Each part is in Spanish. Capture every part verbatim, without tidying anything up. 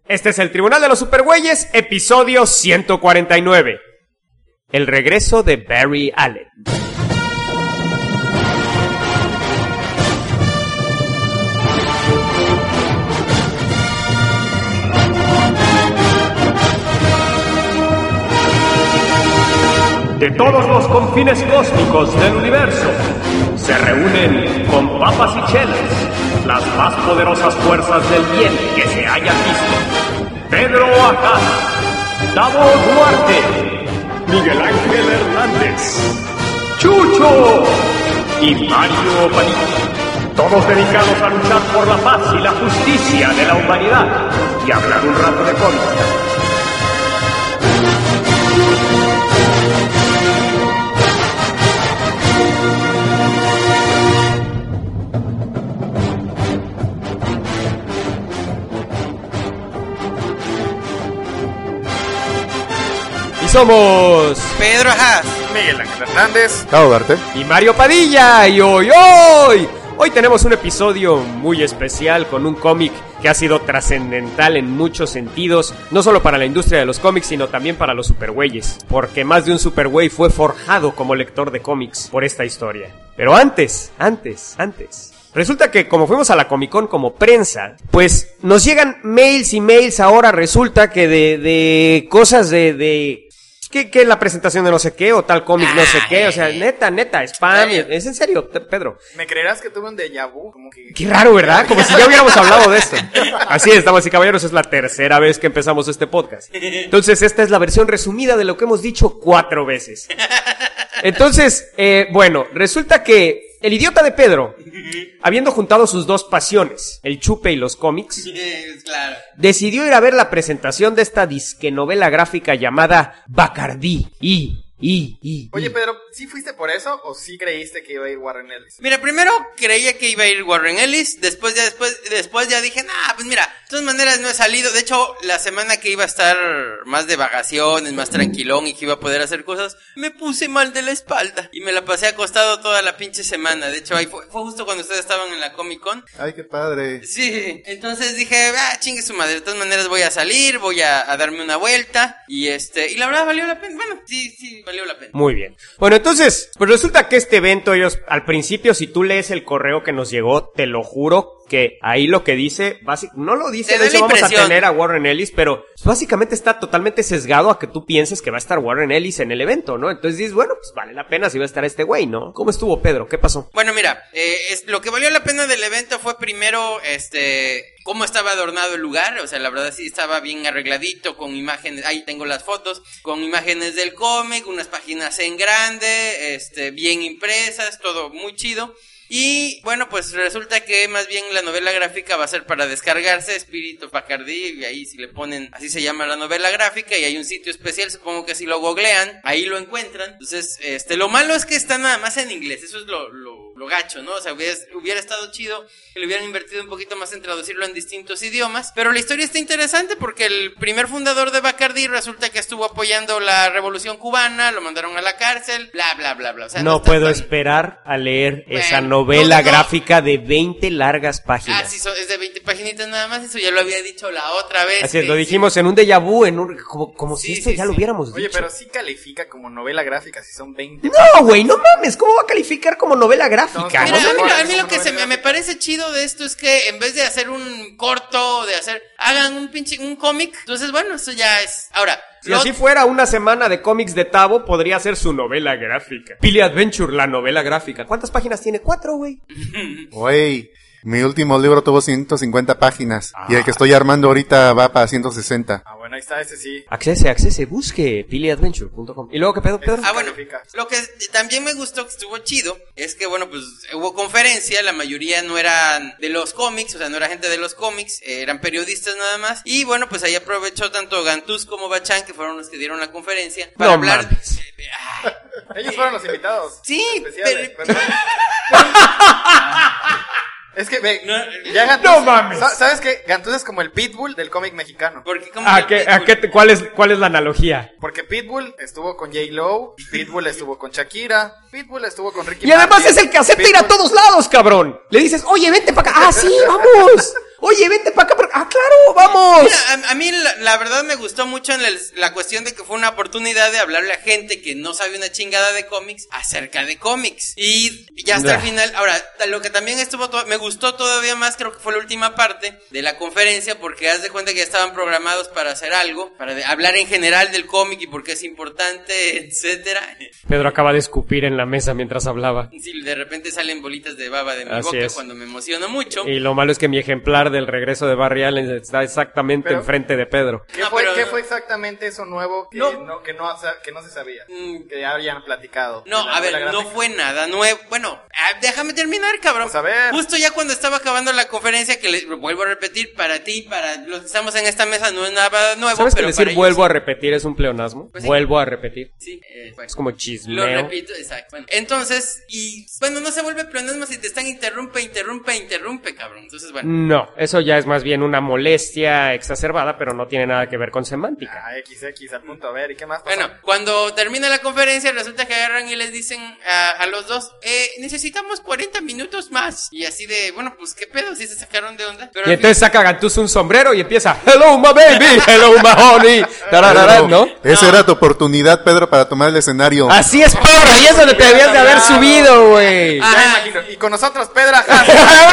Este es el Tribunal de los Supergüeyes, episodio ciento cuarenta y nueve. El regreso de Barry Allen. De todos los confines cósmicos del universo, se reúnen con papas y chelas las más poderosas fuerzas del bien que se hayan visto. Pedro Acá, Davo Duarte, Miguel Ángel Hernández, Chucho y Mario Padilla. Todos dedicados a luchar por la paz y la justicia de la humanidad y hablar un rato de cómics. Somos Pedro Haas, Miguel Ángel Hernández, Davo Duarte y Mario Padilla. Y hoy, hoy, hoy tenemos un episodio muy especial con un cómic que ha sido trascendental en muchos sentidos, no solo para la industria de los cómics, sino también para los supergüeyes, porque más de un supergüey fue forjado como lector de cómics por esta historia. Pero antes, antes, antes... Resulta que como fuimos a la Comic Con como prensa, pues nos llegan mails y mails ahora, resulta que de, de cosas de... de ¿Qué, qué la presentación de no sé qué o tal cómic no sé qué? O sea, neta, neta, spam. ¿Es en serio, Pedro? ¿Me creerás que tuve un déjà vu? Como que... Qué raro, ¿verdad? Como si ya hubiéramos hablado de esto. Así es, damas y caballeros, es la tercera vez que empezamos este podcast. Entonces, esta es la versión resumida de lo que hemos dicho cuatro veces. Entonces, eh, bueno, resulta que el idiota de Pedro, habiendo juntado sus dos pasiones, el chupe y los cómics, claro, decidió ir a ver la presentación de esta disque novela gráfica llamada Bacardí. Y, y, y. Oye, y. Pedro, ¿sí fuiste por eso o sí creíste que iba a ir Warren Ellis? Mira, primero creía que iba a ir Warren Ellis, después ya después después ya dije, nah, pues mira, de todas maneras no he salido. De hecho, la semana que iba a estar más de vacaciones, más tranquilón y que iba a poder hacer cosas, me puse mal de la espalda y me la pasé acostado toda la pinche semana. De hecho, ahí fue, fue justo cuando ustedes estaban en la Comic Con. Ay, qué padre. Sí, entonces dije, ah, chingue su madre, de todas maneras voy a salir, voy a, a darme una vuelta y este, y la verdad valió la pena. Bueno, sí, sí, valió la pena. Muy bien. Bueno, entonces, pues resulta que este evento, ellos, al principio, si tú lees el correo que nos llegó, te lo juro que ahí lo que dice, básic, no lo dice, de hecho vamos a tener a Warren Ellis, pero básicamente está totalmente sesgado a que tú pienses que va a estar Warren Ellis en el evento, ¿no? Entonces dices, bueno, pues vale la pena si va a estar este güey, ¿no? ¿Cómo estuvo, Pedro? ¿Qué pasó? Bueno, mira, eh, es, lo que valió la pena del evento fue primero, este... cómo estaba adornado el lugar, o sea, la verdad sí estaba bien arregladito, con imágenes, ahí tengo las fotos, con imágenes del cómic, unas páginas en grande, este, bien impresas, todo muy chido. Y bueno, pues resulta que más bien la novela gráfica va a ser para descargarse, Espíritu Bacardí, y ahí si le ponen, así se llama la novela gráfica, y hay un sitio especial, supongo que si lo googlean, ahí lo encuentran. Entonces, este, lo malo es que está nada más en inglés, eso es lo, lo, lo gacho, ¿no? O sea, hubiera, hubiera estado chido que le hubieran invertido un poquito más en traducirlo en distintos idiomas, pero la historia está interesante porque el primer fundador de Bacardí resulta que estuvo apoyando la revolución cubana, lo mandaron a la cárcel, bla, bla, bla, bla. O sea, no, no puedo tan... esperar a leer bueno, esa novela no, no. gráfica de veinte largas páginas. Ah, sí, so, es de veinte paginitas nada más, eso ya lo había dicho la otra vez. Así es, sí, lo dijimos sí. en un déjà vu, en un, como, como Sí, si este sí, ya sí. lo hubiéramos Oye, dicho. pero sí califica como novela gráfica si son veinte. No, güey, no mames, ¿cómo va a calificar como novela gráfica? No, Mira, No, a mí, no, lo- a no, mí no, lo que no, se no, me, me parece chido de esto es que en vez de hacer un corto, de hacer, hagan un pinche, un cómic. Entonces, bueno, eso ya es. Ahora, Si lo- así fuera una semana de cómics de Tavo, podría ser su novela gráfica. Billy Adventure, la novela gráfica. ¿Cuántas páginas tiene? Cuatro, güey. Güey, mi último libro tuvo ciento cincuenta páginas. Ah. Y el que estoy armando ahorita va para ciento sesenta. Ah, bueno, ahí está, ese sí. Accese, accese, busque billy adventure punto com. ¿Y luego qué pedo, Pedro? Ah, bueno, califica. lo que también me gustó, que estuvo chido, es que, bueno, pues hubo conferencia, la mayoría no eran de los cómics, o sea, no era gente de los cómics, eh, eran periodistas nada más. Y bueno, pues ahí aprovechó tanto Gantús como Bachán, que fueron los que dieron la conferencia, para No hablar. mames. Ay, Ellos fueron los invitados. sí, Especiales, pero- perdón. Es que, ve, No, ya Gantuz, no mames. sa- ¿sabes qué? Gantuz es como el Pitbull del cómic mexicano. Porque como ¿A qué, a qué te- cuál, es, ¿Cuál es la analogía? Porque Pitbull estuvo con J-Lo, Pitbull estuvo con Shakira, Pitbull estuvo con Ricky Y además Martin, es el que acepta ir a Pitbull- todos lados, cabrón. Le dices, oye, vente para acá. Ah, sí, vamos. Oye, vente para acá. ¡Ah, claro! ¡Vamos! Mira, a, a mí la, la verdad me gustó mucho en el, la cuestión de que fue una oportunidad de hablarle a gente que no sabe una chingada de cómics acerca de cómics. Y ya hasta el final, ahora, lo que también estuvo, to- me gustó todavía más, creo que fue la última parte de la conferencia, porque haz de cuenta que ya estaban programados para hacer algo, para de, hablar en general del cómic y por qué es importante, etcétera. Pedro acaba de escupir en la mesa mientras hablaba. Sí, de repente salen bolitas de baba de mi Así boca es. cuando me emociono mucho. Y lo malo es que mi ejemplar del regreso de Barry Allen está exactamente Pero- enfrente de Pedro. ¿Qué, No, fue, pero- ¿Qué fue exactamente eso nuevo que No. no, que, no, sa- que no se sabía? Mm. Que ya habían platicado. No, De la a ver, novela no gráfica. fue nada nuevo. Bueno, ah, déjame terminar, cabrón. Pues a ver. Justo ya cuando estaba acabando la conferencia, que les vuelvo a repetir, para ti, para los que estamos en esta mesa, no es nada nuevo. ¿Sabes que pero decir para ellos vuelvo sí. a repetir es un pleonasmo? Pues sí. Vuelvo a repetir. Sí, eh, bueno. Es como Lo chismeo. repito, exacto. Bueno, entonces, y bueno, no se vuelve pleonasmo si te están interrumpe, interrumpe, interrumpe, cabrón. Entonces, bueno. No, eso ya es más bien una molestia exacerbada, pero no tiene nada que ver con semántica. Ah, X X al punto. A ver, ¿y qué más pasó? Bueno, cuando termina la conferencia, resulta que agarran y les dicen a, a los dos, eh, necesitamos cuarenta minutos más. Y así de, bueno, pues qué pedo, si se sacaron de onda. Pero Y al entonces saca Gattuso un sombrero y empieza, hello my baby, hello my honey, tararara, Pedro, ¿no? Esa No. era tu oportunidad, Pedro, para tomar el escenario. Así es, Pedro, ahí es donde te debías de haber subido, güey. Ah. Ya me imagino. Y con nosotros, Pedro Ajá.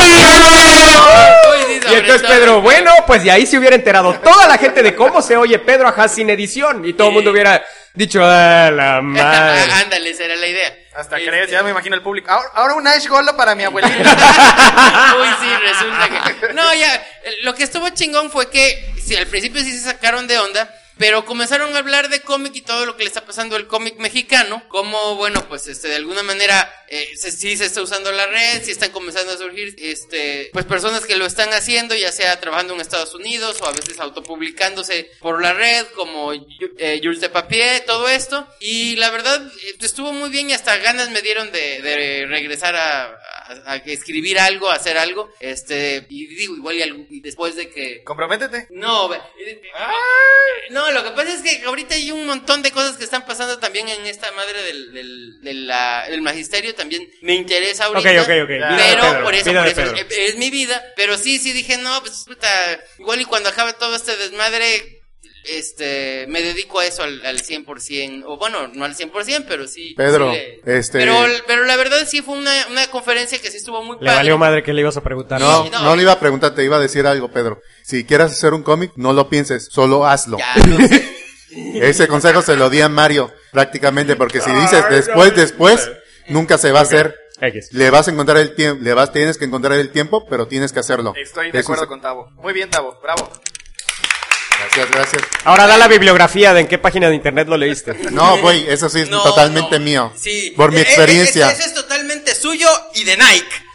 Uy, sí, Y sobre entonces todo. Pedro, bueno, pues de ahí se hubiera enterado toda la gente de cómo se oye Pedro Ajá sin edición. Y todo el mundo hubiera dicho, ah, la madre. Ándale, esa era la idea. Hasta Este- crees, ya me imagino el público. Ahora, ahora un Ash Golo para mi abuelita. Uy, sí, resulta que... No, ya, eh, lo que estuvo chingón fue que, sí, al principio sí se sacaron de onda, pero comenzaron a hablar de cómic y todo lo que le está pasando al cómic mexicano, como, bueno, pues, este, de alguna manera, eh, se, sí se está usando la red, sí están comenzando a surgir, este, pues, personas que lo están haciendo, ya sea trabajando en Estados Unidos o a veces autopublicándose por la red, como eh, Jules de Papier, todo esto, y la verdad, eh, estuvo muy bien y hasta ganas me dieron de, de regresar a, a, a escribir algo, a hacer algo, este, y digo, igual y, algo- y después de que... Comprométete. No, ve- no, lo que pasa es que ahorita hay un montón de cosas que están pasando también en esta madre del, del, del, la- del magisterio, también me interesa ahorita. Ok, ok, ok. Vida de Pero Pedro, por eso, vida por de eso Pedro. es, es mi vida, pero sí, sí dije, no, pues puta, igual y cuando acabe todo este desmadre, este, me dedico a eso al, al cien por ciento, o bueno, no al cien por ciento, pero sí. Pedro, sí le- este- Pero, pero la verdad sí fue una, una conferencia que sí estuvo muy Le padre. valió madre que le ibas a preguntar. No, Sí, no, no. le iba a preguntar, te iba a decir algo, Pedro. Si quieres hacer un cómic, no lo pienses, solo hazlo. Ya, no sé. Ese consejo se lo di a Mario, prácticamente, porque si dices después, después, nunca se va a hacer. X. Le vas a encontrar el tiempo, le vas, tienes que encontrar el tiempo, pero tienes que hacerlo. Estoy de Eso acuerdo es- con Tavo. Muy bien, Tavo. Bravo. Gracias, gracias. Ahora da la bibliografía de en qué página de internet lo leíste. No, güey, eso sí es No, totalmente no. mío. Sí. Por mi Eh, eh, experiencia. Eso es totalmente suyo y de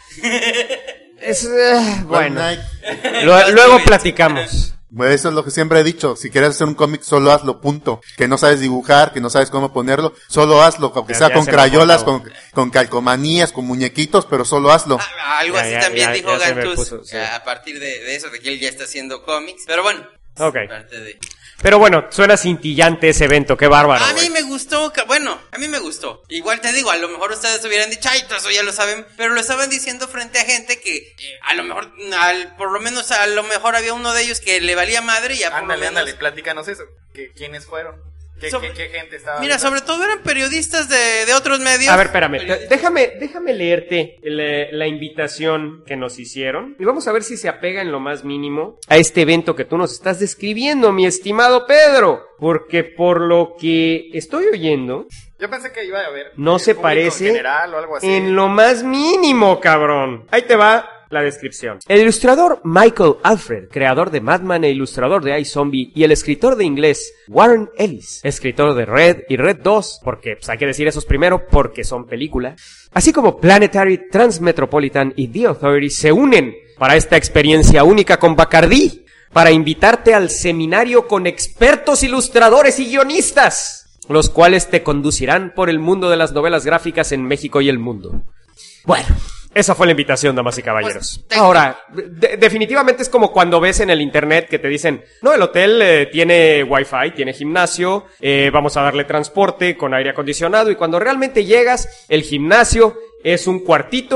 Nike. Es, eh, bueno, Nike. Lo- luego platicamos. Bueno, eso es lo que siempre he dicho. Si quieres hacer un cómic, solo hazlo, punto. Que no sabes dibujar, que no sabes cómo ponerlo, solo hazlo. Aunque Ya- sea ya con se me crayolas, acordó. con, con calcomanías, con muñequitos, pero solo hazlo. Ah, algo Ya, así ya, también ya, dijo ya se me Gantus puso, sí. a partir de, de eso, de que él ya está haciendo cómics. Pero bueno, Ok. es parte de... Pero bueno, suena cintillante ese evento, qué bárbaro. A mí güey. me gustó, ca- bueno, a mí me gustó. Igual te digo, a lo mejor ustedes hubieran dicho, ay, todo eso ya lo saben, pero lo estaban diciendo frente a gente que eh, a lo mejor, al, por lo menos a lo mejor había uno de ellos que le valía madre y ya por Ándale, lo menos... ándale, platícanos eso. ¿Qué, ¿Quiénes fueron? ¿Qué, Sobre- qué, qué gente estaba Mira, viendo? sobre todo eran periodistas de, de otros medios. A ver, espérame, Periodistas. déjame, déjame leerte la, la invitación que nos hicieron y vamos a ver si se apega en lo más mínimo a este evento que tú nos estás describiendo, mi estimado Pedro, porque por lo que estoy oyendo, Yo pensé que iba a haber. no el se público parece En general o algo así. en lo más mínimo, cabrón. Ahí te va la descripción. El ilustrador Michael Alfred, creador de Madman e ilustrador de iZombie, y el escritor de inglés Warren Ellis, escritor de Red y Red dos, porque pues, hay que decir esos primero porque son películas, así como Planetary, Transmetropolitan y The Authority se unen para esta experiencia única con Bacardí, para invitarte al seminario con expertos ilustradores y guionistas, los cuales te conducirán por el mundo de las novelas gráficas en México y el mundo. Bueno, esa fue la invitación, damas y caballeros. Pues, te- Ahora, de- definitivamente es como cuando ves en el internet que te dicen, no, el hotel eh, tiene wifi, tiene gimnasio, eh, vamos a darle transporte con aire acondicionado, y cuando realmente llegas, el gimnasio es un cuartito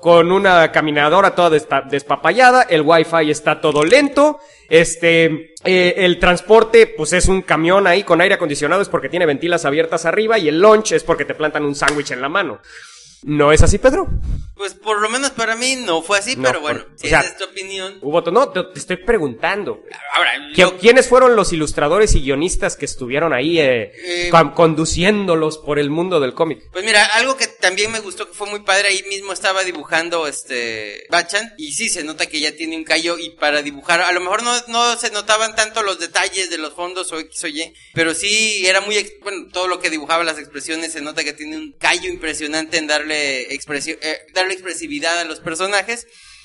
con una caminadora toda desta- despapallada, el wifi está todo lento, este, eh, el transporte, pues es un camión ahí con aire acondicionado, es porque tiene ventilas abiertas arriba, y el lunch es porque te plantan un sándwich en la mano. ¿No es así, Pedro? Pues por lo menos para mí no fue así, No, pero bueno, por- si o sea, esa es tu opinión. Hubo to- no, te, te estoy preguntando. güey. Ahora, ¿Qui- yo- ¿Quiénes fueron los ilustradores y guionistas que estuvieron ahí eh, Eh, con- conduciéndolos por el mundo del cómic? Pues mira, algo que también me gustó, que fue muy padre, ahí mismo estaba dibujando este Bachan, y sí se nota que ya tiene un callo, y para dibujar, a lo mejor no, no se notaban tanto los detalles de los fondos o X o Y, pero sí era muy, ex- bueno, todo lo que dibujaba, las expresiones, se nota que tiene un callo impresionante en darle expresión, eh, darle expresividad a los personajes.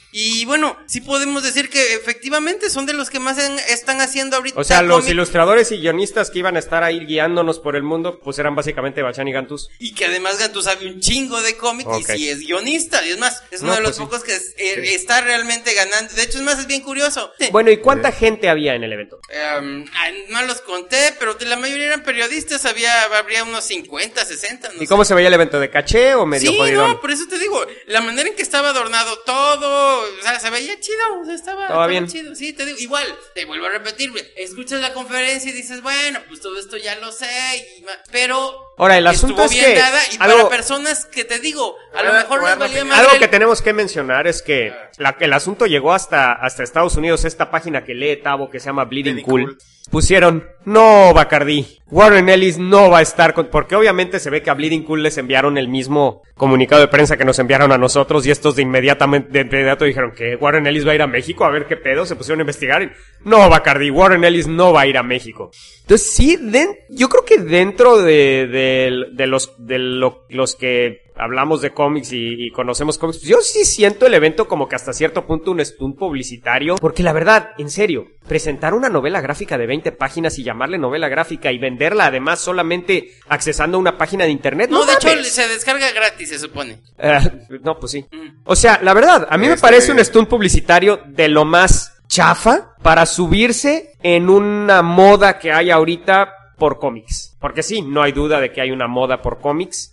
Y bueno, sí podemos decir que efectivamente son de los que más en- están haciendo ahorita O sea, los cómic, ilustradores y guionistas que iban a estar ahí guiándonos por el mundo, pues eran básicamente Bachan y Gantuz. y que además Gantuz sabe un chingo de cómic Ok. y sí es guionista. Y es más, es uno No, de los pues sí. pocos que es- eh, Sí. está realmente ganando. De hecho, es más, es bien curioso. Bueno, ¿y cuánta gente había en el evento? Em, ah, no los conté, pero de la mayoría eran periodistas. Había, habría unos cincuenta, sesenta. No ¿Y cómo se veía el evento? ¿De caché o medio Sí, jodidón? no, por eso te digo, la manera en que estaba adornado todo, o sea, se veía chido, o sea, estaba, estaba bien. chido, sí, te digo, igual, te vuelvo a repetir, escuchas la conferencia y dices, bueno, pues todo esto ya lo sé, y ma- pero Ahora, el asunto estuvo es bien que dada, y algo- para personas que te digo, a lo Voy a- mejor voy a les valía repetir. más Algo el- que tenemos que mencionar es que la- el asunto llegó hasta, hasta Estados Unidos, esta página que lee Tavo que se llama Bleeding Bleeding Cool. Cool. Pusieron, no, Bacardí, Warren Ellis no va a estar con, porque obviamente se ve que a Bleeding Cool les enviaron el mismo comunicado de prensa que nos enviaron a nosotros, y estos de inmediatamente, de inmediato dijeron que Warren Ellis va a ir a México, a ver qué pedo, se pusieron a investigar y, no, Bacardí, Warren Ellis no va a ir a México. Entonces sí, den- yo creo que dentro de, de, de los, de lo- los que hablamos de cómics y, y conocemos cómics, pues yo sí siento el evento como que hasta cierto punto un stunt publicitario, porque la verdad, en serio, presentar una novela gráfica de veinte páginas y llamarle novela gráfica y venderla además solamente accesando a una página de internet, no, No, de hecho, mames. se descarga gratis, se supone. Eh, no, pues sí. Mm. O sea, la verdad, a mí me Este- parece un stunt publicitario de lo más chafa para subirse en una moda que hay ahorita por cómics. Porque sí, no hay duda de que hay una moda por cómics.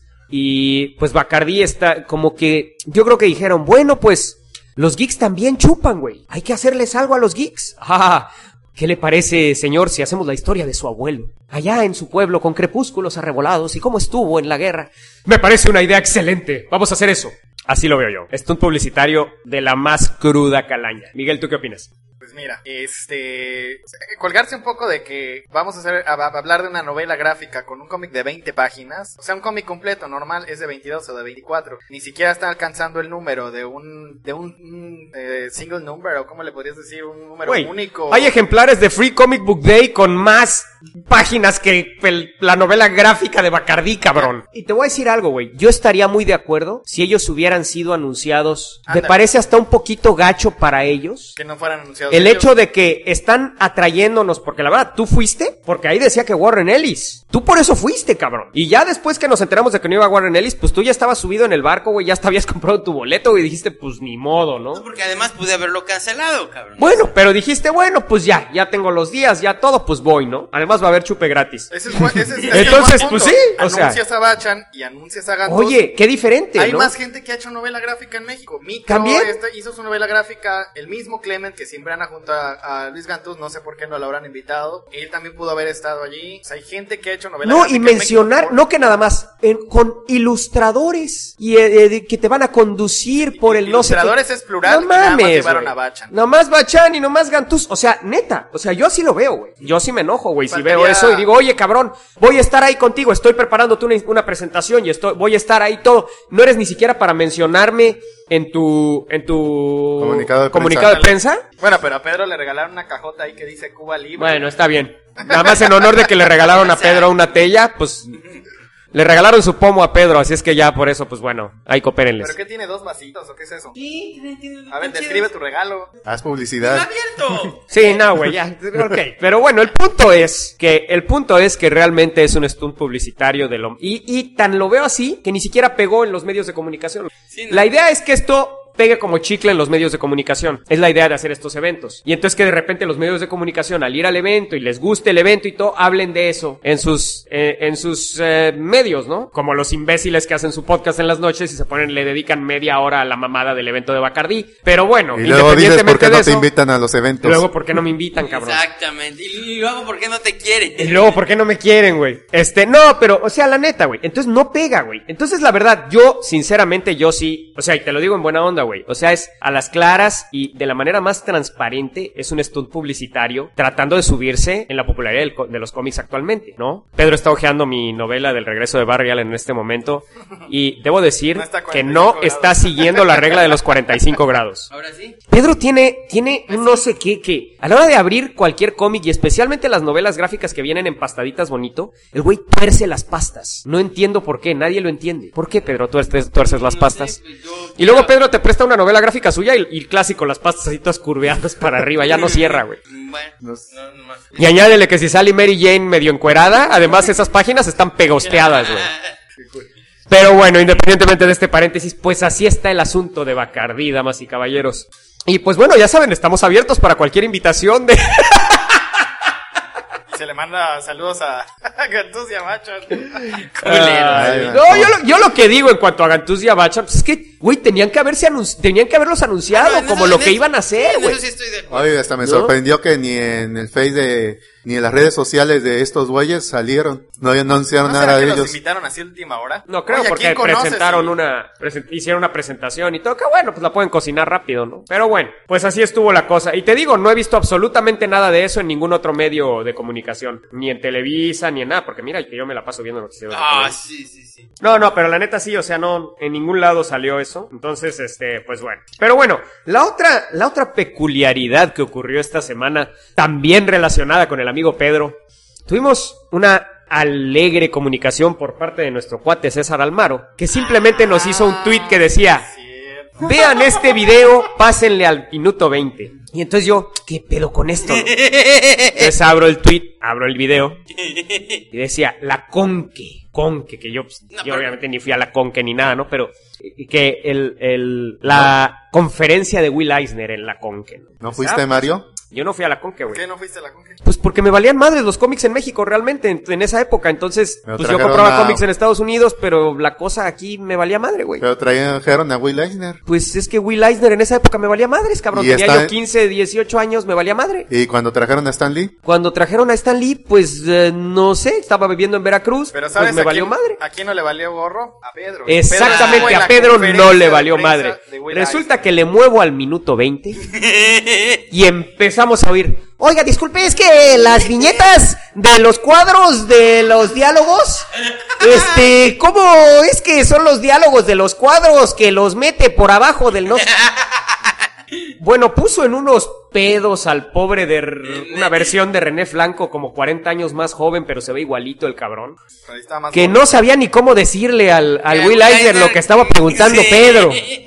Y pues Bacardí está como que, yo creo que dijeron, bueno, pues los geeks también chupan, güey. Hay que hacerles algo a los geeks. Ah, ¿qué le parece, señor, si hacemos la historia de su abuelo? Allá en su pueblo con crepúsculos arrebolados y cómo estuvo en la guerra. Me parece una idea excelente. Vamos a hacer eso. Así lo veo yo. Es un publicitario de la más cruda calaña. Miguel, ¿tú qué opinas? Pues mira, este, colgarse un poco de que vamos a hacer, a, a hablar de una novela gráfica con un cómic de veinte páginas, o sea, un cómic completo normal es de veintidós o de veinticuatro, ni siquiera está alcanzando el número de un, de un, un, eh, single number, o cómo le podrías decir, un número Güey, único. hay ejemplares de Free Comic Book Day con más páginas que el- la novela gráfica de Bacardí, cabrón. Y te voy a decir algo, güey. Yo estaría muy de acuerdo si ellos hubieran sido anunciados. Me Ándale. parece hasta un poquito gacho para ellos. Que no fueran anunciados. El ellos. hecho de que están atrayéndonos, porque la verdad, tú fuiste, porque ahí decía que Warren Ellis. Tú por eso fuiste, cabrón. Y ya después que nos enteramos de que no iba Warren Ellis, pues tú ya estabas subido en el barco, güey, ya hasta habías comprado tu boleto, güey, y dijiste, pues ni modo, ¿no? No, porque además pude haberlo cancelado, cabrón. Bueno, pero dijiste, bueno, pues ya, ya tengo los días, ya todo, pues voy, ¿no? Además va a haber chupe gratis. Ese es, buen- ese es- ese es Entonces, buen pues punto. sí, o sea. Anuncias a Bachan y anuncias a Gantuz. Oye, qué diferente, Hay ¿no? más gente que ha hecho novela gráfica en México. Micro ¿También? este, hizo su novela gráfica, el mismo Clement que siempre anda junto a, a Luis Gantuz, no sé por qué no lo habrán invitado. Él también pudo haber estado allí. O sea, hay gente que ha hecho novela No, gráfica y en mencionar, México. no que nada más, en- con ilustradores y eh, eh, que te van a conducir por el no sé qué. Ilustradores es plural, No y nada más mames, llevaron güey. a Bachan. Nomás Bachan y nomás Gantuz. O sea, neta, o sea, yo así lo veo, güey. Yo sí me enojo, güey, si Faltaría- veo eso y digo, oye, cabrón, voy a estar ahí contigo, estoy preparándote una, una presentación y estoy, voy a estar ahí todo. No eres ni siquiera para mencionarme en tu, en tu Comunicado de comunicado de prensa. prensa. Bueno, pero a Pedro le regalaron una cajota ahí que dice Cuba Libre. Bueno, está bien. Nada más en honor de que le regalaron a Pedro una tella, pues le regalaron su pomo a Pedro, así es que ya por eso, pues bueno, ahí coopérenles. ¿Pero qué tiene dos vasitos o qué es eso? Sí, tiene- tiene- A ver, está describe chido. tu regalo. Haz Está publicidad. abierto. Sí, no, güey, ya, ok. Pero bueno, el punto es que, el punto es que realmente es un stunt publicitario de lo, y, y tan lo veo así que ni siquiera pegó en los medios de comunicación. Sí, no. La idea es que esto pegue como chicle en los medios de comunicación. Es la idea de hacer estos eventos. Y entonces que de repente los medios de comunicación, al ir al evento y les guste el evento y todo, hablen de eso en sus eh, en sus eh, medios, ¿no? Como los imbéciles que hacen su podcast en las noches y se ponen, le dedican media hora a la mamada del evento de Bacardí. Pero bueno, y luego dices por qué no eso, te invitan a los eventos. Luego, ¿por qué no me invitan, cabrón? Exactamente. Y luego, ¿por qué no te quieren? Y luego, ¿por qué no me quieren, güey? Este, no, pero, o sea, la neta, güey. Entonces no pega, güey. Entonces, la verdad, yo, sinceramente, yo sí, o sea, y te lo digo en buena onda, güey. O sea, es a las claras y de la manera más transparente, es un stunt publicitario tratando de subirse en la popularidad del co- de los cómics actualmente, ¿no? Pedro está hojeando mi novela del regreso de Barry Allen en este momento y debo decir No está a que no cuarenta y cinco está grados. siguiendo la regla de los cuarenta y cinco grados. Ahora sí. Pedro tiene, tiene un no sé qué, que a la hora de abrir cualquier cómic y especialmente las novelas gráficas que vienen empastaditas bonito, el güey tuerce las pastas. No entiendo por qué, nadie lo entiende. ¿Por qué, Pedro, tuerces, tuerces las No pastas? sé, pues yo- Y luego Pedro te presta una novela gráfica suya y, y clásico, las pastas así todas curveadas para arriba, ya no cierra, güey. Bueno, No no, sé. no más. Y añádele que si sale Mary Jane medio encuerada, además esas páginas están pegosteadas, güey. Pero bueno, independientemente de este paréntesis, pues así está el asunto de Bacardí, damas y caballeros. Y pues bueno, ya saben, estamos abiertos para cualquier invitación de... Se le manda saludos a Gatús y a Machos. Ay, no, yo lo, yo lo que digo en cuanto a Gantuz y a Bacha, pues es que, güey, tenían que haberse anunci- tenían que haberlos anunciado Ah, en como eso- lo en que eso- iban a hacer, en güey. eso sí estoy de acuerdo. Oye, hasta me ¿No? sorprendió que ni en el Face de, ni en las redes sociales de estos güeyes salieron. No anunciaron ¿No será nada que de los ellos. invitaron así a última hora? No creo, Oye, ¿a porque quién conoces? presentaron Y- una, presen- hicieron una presentación y todo, que bueno, pues la pueden cocinar rápido, ¿no? Pero bueno, pues así estuvo la cosa. Y te digo, no he visto absolutamente nada de eso en ningún otro medio de comunicación, ni en Televisa, ni en nada, porque mira que yo me la paso viendo noticieros. de Ah, Televisa. sí, sí, sí. No, no, pero la neta sí, o sea, no, en ningún lado salió eso. Entonces, este, pues bueno. Pero bueno, la otra, la otra peculiaridad que ocurrió esta semana, también relacionada con el amigo Pedro, tuvimos una alegre comunicación por parte de nuestro cuate César Almaro, que simplemente nos hizo un tweet que decía: Cierto. vean este video, pásenle al minuto veinte. Y entonces yo, ¿qué pedo con esto, no? Entonces abro el tweet, abro el video y decía, la Conque, Conque, que yo, pues, No, yo pero- obviamente ni fui a la Conque ni nada, ¿no? Pero eh, que el, el, la conferencia de Will Eisner en la Conque, ¿no? ¿No O sea, fuiste, Mario? Yo no fui a la Conque, ¿Por güey. qué no fuiste a la conque? Pues porque me valían madres los cómics en México realmente en, en esa época, entonces Pero pues yo trajeron compraba a- cómics en Estados Unidos, pero la cosa aquí me valía madre, güey. Pero trajeron a Will Eisner. Pues es que Will Eisner en esa época me valía madres, cabrón. Y Tenía está- yo quince, dieciocho años, me valía madre. Y cuando trajeron a Stan Lee, Cuando trajeron a Stan Lee, pues eh, no sé, estaba viviendo en Veracruz, Pero ¿sabes pues me a valió quién, madre. ¿A quién no le valió gorro? A Pedro. Exactamente, Pedro estuvo en a la Pedro conferencia no le de valió prensa madre. de Will Resulta Eisner. que le muevo al minuto veinte y empezamos a oír: oiga, disculpe, es que las viñetas de los cuadros de los diálogos, este, ¿cómo es que son los diálogos de los cuadros que los mete por abajo del no? Bueno, puso en unos pedos al pobre de R- una versión de René Flanco como cuarenta años más joven, pero se ve igualito el cabrón. Ahí estaba más Que gordo. no sabía ni cómo decirle al, al Que Will Eisner lo que estaba preguntando Sí. Pedro.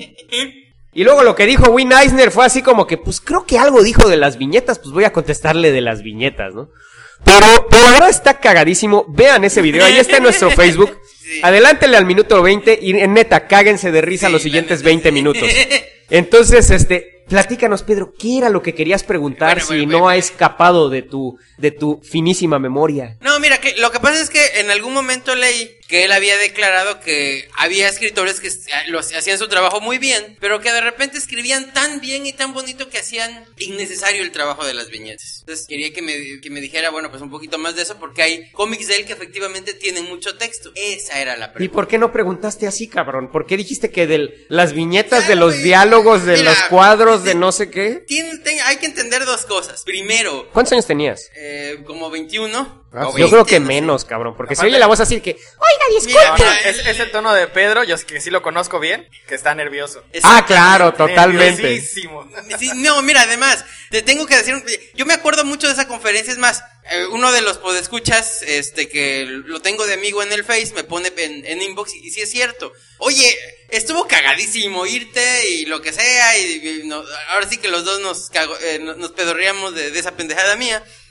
Y luego lo que dijo Will Eisner fue así como que, pues creo que algo dijo de las viñetas, pues voy a contestarle de las viñetas, ¿no? Pero, pero la verdad está cagadísimo. Vean ese video, ahí está en nuestro Facebook. Sí. Adelántele al minuto veinte y en neta, cáguense de risa Sí, los la siguientes neta, veinte sí. minutos. Entonces, este, platícanos, Pedro, ¿qué era lo que querías preguntar Bueno, si bueno, no bueno. ha escapado de tu, de tu finísima memoria? No, mira, que lo que pasa es que en algún momento leí que él había declarado que había escritores que s- los hacían su trabajo muy bien, pero que de repente escribían tan bien y tan bonito que hacían innecesario el trabajo de las viñetas. Entonces quería que me, que me dijera, bueno, pues un poquito más de eso, porque hay cómics de él que efectivamente tienen mucho texto. Esa era la ¿Y pregunta. por qué no preguntaste así, cabrón? ¿Por qué dijiste que de las viñetas Claro, de los güey. diálogos, de Mira, los cuadros, de no sé qué? Tiene- ten- hay que entender dos cosas. Primero, ¿Cuántos años tenías? eh, como veintiuno. Ah, o sí. Yo creo que veinte, no sé. menos, cabrón, porque se Aparte- oye la voz así que, oiga, Mira, disculpe. mira, es, es el tono de Pedro, yo que sí lo conozco bien, que está nervioso. Ah, claro, totalmente. Nerviosísimo. Sí, no, mira, además, te tengo que decir, un- yo me acuerdo mucho de esa conferencia, es más, eh, uno de los podescuchas, este, que lo tengo de amigo en el Face, me pone en, en inbox, y, y sí es cierto. Oye, estuvo cagadísimo irte y lo que sea, y, y no- ahora sí que los dos nos, cago- eh, nos, nos pedorreamos de, de esa pendejada mía.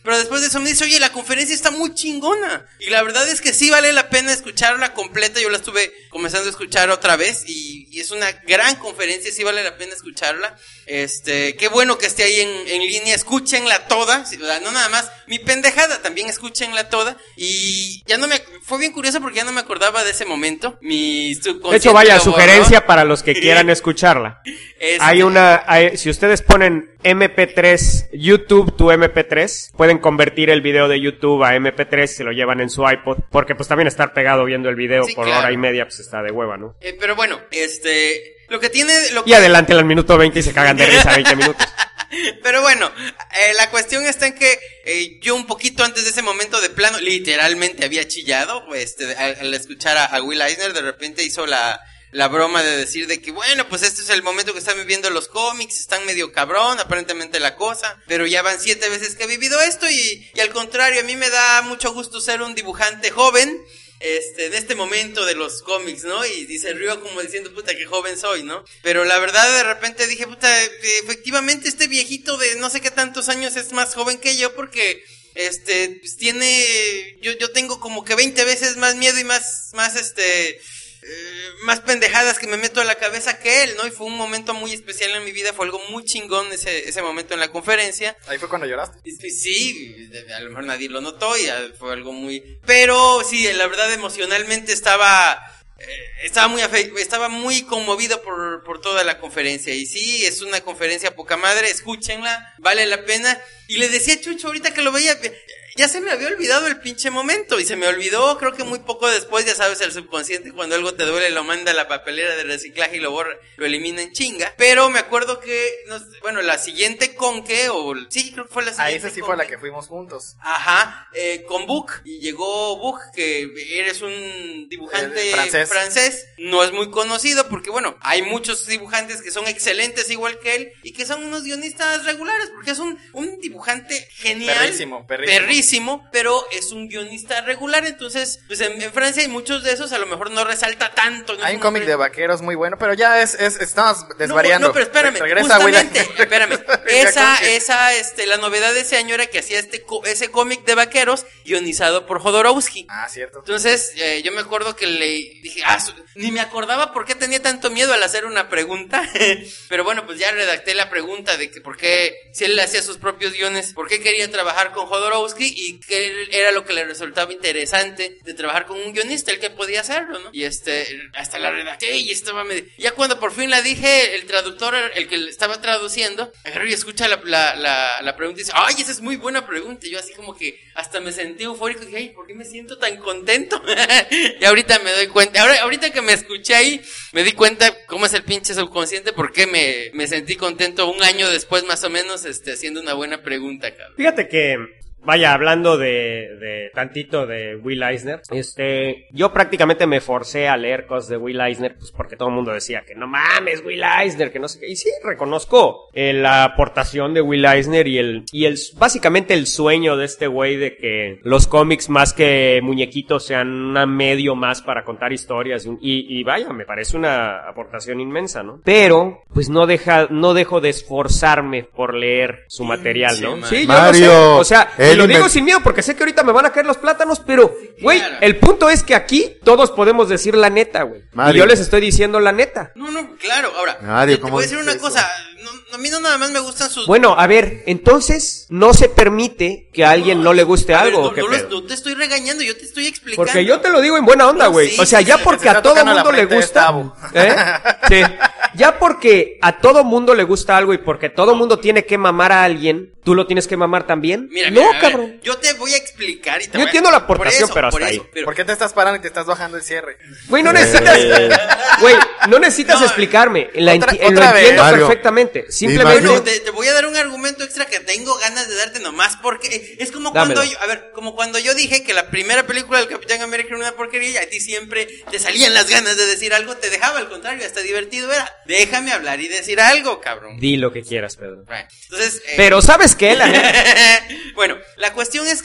pero después de eso me dice, oye, la conferencia está muy chingona. Y la verdad es que sí vale la pena escucharla completa. Yo la estuve comenzando a escuchar otra vez y, y es una gran conferencia, sí vale la pena escucharla. Este, qué bueno que esté ahí en, en línea, escúchenla toda, no nada más mi pendejada, también escúchenla toda. Y ya no me, fue bien curioso porque ya no me acordaba de ese momento. Mi subconsciente. De hecho, vaya, sugerencia para los que quieran escucharla. Este... Hay una, hay, si ustedes ponen eme pe tres, YouTube to eme pe tres, pueden convertir el video de YouTube a eme pe tres y se lo llevan en su iPod, porque pues también estar pegado viendo el video sí, por claro. hora y media pues está de hueva, ¿no? Eh, pero bueno, este, lo que tiene... Lo que... Y adelante al minuto veinte y se cagan de risa veinte minutos. Pero bueno, eh, la cuestión está en que eh, yo un poquito antes de ese momento de plano, literalmente había chillado, este, al, al escuchar a, a Will Eisner, de repente hizo la... la broma de decir de que, bueno, pues este es el momento que están viviendo los cómics, están medio cabrón, aparentemente la cosa, pero ya van siete veces que he vivido esto y, y al contrario, a mí me da mucho gusto ser un dibujante joven, este, en este momento de los cómics, ¿no? Y, y se rió como diciendo, puta, qué joven soy, ¿no? Pero la verdad, de repente dije, puta, efectivamente este viejito de no sé qué tantos años es más joven que yo porque... Este, pues tiene, yo, yo tengo como que veinte veces más miedo y más, más este... Eh, más pendejadas que me meto a la cabeza que él, ¿no? Y fue un momento muy especial en mi vida, fue algo muy chingón ese, ese momento en la conferencia. Ahí fue cuando lloraste. Sí, sí, a lo mejor nadie lo notó y fue algo muy... Pero sí, la verdad emocionalmente estaba... Eh, estaba muy afe... estaba muy conmovido por, por toda la conferencia. Y sí, es una conferencia poca madre, escúchenla, vale la pena. Y le decía a Chucho ahorita que lo veía... Ya se me había olvidado el pinche momento y se me olvidó, creo que muy poco después, ya sabes, el subconsciente cuando algo te duele lo manda a la papelera de reciclaje y lo borra, lo elimina en chinga. Pero me acuerdo que, no sé, bueno, la siguiente Conque, o sí, creo que fue la siguiente. Ah, esa sí fue la que fuimos juntos. Ajá, eh, con Book, y llegó Book, que eres un dibujante francés. francés, no es muy conocido porque, bueno, hay muchos dibujantes que son excelentes igual que él y que son unos guionistas regulares porque es un, un dibujante genial. Perrísimo, perrísimo. perrísimo pero es un guionista regular, entonces pues en, en Francia hay muchos de esos, a lo mejor no resalta tanto. No hay un cómic de vaqueros muy bueno, pero ya es, es estamos desvariando. No, no, pero espérame, Regresa justamente, espérame, esa, esa, este, la novedad de ese año era que hacía este, ese cómic de vaqueros guionizado por Jodorowsky. Ah, cierto. Entonces, eh, yo me acuerdo que le dije, ah, ni me acordaba por qué tenía tanto miedo al hacer una pregunta, pero bueno, pues ya redacté la pregunta de que por qué, si él hacía sus propios guiones, por qué quería trabajar con Jodorowsky y qué era lo que le resultaba interesante de trabajar con un guionista, el que podía hacerlo, ¿no? Y este, hasta la redacté y estaba medio... Ya cuando por fin la dije, el traductor, el que estaba traduciendo, agarró y escucha la, la, la, la pregunta y dice, ay, esa es muy buena pregunta. Y yo así como que hasta me sentí eufórico y dije, ay, ¿por qué me siento tan contento? Y ahorita me doy cuenta, ahora, ahorita que me escuché ahí, me di cuenta cómo es el pinche subconsciente, por qué me, me sentí contento un año después más o menos, este, haciendo una buena pregunta, cabrón. Fíjate que... Vaya, hablando de, de tantito de Will Eisner, este, yo prácticamente me forcé a leer cosas de Will Eisner, pues porque todo el mundo decía que no mames, Will Eisner, que no sé qué, y sí, reconozco eh, la aportación de Will Eisner y el, y el, básicamente el sueño de este güey de que los cómics más que muñequitos sean un medio más para contar historias, y, y vaya, me parece una aportación inmensa, ¿no? Pero, pues no deja, no dejo de esforzarme por leer su material, ¿no? Sí, sí, Mario, yo no sé, o sea, el y lo digo sin miedo porque sé que ahorita me van a caer los plátanos, pero, güey, claro. El punto es que aquí todos podemos decir la neta, güey. Y yo les estoy diciendo la neta. No, no, claro, ahora, Mario, te, te voy a decir una eso? cosa, no, a mí no nada más me gustan sus... Bueno, a ver, entonces, no se permite que a alguien no, no le guste a algo, ver, no, ¿o qué no, pedo? no te estoy regañando, yo te estoy explicando. Porque yo te lo digo en buena onda, güey. No, sí, o sea, sí, ya sí, porque a todo mundo le gusta... ¿Eh? Sí. Ya porque a todo mundo le gusta algo y porque todo mundo tiene que mamar a alguien, ¿tú lo tienes que mamar también? Mira, no, mira, cabrón. Ver, yo te voy a explicar y te Yo voy a... entiendo la aportación, por eso, pero hasta por ahí. eso, pero... ¿Por qué te estás parando y te estás bajando el cierre? Güey, no necesitas... Güey, no necesitas No, explicarme. La otra- enti- otra lo vez. entiendo Mario. perfectamente. Simplemente... Mario. Bueno, te, te voy a dar un argumento extra que tengo ganas de darte nomás porque es como Dámelo. cuando yo, a ver, como cuando yo dije que la primera película del Capitán América era una porquería y a ti siempre te salían las ganas de decir algo, te dejaba, al contrario, hasta divertido era. Déjame hablar y decir algo, cabrón. Di lo que quieras, Pedro. Right. Entonces, eh, Pero ¿sabes qué? La neta... bueno, la cuestión es que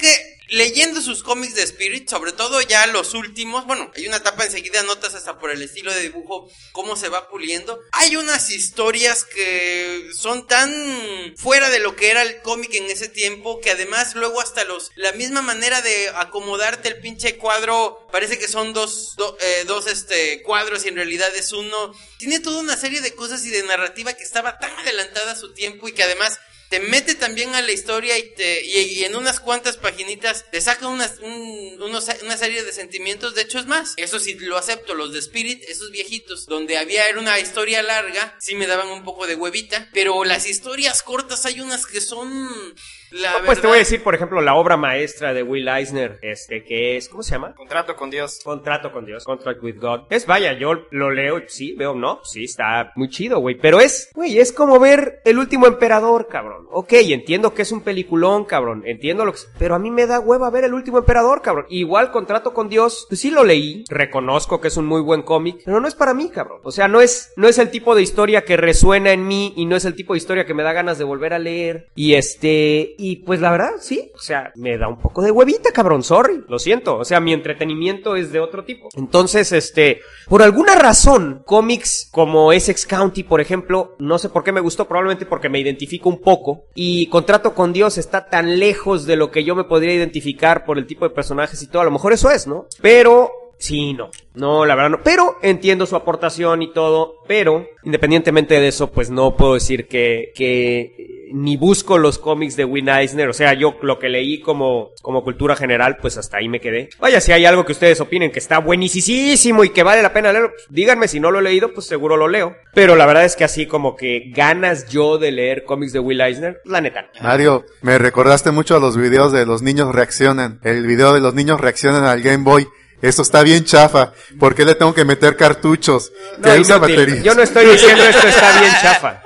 leyendo sus cómics de Spirit, sobre todo ya los últimos, bueno, hay una etapa enseguida, notas hasta por el estilo de dibujo cómo se va puliendo. Hay unas historias que son tan fuera de lo que era el cómic en ese tiempo, que además luego hasta los la misma manera de acomodarte el pinche cuadro, parece que son dos, do, eh, dos este cuadros y en realidad es uno. Tiene toda una serie de cosas y de narrativa que estaba tan adelantada a su tiempo y que además te mete también a la historia y te y, y en unas cuantas paginitas te saca unas, un, unos, una serie de sentimientos. De hecho es más, eso sí lo acepto, los de Spirit, esos viejitos, donde había era una historia larga, sí me daban un poco de huevita, pero las historias cortas hay unas que son... La no, pues verdad... te voy a decir, por ejemplo, la obra maestra de Will Eisner, este, que es, ¿cómo se llama? Contrato con Dios. Contrato con Dios, Contract with God. Es, vaya, yo lo leo y sí, veo, no, sí, está muy chido, güey. Pero es, güey, es como ver El Último Emperador, cabrón. Ok, entiendo que es un peliculón, cabrón, entiendo lo que... Pero a mí me da hueva ver El Último Emperador, cabrón. Igual Contrato con Dios, pues sí lo leí, reconozco que es un muy buen cómic, pero no es para mí, cabrón. O sea, no es, no es el tipo de historia que resuena en mí y no es el tipo de historia que me da ganas de volver a leer. Y este... Y pues la verdad, sí, o sea, me da un poco de huevita, cabrón, sorry, lo siento, o sea, mi entretenimiento es de otro tipo. Entonces, este, por alguna razón, cómics como Essex County, por ejemplo, no sé por qué me gustó, probablemente porque me identifico un poco, y Contrato con Dios está tan lejos de lo que yo me podría identificar por el tipo de personajes y todo, a lo mejor eso es, ¿no? Pero... sí, no, no, la verdad no, pero entiendo su aportación y todo, pero independientemente de eso, pues no puedo decir que, que ni busco los cómics de Will Eisner, o sea, yo lo que leí como, como cultura general, pues hasta ahí me quedé. Vaya, si hay algo que ustedes opinen que está buenísimo y que vale la pena leerlo, pues díganme, si no lo he leído, pues seguro lo leo, pero la verdad es que así como que ganas yo de leer cómics de Will Eisner, la neta. Mario, me recordaste mucho a los videos de los niños reaccionan, el video de los niños reaccionan al Game Boy. Eso está bien chafa. ¿Por qué le tengo que meter cartuchos? No, hay una inútil. batería. Yo no estoy diciendo esto está bien chafa.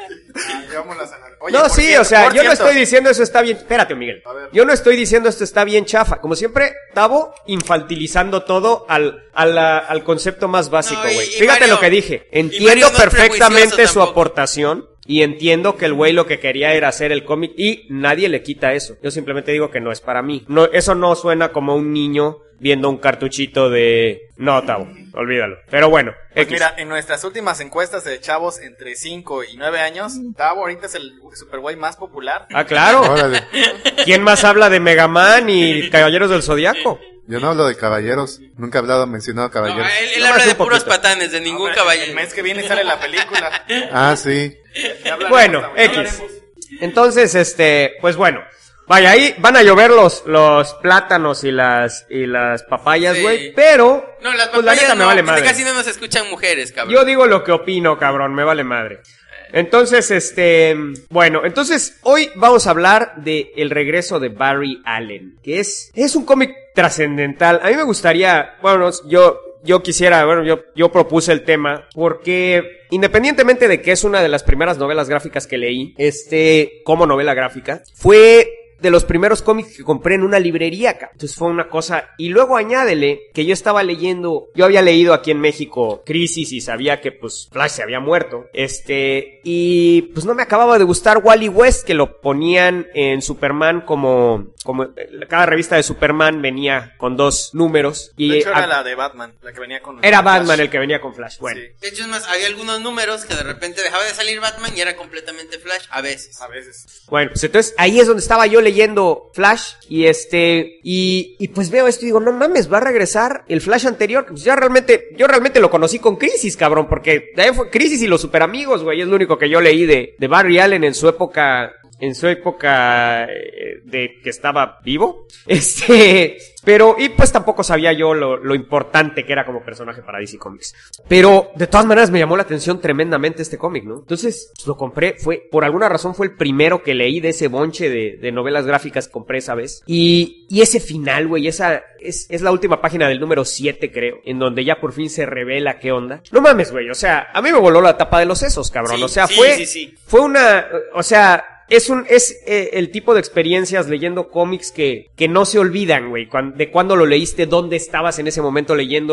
Oye, no, sí, cierto, o sea, yo cierto. no estoy diciendo eso está bien... Espérate, Miguel. Yo no estoy diciendo esto está bien chafa. Como siempre, Tavo infantilizando todo al, al, al concepto más básico, güey. No, y- y Fíjate Mario- lo que dije. y Entiendo Mario no es perfectamente prejuicioso su tampoco. aportación. Y entiendo que el güey lo que quería era hacer el cómic y nadie le quita eso. Yo simplemente digo que no es para mí. No, eso no suena como un niño viendo un cartuchito de... No, Tavo, olvídalo. Pero bueno, Pues X. mira, en nuestras últimas encuestas de chavos entre cinco y nueve años, Tavo ahorita es el superguay más popular. Ah, claro. Órale. ¿Quién más habla de Mega Man y Caballeros del Zodiaco? Yo no hablo de caballeros. Nunca he hablado, mencionado No, caballeros. él, él Nomás habla de un puros poquito. patanes, de ningún Hombre, caballero. El mes que viene sale la película. Ah, sí. Ya hablaremos, Bueno, Tavo, ya X. hablaremos. Entonces, este, pues bueno. Vaya, ahí van a llover los, los plátanos y las, y las papayas, Sí. güey, pero, No, las pues la papayas neta me no, vale porque madre. casi no nos escuchan mujeres, cabrón. Yo digo lo que opino, cabrón, me vale madre. Entonces, este, bueno, entonces hoy vamos a hablar de el regreso de Barry Allen, que es, es un cómic trascendental. A mí me gustaría, bueno, yo, yo quisiera, bueno, yo, yo propuse el tema porque independientemente de que es una de las primeras novelas gráficas que leí, este, como novela gráfica, fue de los primeros cómics que compré en una librería, cabrón. Entonces fue una cosa, y luego añádele que yo estaba leyendo, yo había leído aquí en México Crisis y sabía que pues Flash se había muerto, este, y pues no me acababa de gustar Wally West, que lo ponían en Superman como, como, cada revista de Superman venía con dos números, y De hecho era a- la de Batman, la que venía con... era con Batman Flash. el que venía con Flash, bueno. Sí, De hecho, es más, había algunos números que de repente dejaba de salir Batman y era completamente Flash, a veces. a veces. Bueno, pues entonces ahí es donde estaba yo leyendo Flash y este, y, y pues veo esto y digo, no mames, va a regresar el Flash anterior, pues ya realmente, yo realmente lo conocí con Crisis, cabrón, porque de ahí fue Crisis y los Superamigos, güey, es lo único que yo leí de, de Barry Allen en su época, en su época eh, de que estaba vivo, este, pero, y pues tampoco sabía yo lo, lo importante que era como personaje para D C Comics. Pero, de todas maneras, me llamó la atención tremendamente este cómic, ¿no? Entonces, pues, lo compré, fue, por alguna razón fue el primero que leí de ese bonche de, de novelas gráficas que compré esa vez. Y, y ese final, güey, esa, es, es la última página del número siete, creo, en donde ya por fin se revela qué onda. No mames, güey, o sea, a mí me voló la tapa de los sesos, cabrón, Sí, o sea, sí, fue, sí, sí. fue una, o sea, es un, es eh, el tipo de experiencias leyendo cómics que, que no se olvidan, güey, cuan- de cuándo lo leíste, dónde estabas en ese momento leyéndolo,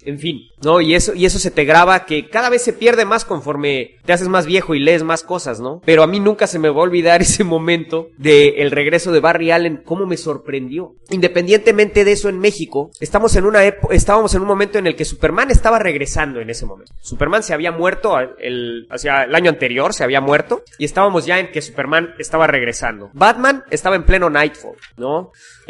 En fin, ¿no? Y eso, y eso se te graba, que cada vez se pierde más conforme te haces más viejo y lees más cosas, ¿no? Pero a mí nunca se me va a olvidar ese momento de el regreso de Barry Allen, cómo me sorprendió. Independientemente de eso, en México, estamos en una época, estábamos en un momento en el que Superman estaba regresando en ese momento. Superman se había muerto el, hacia el año anterior, se había muerto, y estábamos ya en que Superman estaba regresando. Batman estaba en pleno Nightfall, ¿no?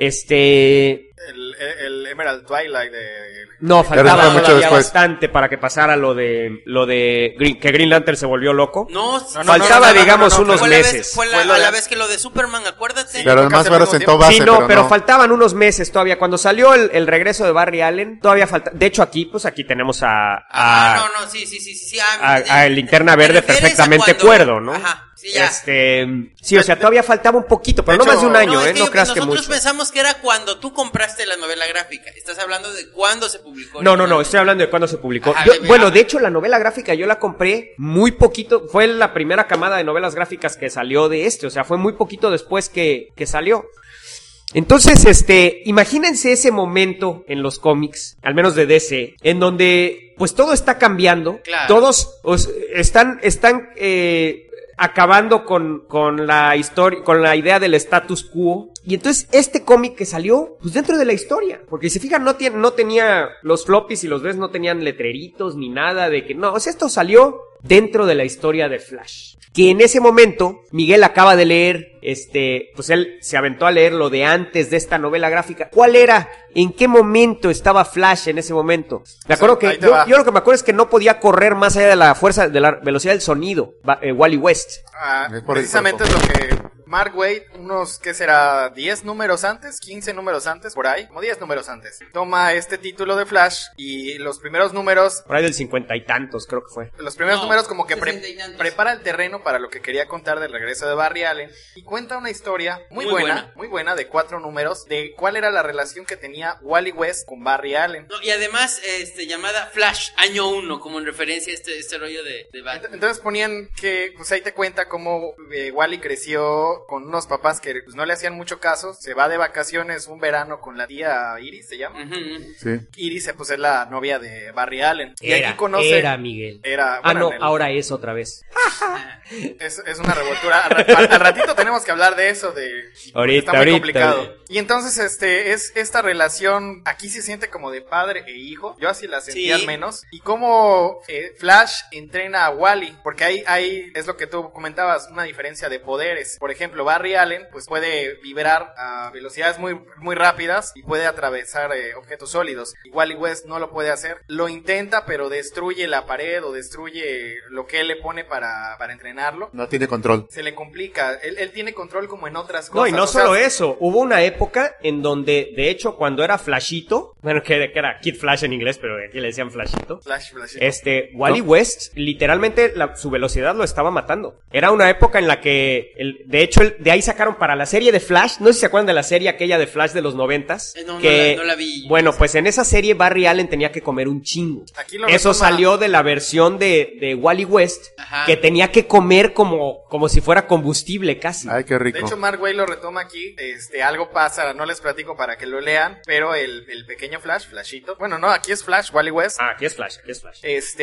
Este... El, el Emerald Twilight de... No, faltaba mucho todavía después. bastante para que pasara lo de lo de Green, que Green Lantern se volvió loco. No, No, no, faltaba, no, no, no, digamos, no, no, unos fue la meses. vez, fue la, Fue lo a de- la vez que lo de Superman, acuérdate. Sí. Pero nunca además se fueron mismo sentó tiempo. base, Sí, no, pero, pero no. faltaban unos meses todavía. Cuando salió el, el regreso de Barry Allen, todavía falta. De hecho, aquí, pues aquí tenemos a. a Ah, no, no, sí, sí, sí, sí. sí ah, a, eh, a Linterna ¿te Verde refieres a perfectamente cuando- cuerdo, ¿no? Ajá, sí, ya. Este, sí, o sea, todavía faltaba un poquito, pero De no más de un hecho, año, es ¿eh? que No yo- creas que nosotros mucho. pensamos que era cuando tú compraste la novela gráfica. Estás hablando de cuándo se publicó. No, no, no, originalmente. estoy hablando de cuándo se publicó. Ajá, Yo- de- bueno, ajá. de hecho, la novela gráfica yo la compré muy poquito. Fue la primera camada de novelas gráficas que salió de este. O sea, fue muy poquito después que, que salió. Entonces, este, imagínense ese momento en los cómics, al menos de D C, en donde, pues todo está cambiando. Claro. Todos os- están, están, eh, acabando con, con la historia, con la idea del status quo. Y entonces este cómic que salió, pues dentro de la historia. Porque si se fijan, no, tiene, no tenía los floppies y los ves, no tenían letreritos ni nada de que, no, o sea, esto salió dentro de la historia de Flash. Que en ese momento, Miguel acaba de leer, este, pues él se aventó a leer lo de antes de esta novela gráfica. ¿Cuál era? ¿En qué momento estaba Flash en ese momento? Me acuerdo Ahí que, te yo, va. yo lo que me acuerdo es que no podía correr más allá de la fuerza, de la velocidad del sonido, va- eh, Wally West. Ah, Es por el precisamente es lo que Mark Waid, unos, ¿qué será? diez números antes, quince números antes, por ahí, como diez números antes. Toma este título de Flash y los primeros números, Por ahí del cincuenta y tantos, creo que fue. los primeros No, números como que pre- sesenta y tantos. prepara el terreno para lo que quería contar del regreso de Barry Allen y cuenta una historia muy, Muy buena, buena. muy buena de cuatro números de cuál era la relación que tenía Wally West con Barry Allen. No, y además, este, llamada Flash, año uno, como en referencia a este, este rollo de, de Batman. Ent- Entonces ponían que, pues ahí te cuenta cómo eh, Wally creció con unos papás que pues, no le hacían mucho caso. Se va de vacaciones un verano con la tía Iris, se llama. Ujú, ujú. Sí. Iris, eh, pues es la novia de Barry Allen. Y Era, aquí conoce. era Miguel. Era, Ah, bueno, no, en el- ahora es otra vez. Es, es una revoltura. Al, ra- al- al ratito tenemos que hablar de eso, de porque Ahorita, está muy ahorita. complicado. Y entonces, este, es esta relación, aquí se siente como de padre e hijo. Yo así la sentí Sí. al menos. Y cómo eh, Flash entrena a Wally, porque hay, hay, es lo que tú comentabas, una diferencia de poderes. Por ejemplo, Barry Allen, pues puede vibrar a velocidades muy, muy rápidas y puede atravesar eh, objetos sólidos. Y Wally West no lo puede hacer. Lo intenta, pero destruye la pared o destruye lo que él le pone para, para entrenarlo. No tiene control. Se le complica. Él, él tiene control como en otras cosas. No, y no o sea, solo eso, hubo una época en donde, de hecho, cuando era Flashito, bueno, que, que era Kid Flash en inglés, pero aquí le decían Flashito, Flash, Flash. este, Wally ¿No? West, literalmente, la- su velocidad lo estaba matando. Era una época en la que, el, de hecho, el- de ahí sacaron para la serie de Flash, no sé si se acuerdan de la serie aquella de Flash de los noventas, Eh, no, no que, la- no la vi. bueno, pues en esa serie Barry Allen tenía que comer un chingo. Aquí lo Eso retoma- salió de la versión de, de Wally West, Ajá. que tenía que comer como, como si fuera combustible casi. Ay, qué rico. De hecho, Mark Waid lo retoma aquí. Este, algo pasa, no les platico para que lo lean, pero el, el pequeño Flash, Flashito. Bueno, no, aquí es Flash, Wally West. Ah, aquí es Flash, aquí es Flash.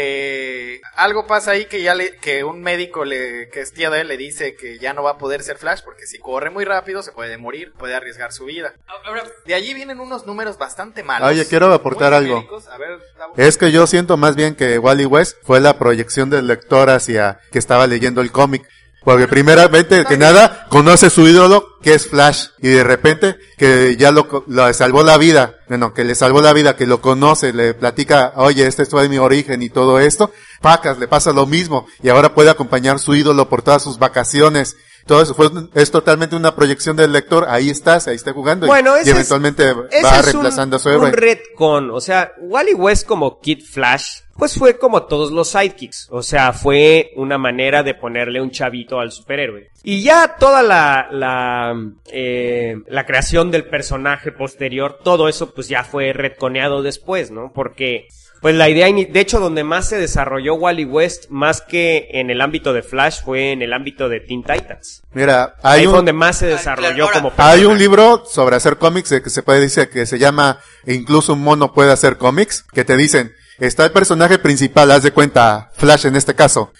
Este, algo pasa ahí que ya le, que un médico le, que es tío de él le dice que ya no va a poder ser Flash porque si corre muy rápido se puede morir, puede arriesgar su vida. Ahora, De allí vienen unos números bastante malos. Oye, quiero aportar muy algo. genéricos. A ver, Davo. Es que yo siento más bien que Wally West fue la proyección del lector hacia que estaba leyendo el cómic. Porque primeramente que nada conoce su ídolo que es Flash y de repente que ya lo, co- lo salvó la vida, bueno, que le salvó la vida, que lo conoce, le platica, oye, este fue mi origen y todo esto, pacas, le pasa lo mismo y ahora puede acompañar su ídolo por todas sus vacaciones. Todo eso fue, es totalmente una proyección del lector, ahí estás, ahí está jugando y- Bueno, y, ese es- eventualmente Ese va es reemplazando un, a su héroe. un retcon, o sea, Wally West como Kid Flash, pues fue como todos los sidekicks, o sea, fue una manera de ponerle un chavito al superhéroe. Y ya toda la, la, eh, la creación del personaje posterior, todo eso pues ya fue retconeado después, ¿no? Porque, pues la idea, ini- de hecho, donde más se desarrolló Wally West, más que en el ámbito de Flash, fue en el ámbito de Teen Titans. Mira, Ahí hay fue un, donde más se Ah, desarrolló claro, ahora- como Hay personaje. un libro sobre hacer cómics de que se puede decir que se llama Incluso un mono puede hacer cómics, que te dicen está el personaje principal, haz de cuenta, Flash en este caso.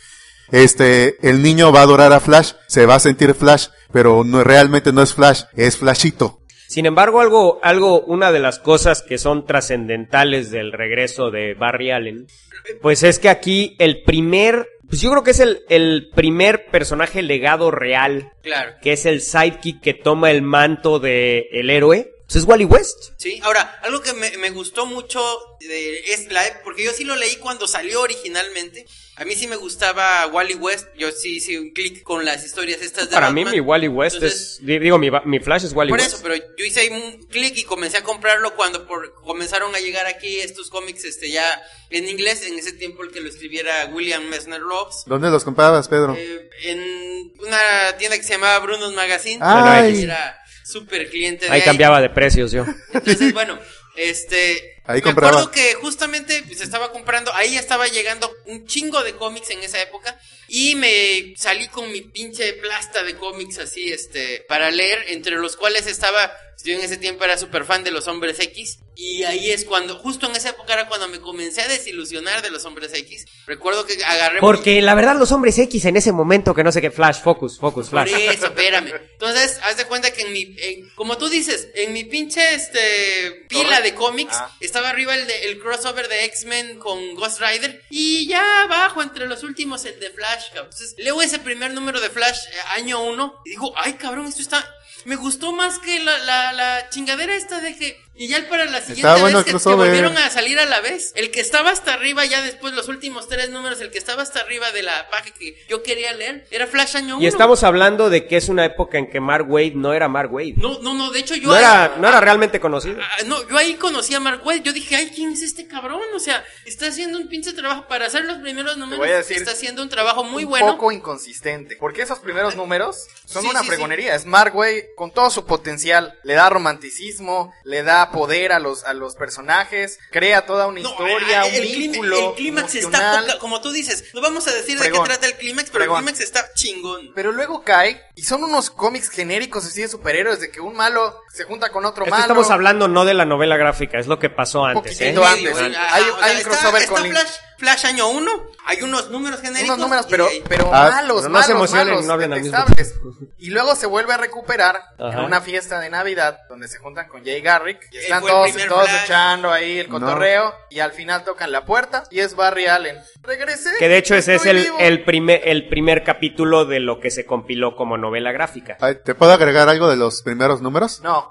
Este, el niño va a adorar a Flash, se va a sentir Flash, pero no, realmente no es Flash, es Flashito. Sin embargo, algo, algo, una de las cosas que son trascendentales del regreso de Barry Allen, pues es que aquí el primer, pues yo creo que es el, el primer personaje legado real, Claro. que es el sidekick que toma el manto de el héroe, pues es Wally West. Sí, ahora, algo que me, me gustó mucho de, es la, porque yo sí lo leí cuando salió originalmente. A mí sí me gustaba Wally West, yo sí hice un clic con las historias estas de Para Batman. mí mi Wally West Entonces, es, digo, mi, mi Flash es Wally por West. eso, pero yo hice ahí un clic y comencé a comprarlo cuando por, comenzaron a llegar aquí estos cómics este ya en inglés. En ese tiempo el que lo escribiera William Messner Loebs. ¿Dónde los comprabas, Pedro? Eh, en una tienda que se llamaba Bruno's Magazine. Ay. Era súper cliente de Ahí ahí. cambiaba de precios yo. Entonces, bueno, este... Ahí me compraba. acuerdo que justamente se estaba comprando, ahí ya estaba llegando un chingo de cómics en esa época. Y me salí con mi pinche plasta de cómics así, este, para leer, entre los cuales estaba... Yo en ese tiempo era súper fan de los Hombres X. Y ahí es cuando, justo en esa época era cuando me comencé a desilusionar de los Hombres X. Recuerdo que agarré... Porque la verdad los hombres X en ese momento que no sé qué, Flash, Focus, Focus, Por Flash. eso, espérame. Entonces, haz de cuenta que en mi, en- como tú dices, en mi pinche este pila de cómics, Ah. estaba arriba el, de, el crossover de X-Men con Ghost Rider, y ya abajo, entre los últimos, el de Flash, cabrón. Entonces, leo ese primer número de Flash, eh, año uno, y digo, ay cabrón, esto está... Me gustó más que la, la, la chingadera esta de que... Y ya para la siguiente Estaba vez bueno el que, que crossover. volvieron a salir a la vez, el que estaba hasta arriba, ya después los últimos tres números, el que estaba hasta arriba de la página que yo quería leer, era Flash año uno. Y estamos hablando de que es una época en que Mark Waid no era Mark Waid. No, no, no, de hecho yo... No ahí- era, no era realmente conocido. Ah, no, yo ahí conocí a Mark Waid, yo dije, ay, ¿quién es este cabrón? O sea, está haciendo un pinche trabajo para hacer los primeros números, voy a decir está haciendo un trabajo muy un bueno. poco inconsistente. Porque esos primeros números son Sí, una sí, fregonería. Es Mark Waid con todo su potencial. Le da romanticismo, le da poder a los, a los personajes, crea toda una No, historia, ah, un el, clima- vínculo el clímax está emocional. poca, como tú dices, no vamos a decir Fregón. de qué trata el clímax, pero Fregón. el clímax está chingón. Pero luego cae y son unos cómics genéricos así de superhéroes, de que un malo se junta con otro Esto malo. estamos hablando no de la novela gráfica, es lo que pasó antes, ¿eh? poquitito antes. Medio, Hay- ajá, hay- o sea, hay un está- crossover está con Link. Flash, Flash año uno, hay unos números genéricos. Unos números, y pero, ahí- pero Ah, malos, no malos, se emocionen, malos, no hablen al mismo detestables. Y luego se vuelve a recuperar en Ajá. una fiesta de Navidad donde se juntan con Jay Garrick y Él están fue el todos, primer todos Flash. echando ahí el cotorreo y al final tocan la puerta y es Barry Allen. Regresé. Que de hecho ese es estoy el, vivo. el, primer, el primer capítulo de lo que se compiló como novela gráfica. Ay, ¿te puedo agregar algo de los primeros números? No.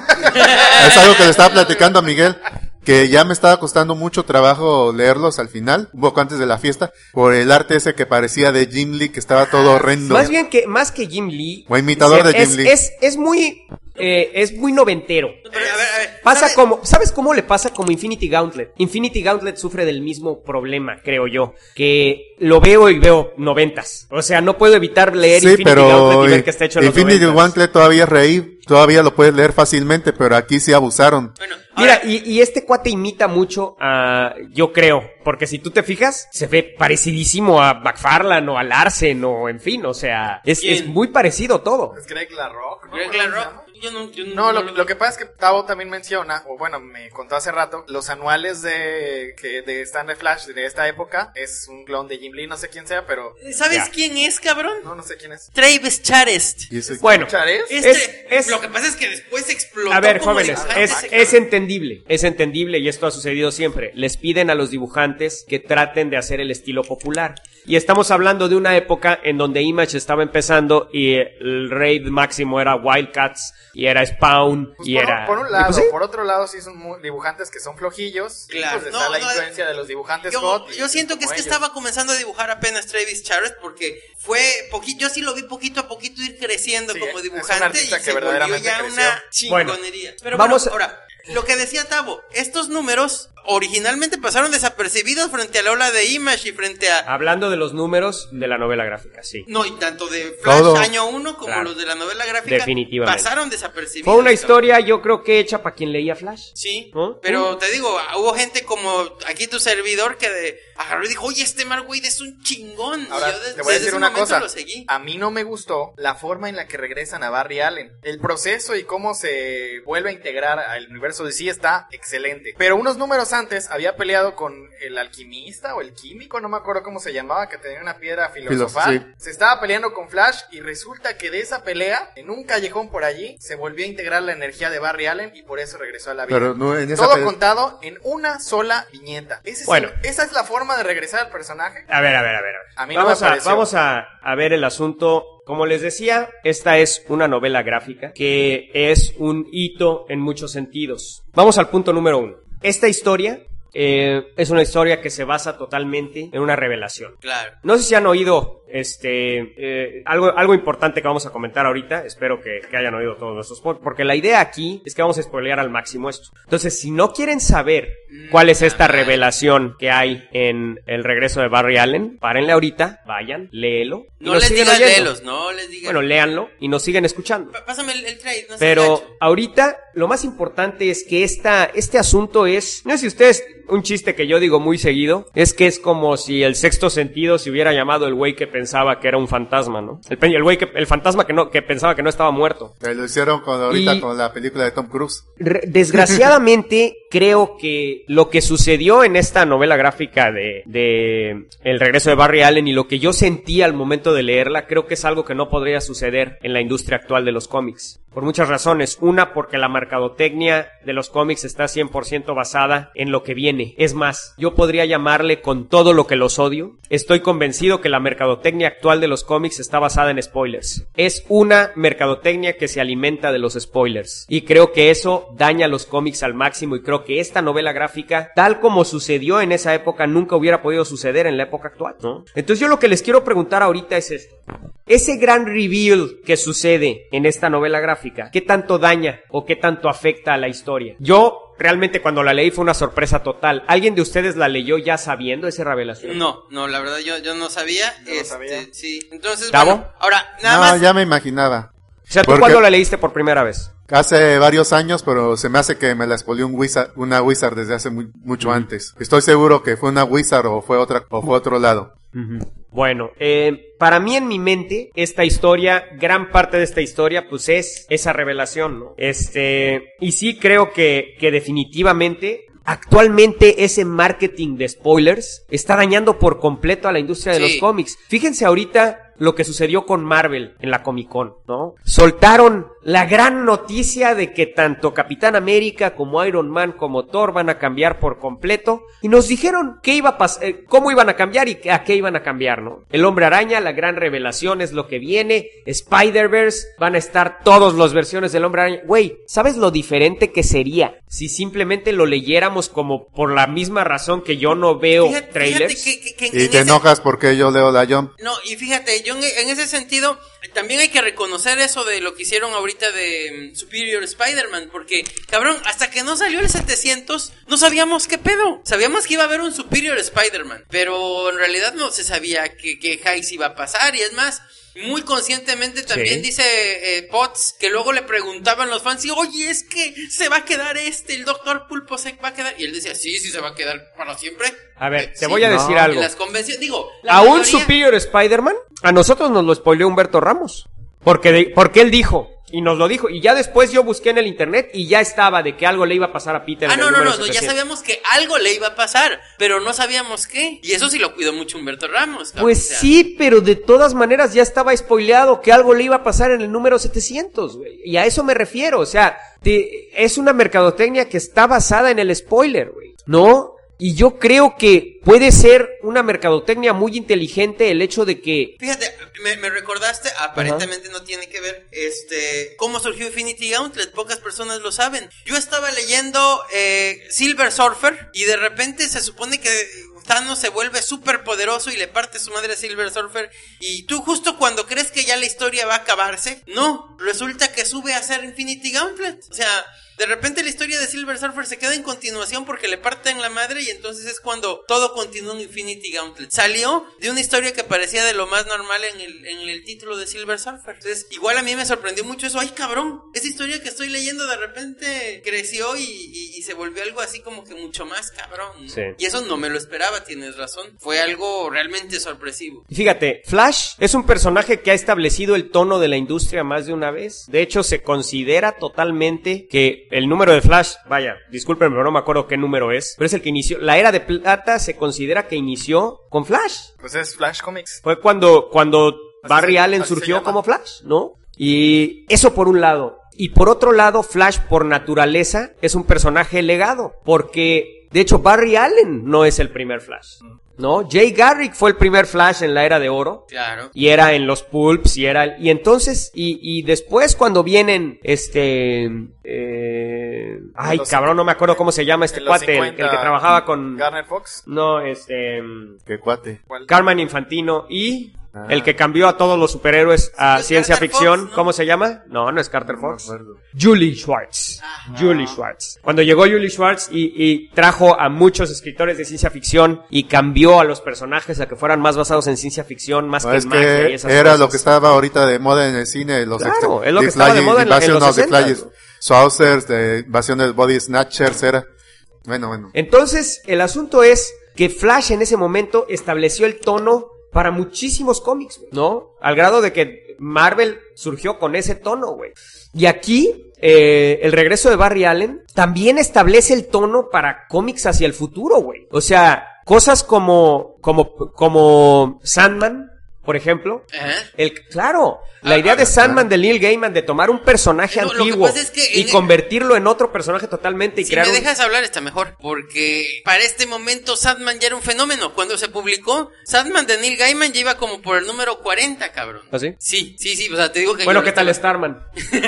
Es algo que le estaba platicando a Miguel, que ya me estaba costando mucho trabajo leerlos al final, un poco antes de la fiesta, por el arte ese que parecía de Jim Lee, que estaba todo horrendo. Más bien que, más que Jim Lee. O imitador de es, Jim Lee. Es, es muy, eh, es muy noventero. Pero, a ver, a ver, Pasa ¿sabes? como, ¿sabes cómo le pasa como Infinity Gauntlet? Infinity Gauntlet sufre del mismo problema, creo yo, que lo veo y veo noventas. O sea, no puedo evitar leer Sí, Infinity pero Gauntlet y ver que está hecho en los Infinity noventas. Gauntlet todavía es reír, todavía lo puedes leer fácilmente, pero aquí sí abusaron. Bueno, Mira, ahora, y, y este cuate imita mucho a, yo creo, porque si tú te fijas, se ve parecidísimo a McFarlane o a Larsen o en fin, o sea, es, ¿Quién? es muy parecido todo. Es Greg LaRocque, ¿no? Greg ¿Cómo se LaRocque, llama? yo no, yo No, lo, lo- lo que pasa es que Tavo también menciona, o bueno, me contó hace rato, los anuales de que de Stanley Flash de esta época es un clon de Jim Lee, no sé quién sea, pero ¿Sabes Ya. quién es, cabrón? no, no sé quién es. Travis Charest. Y ese- Bueno, ¿Chares? Este, Es- es- lo que pasa es que después explotó a ver, como jóvenes, dibujante es, ese es cabrón. entendible, es entendible y esto ha sucedido siempre. Les piden a los dibujantes que traten de hacer el estilo popular. Y estamos hablando de una época en donde Image estaba empezando y el raid máximo era Wildcats y era Spawn Pues y por, era... un- por un y lado, pues sí. por otro lado sí son muy- dibujantes que son flojillos, y Claro. pues está No, la no, influencia de los dibujantes Yo, hot. y yo siento que es como que ellos. estaba comenzando a dibujar apenas Travis Charest porque fue poquito, yo sí lo vi poquito a poquito ir creciendo Sí, como es un dibujante artista y que se volvió verdaderamente ya creció. una chingonería. Pero vamos bueno, ahora, lo que decía Tavo, estos números originalmente pasaron desapercibidos frente a la ola de Image y frente a... Hablando de los números de la novela gráfica, sí. No, y tanto de Flash Todo. año uno como Claro. los de la novela gráfica Definitivamente. pasaron desapercibidos. Fue una cabrón. historia, yo creo que hecha para quien leía Flash. Sí, ¿No? pero te digo, hubo gente como aquí tu servidor que de, agarró y dijo, oye, este Mark Waid es un chingón. Ahora, y yo desde, te voy a desde decir ese una momento cosa. lo seguí. A mí no me gustó la forma en la que regresan a Barry Allen. El proceso y cómo se vuelve a integrar al universo de sí está excelente. Pero unos números antes había peleado con el alquimista o el químico, no me acuerdo cómo se llamaba, que tenía una piedra filosofal. Sí. Se estaba peleando con Flash y resulta que de esa pelea, en un callejón por allí, se volvió a integrar la energía de Barry Allen y por eso regresó a la vida. Pero no, en esa Todo pele- contado en una sola viñeta. Ese es Bueno. el- esa es la forma de regresar al personaje. A ver, a ver, a ver. a ver. A mí no vamos me a, pareció. vamos a, a ver el asunto. Como les decía, esta es una novela gráfica que es un hito en muchos sentidos. Vamos al punto número uno. Esta historia eh, es una historia que se basa totalmente en una revelación. Claro. No sé si han oído este eh, algo algo importante que vamos a comentar ahorita. Espero que, que hayan oído todos nuestros podcasts, porque la idea aquí es que vamos a spoilear al máximo esto. Entonces, si no quieren saber cuál es esta revelación que hay en El regreso de Barry Allen, párenle ahorita, vayan, léelo. y No nos les siguen digas oyendo. léelos, no les digas. Bueno, léanlo y nos siguen escuchando. Pa- Pásame el, el trade, no seas Pero gacho. ahorita lo más importante es que esta, este asunto es, no sé si ustedes, un chiste que yo digo muy seguido, es que es como si el sexto sentido se hubiera llamado el güey que pensaba que era un fantasma, ¿no? El, pe- el güey que, el fantasma que no, que pensaba que no estaba muerto. Que lo hicieron con, ahorita Y- con la película de Tom Cruise. Re- desgraciadamente, creo que lo que sucedió en esta novela gráfica de, de El regreso de Barry Allen y lo que yo sentí al momento de leerla, creo que es algo que no podría suceder en la industria actual de los cómics. Por muchas razones. Una, porque la mercadotecnia de los cómics está cien por ciento basada en lo que viene. Es más, yo podría llamarle con todo lo que los odio. Estoy convencido que la mercadotecnia actual de los cómics está basada en spoilers. Es una mercadotecnia que se alimenta de los spoilers. Y creo que eso daña a los cómics al máximo y creo que esta novela gráfica, tal como sucedió en esa época, nunca hubiera podido suceder en la época actual, ¿no? Entonces yo lo que les quiero preguntar ahorita es esto. Ese gran reveal que sucede en esta novela gráfica, ¿qué tanto daña o qué tanto afecta a la historia? Yo realmente cuando la leí fue una sorpresa total. ¿Alguien de ustedes la leyó ya sabiendo esa revelación? No, no, la verdad yo, yo no sabía. Yo no este, sabía. Sí. Entonces, ¿Tavo? bueno, ahora, nada No, más. ya me imaginaba. O sea, ¿tú Porque- cuándo la leíste por primera vez? Hace varios años, pero se me hace que me la expolió un wizard, una wizard desde hace muy- mucho antes. Estoy seguro que fue una wizard o fue otra, o fue otro lado. Bueno, eh, para mí en mi mente, esta historia, gran parte de esta historia, pues es esa revelación, ¿no? Este, y sí creo que, que definitivamente, actualmente ese marketing de spoilers está dañando por completo a la industria de Sí. los cómics. Fíjense ahorita lo que sucedió con Marvel en la Comic Con, ¿no? Soltaron la gran noticia de que tanto Capitán América como Iron Man como Thor van a cambiar por completo y nos dijeron qué iba a pas- eh, cómo iban a cambiar y a qué iban a cambiar, ¿no? El Hombre Araña, la gran revelación es lo que viene, Spider-Verse, van a estar todas las versiones del Hombre Araña. Güey, ¿sabes lo diferente que sería si simplemente lo leyéramos como por la misma razón que yo no veo Fíjate, trailers? fíjate que, que- que en Y te ese- enojas porque yo leo la Jump. No, y fíjate, yo en, en ese sentido también hay que reconocer eso de lo que hicieron ahorita de mm, Superior Spider-Man, porque, cabrón, hasta que no salió el setecientos, no sabíamos qué pedo. Sabíamos que iba a haber un Superior Spider-Man, pero en realidad no se sabía que, que Hayes iba a pasar, y es más, muy conscientemente también Sí. dice eh, Potts que luego le preguntaban los fans, y, oye, es que se va a quedar este, el Doctor Pulpo se va a quedar, y él decía, sí, sí se va a quedar para siempre. A ver, Eh, te sí, voy a decir en algo. las convenciones, digo, la A un mayoría- Superior Spider-Man, a nosotros nos lo spoileó Humberto Ramos. Porque, de- porque él dijo, y nos lo dijo, y ya después yo busqué en el internet y ya estaba de que algo le iba a pasar a Peter. Ah, en el no, no, número no, no, ya setecientos. sabíamos que algo le iba a pasar, pero no sabíamos qué. Y eso sí lo cuidó mucho Humberto Ramos. cabrón, Pues o sea, sí, pero de todas maneras ya estaba spoileado que algo le iba a pasar en el número setecientos, güey. Y a eso me refiero, o sea, te- es una mercadotecnia que está basada en el spoiler, güey. ¿No? Y yo creo que puede ser una mercadotecnia muy inteligente el hecho de que... Fíjate, me, me recordaste, aparentemente no tiene que ver, este, cómo surgió Infinity Gauntlet, pocas personas lo saben. Yo estaba leyendo eh, Silver Surfer y de repente se supone que Thanos se vuelve súper poderoso y le parte su madre a Silver Surfer, y tú justo cuando crees que ya la historia va a acabarse, no, resulta que sube a hacer Infinity Gauntlet. O sea, de repente la historia de Silver Surfer se queda en continuación porque le parten la madre, y entonces es cuando todo continúa en Infinity Gauntlet. Salió de una historia que parecía de lo más normal en el, en el título de Silver Surfer. Entonces, igual a mí me sorprendió mucho eso. Ay, cabrón, esa historia que estoy leyendo de repente creció y, y, y se volvió algo así como que mucho más cabrón, ¿no? Sí. Y eso no me lo esperaba, tienes razón. Fue algo realmente sorpresivo. Y fíjate, Flash es un personaje que ha establecido el tono de la industria más de una vez. De hecho, se considera totalmente que el número de Flash, vaya, discúlpenme, pero no me acuerdo qué número es, pero es el que inició, la era de plata se considera que inició con Flash. Pues es Flash Comics. Fue cuando, cuando Barry se- Allen así se surgió llama. como Flash, ¿no? Y eso por un lado. Y por otro lado, Flash por naturaleza es un personaje legado, porque de hecho Barry Allen no es el primer Flash, ¿no? Jay Garrick fue el primer Flash en la era de oro. Claro. Y era en los pulps y era... Y entonces, y, y después cuando vienen, este... Eh, ay, los cabrón, no me acuerdo cómo se llama este En los cuate, el, el cincuenta, que trabajaba con... Garner Fox. No, este... Qué cuate. ¿Cuál? Carmen Infantino y... Ah. El que cambió a todos los superhéroes a Pues ciencia Carter ficción, Fox, ¿no? ¿cómo se llama? No, no es Carter No me Fox. acuerdo. Julie Schwartz. Julie Schwartz. Cuando llegó Julie Schwartz y, y trajo a muchos escritores de ciencia ficción y cambió a los personajes a que fueran más basados en ciencia ficción, más No, que es en magia y que esas era cosas. lo que estaba ahorita de moda en el cine, los Claro, extra- es lo que The estaba de Flying moda en la- en Invasion los of the sesentas. Flyers, Saucers, de Invasión del Body Snatchers, era. Bueno, bueno. Entonces, el asunto es que Flash en ese momento estableció el tono para muchísimos cómics, güey, ¿no? Al grado de que Marvel surgió con ese tono, güey. Y aquí, eh, el regreso de Barry Allen también establece el tono para cómics hacia el futuro, güey. O sea, cosas como, como, como Sandman, por ejemplo. Ajá. El, claro, la idea de Sandman de Neil Gaiman de tomar un personaje No, lo que antiguo pasa es que y en- convertirlo en otro personaje totalmente y Si crear me un... dejas hablar está mejor, porque para este momento Sandman ya era un fenómeno. Cuando se publicó, Sandman de Neil Gaiman ya iba como por el número cuarenta, cabrón. ¿Ah, sí? Sí, sí, sí, o sea, te digo que... Bueno, yo ¿qué tal estaba- Starman?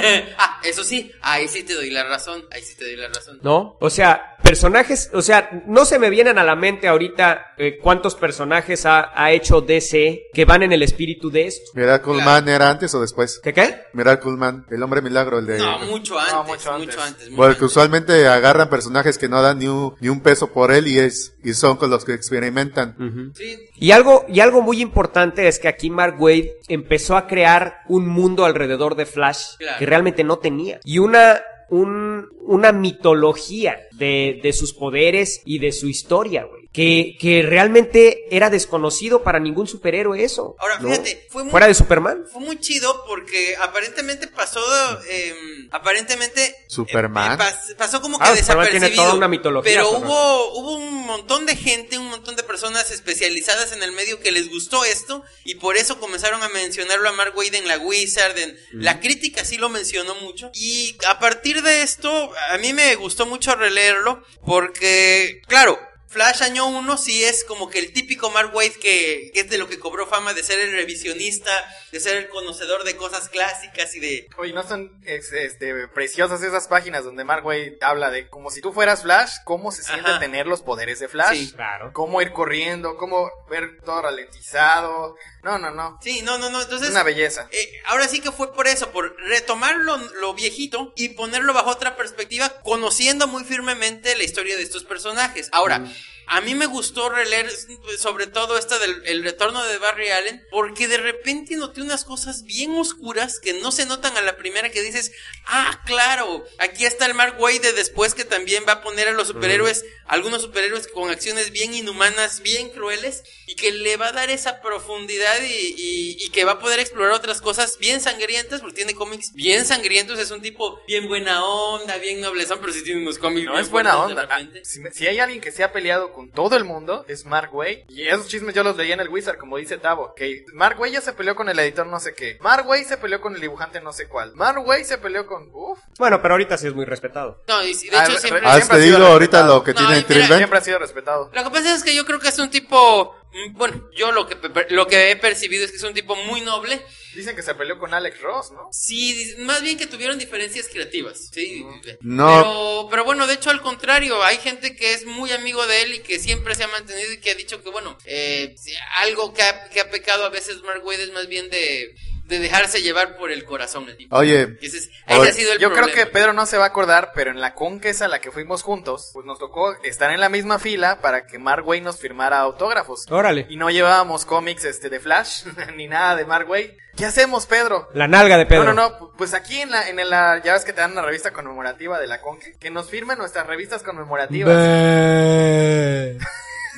Ah, eso sí, ahí sí te doy la razón, ahí sí te doy la razón. ¿No? O sea, personajes, o sea, no se me vienen a la mente ahorita eh, cuántos personajes ha, ha hecho D C que van en el espíritu de esto. Miracle Claro. Man era antes o después. ¿Qué qué? Miracle Man, el hombre milagro, el de... No, mucho antes, No, mucho mucho antes, antes. mucho Porque antes. usualmente agarran personajes que no dan ni un, ni un peso por él y es y son con los que experimentan. Sí, Y algo, y algo muy importante es que aquí Mark Waid empezó a crear un mundo alrededor de Flash Claro. que realmente no tenía. Y una, un, una mitología de, de sus poderes y de su historia, güey. Que, que realmente era desconocido para ningún superhéroe eso. Ahora, ¿no? fíjate, fue muy- Fuera de Superman. fue muy chido porque aparentemente pasó, eh, aparentemente... Superman. eh, pas- pasó como que Ah, Superman desapercibido. tiene toda una mitología, Pero Superman. hubo, hubo un montón de gente, un montón de personas especializadas en el medio que les gustó esto y por eso comenzaron a mencionarlo a Mark Waid en la Wizard. En, La crítica sí lo mencionó mucho. Y a partir de esto, a mí me gustó mucho releerlo porque, claro... Flash año uno sí es como que el típico Mark Waid que, que es de lo que cobró fama de ser el revisionista, de ser el conocedor de cosas clásicas y de... Oye, ¿no son ex- este, preciosas esas páginas donde Mark Waid habla de como si tú fueras Flash, cómo se siente Ajá. tener los poderes de Flash? Sí, claro. Cómo ir corriendo, cómo ver todo ralentizado. No, no, no. Sí, no, no, no, entonces... Es una belleza. Eh, ahora sí que fue por eso, por retomar lo, lo viejito y ponerlo bajo otra perspectiva, conociendo muy firmemente la historia de estos personajes. Ahora, a mí me gustó releer sobre todo esta del el retorno de Barry Allen, porque de repente noté unas cosas bien oscuras que no se notan a la primera, que dices, ah, claro, aquí está el Mark Waid de después que también va a poner a los superhéroes, algunos superhéroes con acciones bien inhumanas, bien crueles, y que le va a dar esa profundidad y, y, y que va a poder explorar otras cosas bien sangrientas, porque tiene cómics bien sangrientos, es un tipo bien buena onda, bien noblezón, pero sí tiene unos cómics No bien es buena fuertes de onda. Ah, repente. si, me- si hay alguien que se ha peleado con todo el mundo, es Mark Waid. Y esos chismes yo los leí en el Wizard, como dice Tavo. Que Mark Waid ya se peleó con el editor no sé qué. Mark Waid se peleó con el dibujante no sé cuál. Mark Waid se peleó con... Uf. Bueno, pero ahorita sí es muy respetado. No, y, y de Ah, hecho re- siempre... re- ¿Has siempre ha sido leído ahorita respetado. lo que No, tiene y en mira, Thrillback? Siempre ha sido respetado. Lo que pasa es que yo creo que es un tipo... mm, Bueno, yo lo que, pe- lo que he percibido es que es un tipo muy noble. Dicen que se peleó con Alex Ross, ¿no? Sí, más bien que tuvieron diferencias creativas. Sí. No. Pero, pero bueno, de hecho al contrario, hay gente que es muy amigo de él y que siempre se ha mantenido y que ha dicho que bueno, eh, algo que ha, que ha pecado a veces Mark Waid es más bien de, de dejarse llevar por el corazón. El tipo. Oye, Y ese, es- oye, ese ha sido el Yo problema. creo que Pedro no se va a acordar, pero en la con que es a la que fuimos juntos, pues nos tocó estar en la misma fila para que Mark Waid nos firmara autógrafos. Órale. Y no llevábamos cómics este de Flash, ni nada de Mark Waid. ¿Qué hacemos, Pedro? La nalga de Pedro. No, no, no, pues aquí en la, en la, ya ves que te dan una revista conmemorativa de la Conque, que nos firmen nuestras revistas conmemorativas.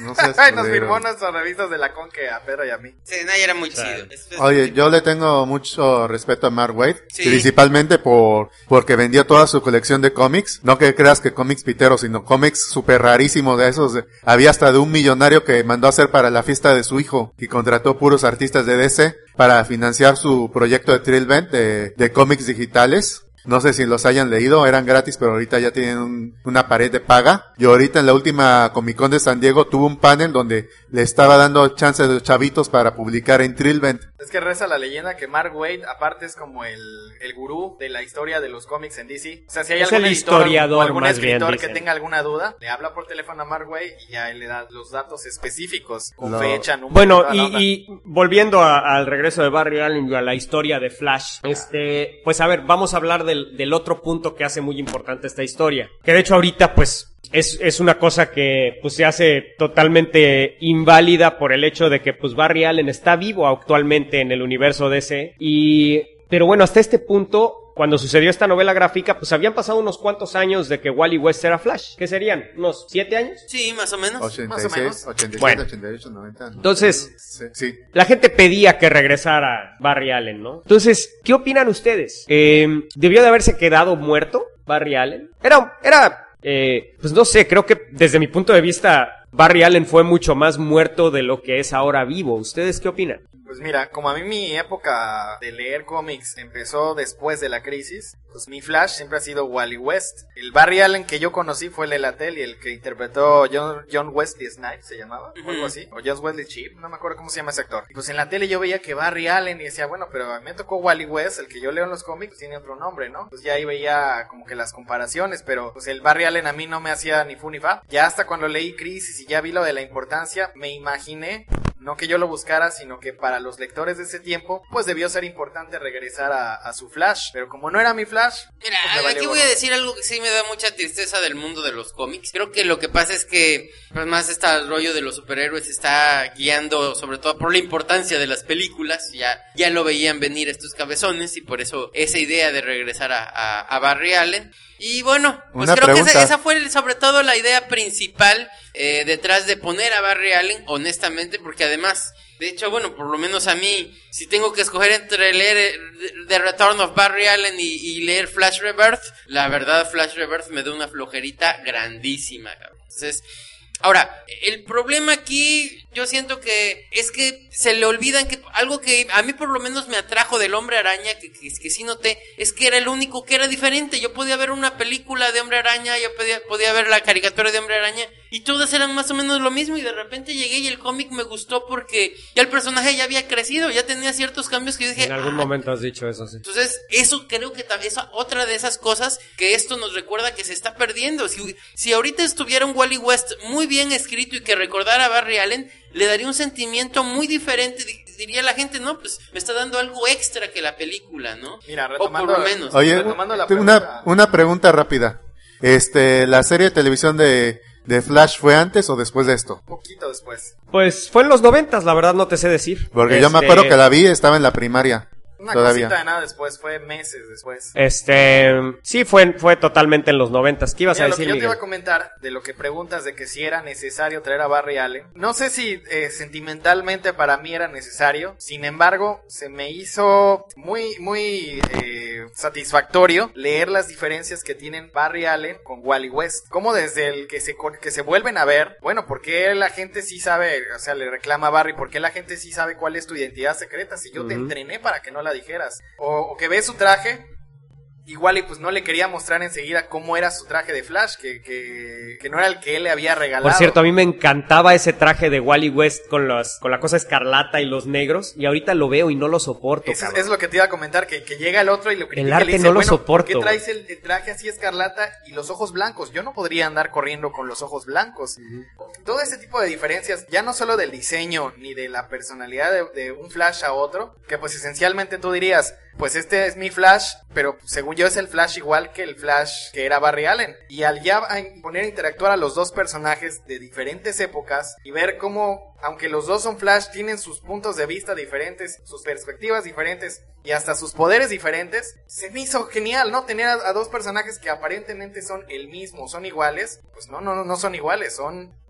No seas Ay, nos culero. firmó nuestras revistas de la Conque a Pedro y a mí. Sí, no, era muy Claro. chido. Es- es- Oye, yo le tengo mucho respeto a Mark Waid, Sí. principalmente por porque vendió toda su colección de cómics. No que creas que cómics piteros, sino cómics súper rarísimos de esos. de- Había hasta de un millonario que mandó a hacer para la fiesta de su hijo y contrató puros artistas de D C para financiar su proyecto de Thrillvent de, de cómics digitales. No sé si los hayan leído, eran gratis, pero ahorita ya tienen un- una pared de paga. Y ahorita en la última Comic Con de San Diego tuvo un panel donde le estaba dando chance de los chavitos para publicar en Thrillvent. Es que reza la leyenda que Mark Waid, aparte, es como el, el gurú de la historia de los cómics en D C. O sea, si hay Es algún el editor historiador, o algún más bien, escritor que dicen. tenga alguna duda, le habla por teléfono a Mark Waid y ya él le da los datos específicos, con No. fecha, número. Bueno, toda la onda. y, y volviendo a- al regreso de Barry Allen y a la historia de Flash, este, pues a ver, vamos a hablar del, del otro punto que hace muy importante esta historia. Que de hecho ahorita, pues, es, es una cosa que, pues, se hace totalmente inválida por el hecho de que, pues, Barry Allen está vivo actualmente en el universo D C. Y, pero bueno, hasta este punto, cuando sucedió esta novela gráfica, pues habían pasado unos cuantos años de que Wally West era Flash. ¿Qué serían? ¿Unos siete años? Sí, más o menos. ochenta y Más o menos. seis, ochenta y siete, Bueno. ochenta y ocho, noventa. Entonces, Sí, sí. la gente pedía que regresara Barry Allen, ¿no? Entonces, ¿qué opinan ustedes? Eh, ¿Debió de haberse quedado muerto Barry Allen? Era, era, eh, pues no sé, creo que desde mi punto de vista, Barry Allen fue mucho más muerto de lo que es ahora vivo. ¿Ustedes qué opinan? Pues mira, como a mí mi época de leer cómics empezó después de la crisis, pues mi Flash siempre ha sido Wally West. El Barry Allen que yo conocí fue el de la tele, el que interpretó John, John Wesley Snipes, se llamaba, o algo así, o John Wesley Chip, no me acuerdo cómo se llama ese actor. Y pues en la tele yo veía que Barry Allen y decía, bueno, pero me tocó Wally West, el que yo leo en los cómics, tiene otro nombre, ¿no? Pues ya ahí veía como que las comparaciones, pero pues el Barry Allen a mí no me hacía ni fu ni fa. Ya hasta cuando leí Crisis y ya vi lo de la importancia, me imaginé, no que yo lo buscara, sino que para los lectores de ese tiempo, pues debió ser importante regresar a, a su Flash. Pero como no era mi Flash, Mira, pues me valió aquí gorro. voy a decir algo que sí me da mucha tristeza del mundo de los cómics. Creo que lo que pasa es que, pues más este rollo de los superhéroes está guiando, sobre todo por la importancia de las películas. Ya, ya lo veían venir estos cabezones y por eso esa idea de regresar a, a, a Barry Allen. Y bueno, pues Una creo que esa, pregunta. esa fue sobre todo la idea principal eh, detrás de poner a Barry Allen, honestamente, porque además, de hecho, bueno, por lo menos a mí, si tengo que escoger entre leer eh, The Return of Barry Allen y, y leer Flash Rebirth, la verdad Flash Rebirth me da una flojerita grandísima, cabrón. Entonces, ahora, el problema aquí, yo siento que es que se le olvidan que algo que a mí por lo menos me atrajo del Hombre Araña, que, que, que sí noté, es que era el único que era diferente. Yo podía ver una película de Hombre Araña, yo podía, podía ver la caricatura de Hombre Araña, y todas eran más o menos lo mismo, y de repente llegué y el cómic me gustó porque ya el personaje ya había crecido, ya tenía ciertos cambios que yo dije... En algún "Ah". momento has dicho eso, sí. Entonces, eso creo que también es otra de esas cosas que esto nos recuerda que se está perdiendo. Si, si ahorita estuviera un Wally West muy bien escrito y que recordara a Barry Allen, le daría un sentimiento muy diferente. Di- Diría la gente, no, pues me está dando algo extra que la película, ¿no? Mira, O retomando, por lo menos. Oye, retomando la tengo pregunta, una, una pregunta rápida. Este, ¿la serie de televisión de, de Flash fue antes o después de esto? un poquito después. Pues fue en los noventas, la verdad no te sé decir. Porque yo me Este, acuerdo que la vi, estaba en la primaria. Una Todavía. cosita de nada después, fue meses después. Este, sí, fue, fue totalmente en los noventas. ¿Qué ibas Mira, a lo que decir, yo te iba Miguel? a comentar de lo que preguntas de que si era necesario traer a Barry Allen, no sé si eh, sentimentalmente para mí era necesario, sin embargo se me hizo muy muy eh, satisfactorio leer las diferencias que tienen Barry Allen con Wally West, como desde el que se co- que se vuelven a ver, bueno, porque la gente sí sabe, o sea, le reclama a Barry, porque la gente sí sabe cuál es tu identidad secreta, si yo te Ujú. entrené para que no la dijeras, o, o que ves su traje. Igual y pues no le quería mostrar enseguida cómo era su traje de Flash, que, que, que no era el que él le había regalado. Por cierto, a mí me encantaba ese traje de Wally West con los, con la cosa escarlata y los negros, y ahorita lo veo y no lo soporto, Eso es, cabrón. es lo que te iba a comentar, que, que llega el otro y lo critica y arte le dice, no lo bueno, soporto, ¿por qué traes el, el traje así escarlata y los ojos blancos? Yo no podría andar corriendo con los ojos blancos. Todo ese tipo de diferencias, ya no solo del diseño ni de la personalidad de, de un Flash a otro, que pues esencialmente tú dirías, pues este es mi Flash, pero según yo es el Flash igual que el Flash que era Barry Allen. Y al ya poner a interactuar a los dos personajes de diferentes épocas y ver cómo, aunque los dos son Flash, tienen sus puntos de vista diferentes, sus perspectivas diferentes y hasta sus poderes diferentes, se me hizo genial, ¿no? Tener a, a dos personajes que aparentemente son el mismo, son iguales, pues no, no, no son iguales, son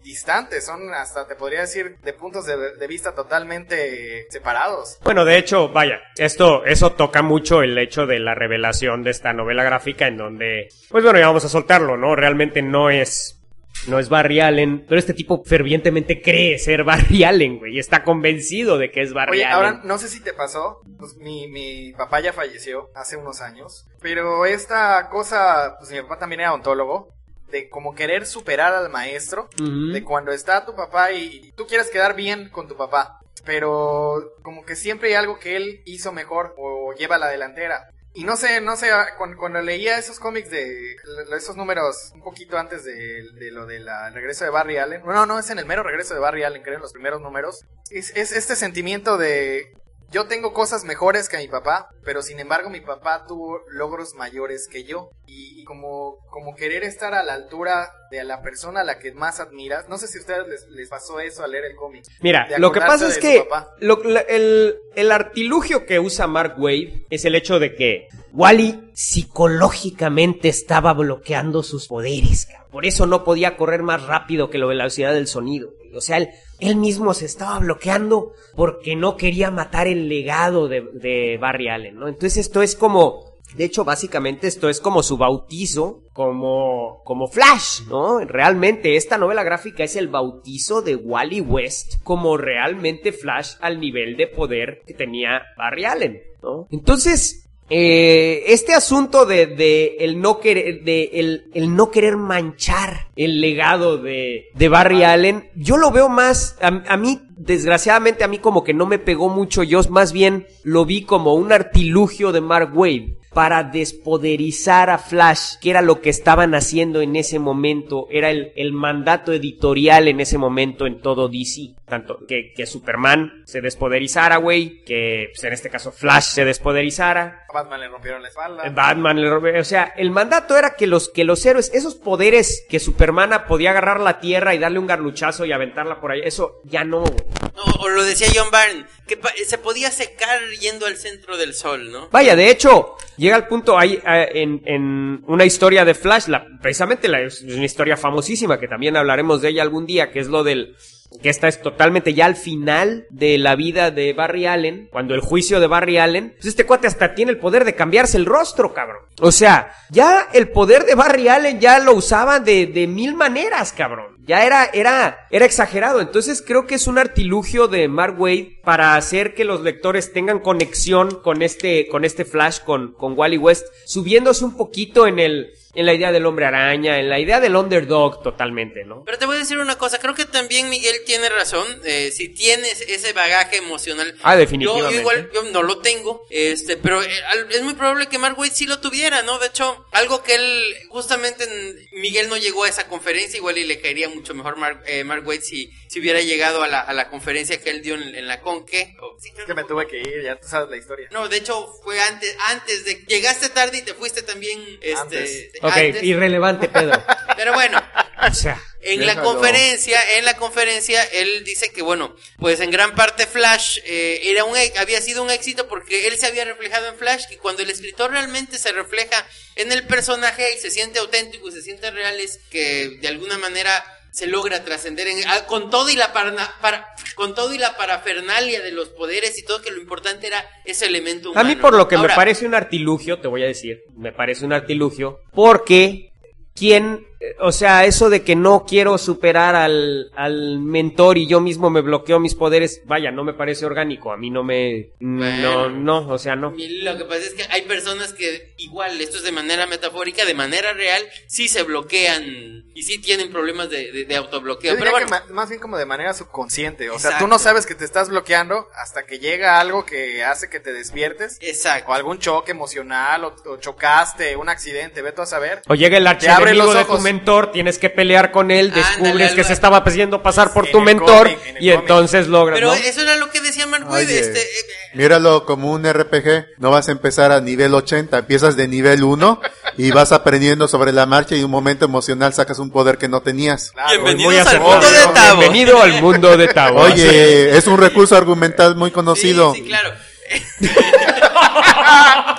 distantes, son hasta, te podría decir, de puntos de, de vista totalmente separados. Bueno, de hecho, vaya, esto, eso toca mucho el hecho de la revelación de esta novela gráfica en donde, pues bueno, ya vamos a soltarlo, ¿no? Realmente no es... No es Barry Allen, pero este tipo fervientemente cree ser Barry Allen, güey, y está convencido de que es Barry Oye, Allen. ahora, no sé si te pasó, pues mi, mi papá ya falleció hace unos años, pero esta cosa, pues mi papá también era odontólogo, de como querer superar al maestro, uh-huh. de cuando está tu papá y, y tú quieres quedar bien con tu papá, pero como que siempre hay algo que él hizo mejor o lleva a la delantera. Y no sé, no sé, cuando, cuando leía esos cómics de esos números un poquito antes de, de lo del regreso de Barry Allen, no, no, es en el mero regreso de Barry Allen, creo, en los primeros números, es, es este sentimiento de yo tengo cosas mejores que mi papá, pero sin embargo mi papá tuvo logros mayores que yo, y, y como, como querer estar a la altura de la persona a la que más admiras. No sé si a ustedes les, les pasó eso al leer el cómic. Mira, lo que pasa es que lo, la, el, el artilugio que usa Mark Waid es el hecho de que Wally psicológicamente estaba bloqueando sus poderes, cabrón. Por eso no podía correr más rápido que la velocidad del sonido. O sea, él, él mismo se estaba bloqueando porque no quería matar el legado de, de Barry Allen, ¿no? Entonces esto es como... De hecho, básicamente esto es como su bautizo, como, como Flash, ¿no? Realmente esta novela gráfica es el bautizo de Wally West como realmente Flash al nivel de poder que tenía Barry Allen, ¿no? Entonces, eh, este asunto de, de el no querer, de el, el no querer manchar el legado de, de Barry Allen, yo lo veo más, a, a mí, desgraciadamente a mí como que no me pegó mucho, yo más bien lo vi como un artilugio de Mark Waid para despoderizar a Flash, que era lo que estaban haciendo en ese momento, era el, el mandato editorial en ese momento en todo D C, tanto que, que Superman se despoderizara, güey, que pues, en este caso Flash se despoderizara. A Batman le rompieron la espalda. Batman le rompieron, o sea, el mandato era que los, que los héroes, esos poderes que Superman podía agarrar la tierra y darle un garluchazo y aventarla por ahí, eso ya no, güey. No, o lo decía John Byrne, que pa- se podía secar yendo al centro del sol, ¿no? Vaya, de hecho, llega al punto ahí eh, en, en una historia de Flash, la, precisamente la, es una historia famosísima que también hablaremos de ella algún día, que es lo del... que esta es totalmente ya al final de la vida de Barry Allen, cuando el juicio de Barry Allen, pues este cuate hasta tiene el poder de cambiarse el rostro, cabrón. O sea, ya el poder de Barry Allen ya lo usaban de, de mil maneras, cabrón. Ya era, era, era exagerado. Entonces creo que es un artilugio de Mark Waid para hacer que los lectores tengan conexión con este, con este Flash, con, con Wally West, subiéndose un poquito en el... en la idea del hombre araña, en la idea del underdog totalmente, ¿no? Pero te voy a decir una cosa, creo que también Miguel tiene razón, eh, si tienes ese bagaje emocional. Ah, definitivamente. Yo, yo igual, yo no lo tengo, este, pero eh, es muy probable que Mark Waid sí lo tuviera, ¿no? De hecho, algo que él, justamente Miguel no llegó a esa conferencia, igual y le caería mucho mejor Mark, eh, Mark Waid si, si hubiera llegado a la, a la conferencia que él dio en, en la Conque. Oh, sí, es que me tuve que ir, ya tú sabes la historia. No, de hecho fue antes, antes de, llegaste tarde y te fuiste también, este... Antes. Ok, antes. Irrelevante, Pedro. Pero bueno, o sea, en la conferencia, en la conferencia, él dice que bueno, pues en gran parte Flash eh, era un, había sido un éxito porque él se había reflejado en Flash, y cuando el escritor realmente se refleja en el personaje y se siente auténtico y se siente real, es que de alguna manera se logra trascender en, con todo y la para, para, con todo y la parafernalia de los poderes y todo, que lo importante era ese elemento humano. A mí por lo que Ahora, me parece un artilugio, te voy a decir, me parece un artilugio, porque ¿quién, o sea, eso de que no quiero superar al, al mentor y yo mismo me bloqueo mis poderes, vaya, no me parece orgánico, a mí no me, Bueno, no, no, o sea, no. Lo que pasa es que hay personas que igual, esto es de manera metafórica, de manera real, sí se bloquean y sí tienen problemas de, de, de autobloqueo. Yo Pero diría bueno, que ma- más bien como de manera subconsciente, o sea, Exacto. tú no sabes que te estás bloqueando hasta que llega algo que hace que te despiertes, exacto. o algún choque emocional, o, o chocaste, un accidente, ve tú a saber. O llega el abre archienemigo los de tu ojos. mentor, tienes que pelear con él, Ándale, descubres algo que se así. estaba haciendo pasar por En tu el mentor cómic, en el y cómic. entonces logras, Pero ¿no? eso era lo que decía Mark Waid, Oye, este... eh, míralo como un R P G, no vas a empezar a nivel ochenta, empiezas de nivel uno y vas aprendiendo sobre la marcha y en un momento emocional sacas un poder que no tenías. Claro, Bienvenidos Muy al acertado. mundo de Tavo. Bienvenido al mundo de Tavo. Oye, es un recurso argumental muy conocido. Sí, sí, claro.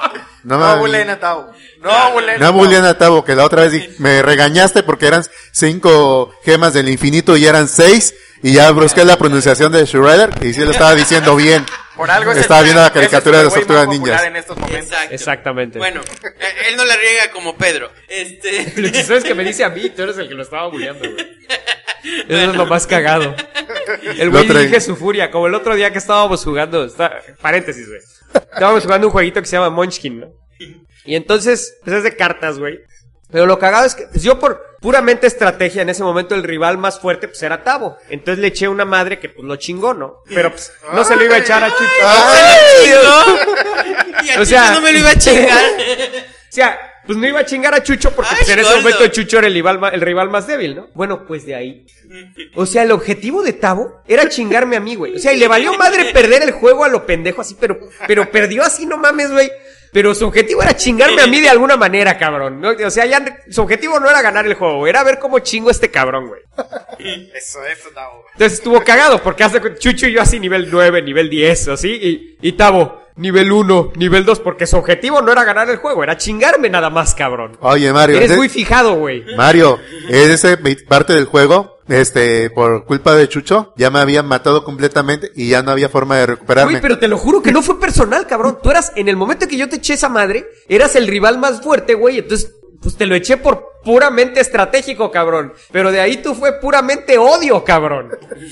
No, No me- bulen a Tavo. No bulen No bulen a Tavo, que la otra vez di- me regañaste porque eran cinco gemas del infinito y eran seis. Y ya busqué la pronunciación de Shredder y sí lo estaba diciendo bien. Por algo es Estaba el- viendo la ese es caricatura de el las güey tortugas más popular ninjas. en estos momentos. Exacto. Exactamente. Bueno, eh, él no la riega como Pedro. Este. Lo chistoso es que me dice a mí, tú eres el que lo estaba bulleando, güey. Eso es lo más cagado. El güey Lo trae- dirige su furia, como el otro día que estábamos jugando, está, paréntesis, güey. Estábamos jugando un jueguito que se llama Munchkin, ¿no? Y entonces, pues es de cartas, güey. Pero lo cagado es que, pues yo por puramente estrategia, en ese momento el rival más fuerte, pues era Tavo. Entonces le eché una madre que, pues lo chingó, ¿no? Pero, pues, no se lo iba a echar a Chucho. Y a O sea- Chucho no me lo iba a chingar. O sea, pues no iba a chingar a Chucho porque Ay, pues, en ese gordo. momento Chucho era el rival, ma- el rival más débil, ¿no? Bueno, pues de ahí. O sea, el objetivo de Tavo era chingarme a mí, güey. O sea, y le valió madre perder el juego a lo pendejo así, pero, pero perdió así, no mames, güey. Pero su objetivo era chingarme a mí de alguna manera, cabrón, ¿no? O sea, ya su objetivo no era ganar el juego, güey, era ver cómo chingo a este cabrón, güey. Eso, eso, Tavo. Entonces estuvo cagado porque hace Chucho y yo así nivel nueve, nivel diez, así, y, y Tavo, nivel uno, nivel dos, porque su objetivo no era ganar el juego, era chingarme nada más, cabrón. Oye, Mario. Eres ese- muy fijado, güey. Mario, ese parte del juego, este, por culpa de Chucho, ya me habían matado completamente y ya no había forma de recuperarme. Güey, pero te lo juro que no fue personal, cabrón. Tú eras, en el momento que yo te eché esa madre, eras el rival más fuerte, güey. Entonces, pues te lo eché por puramente estratégico, cabrón. Pero de ahí tú fue puramente odio, cabrón.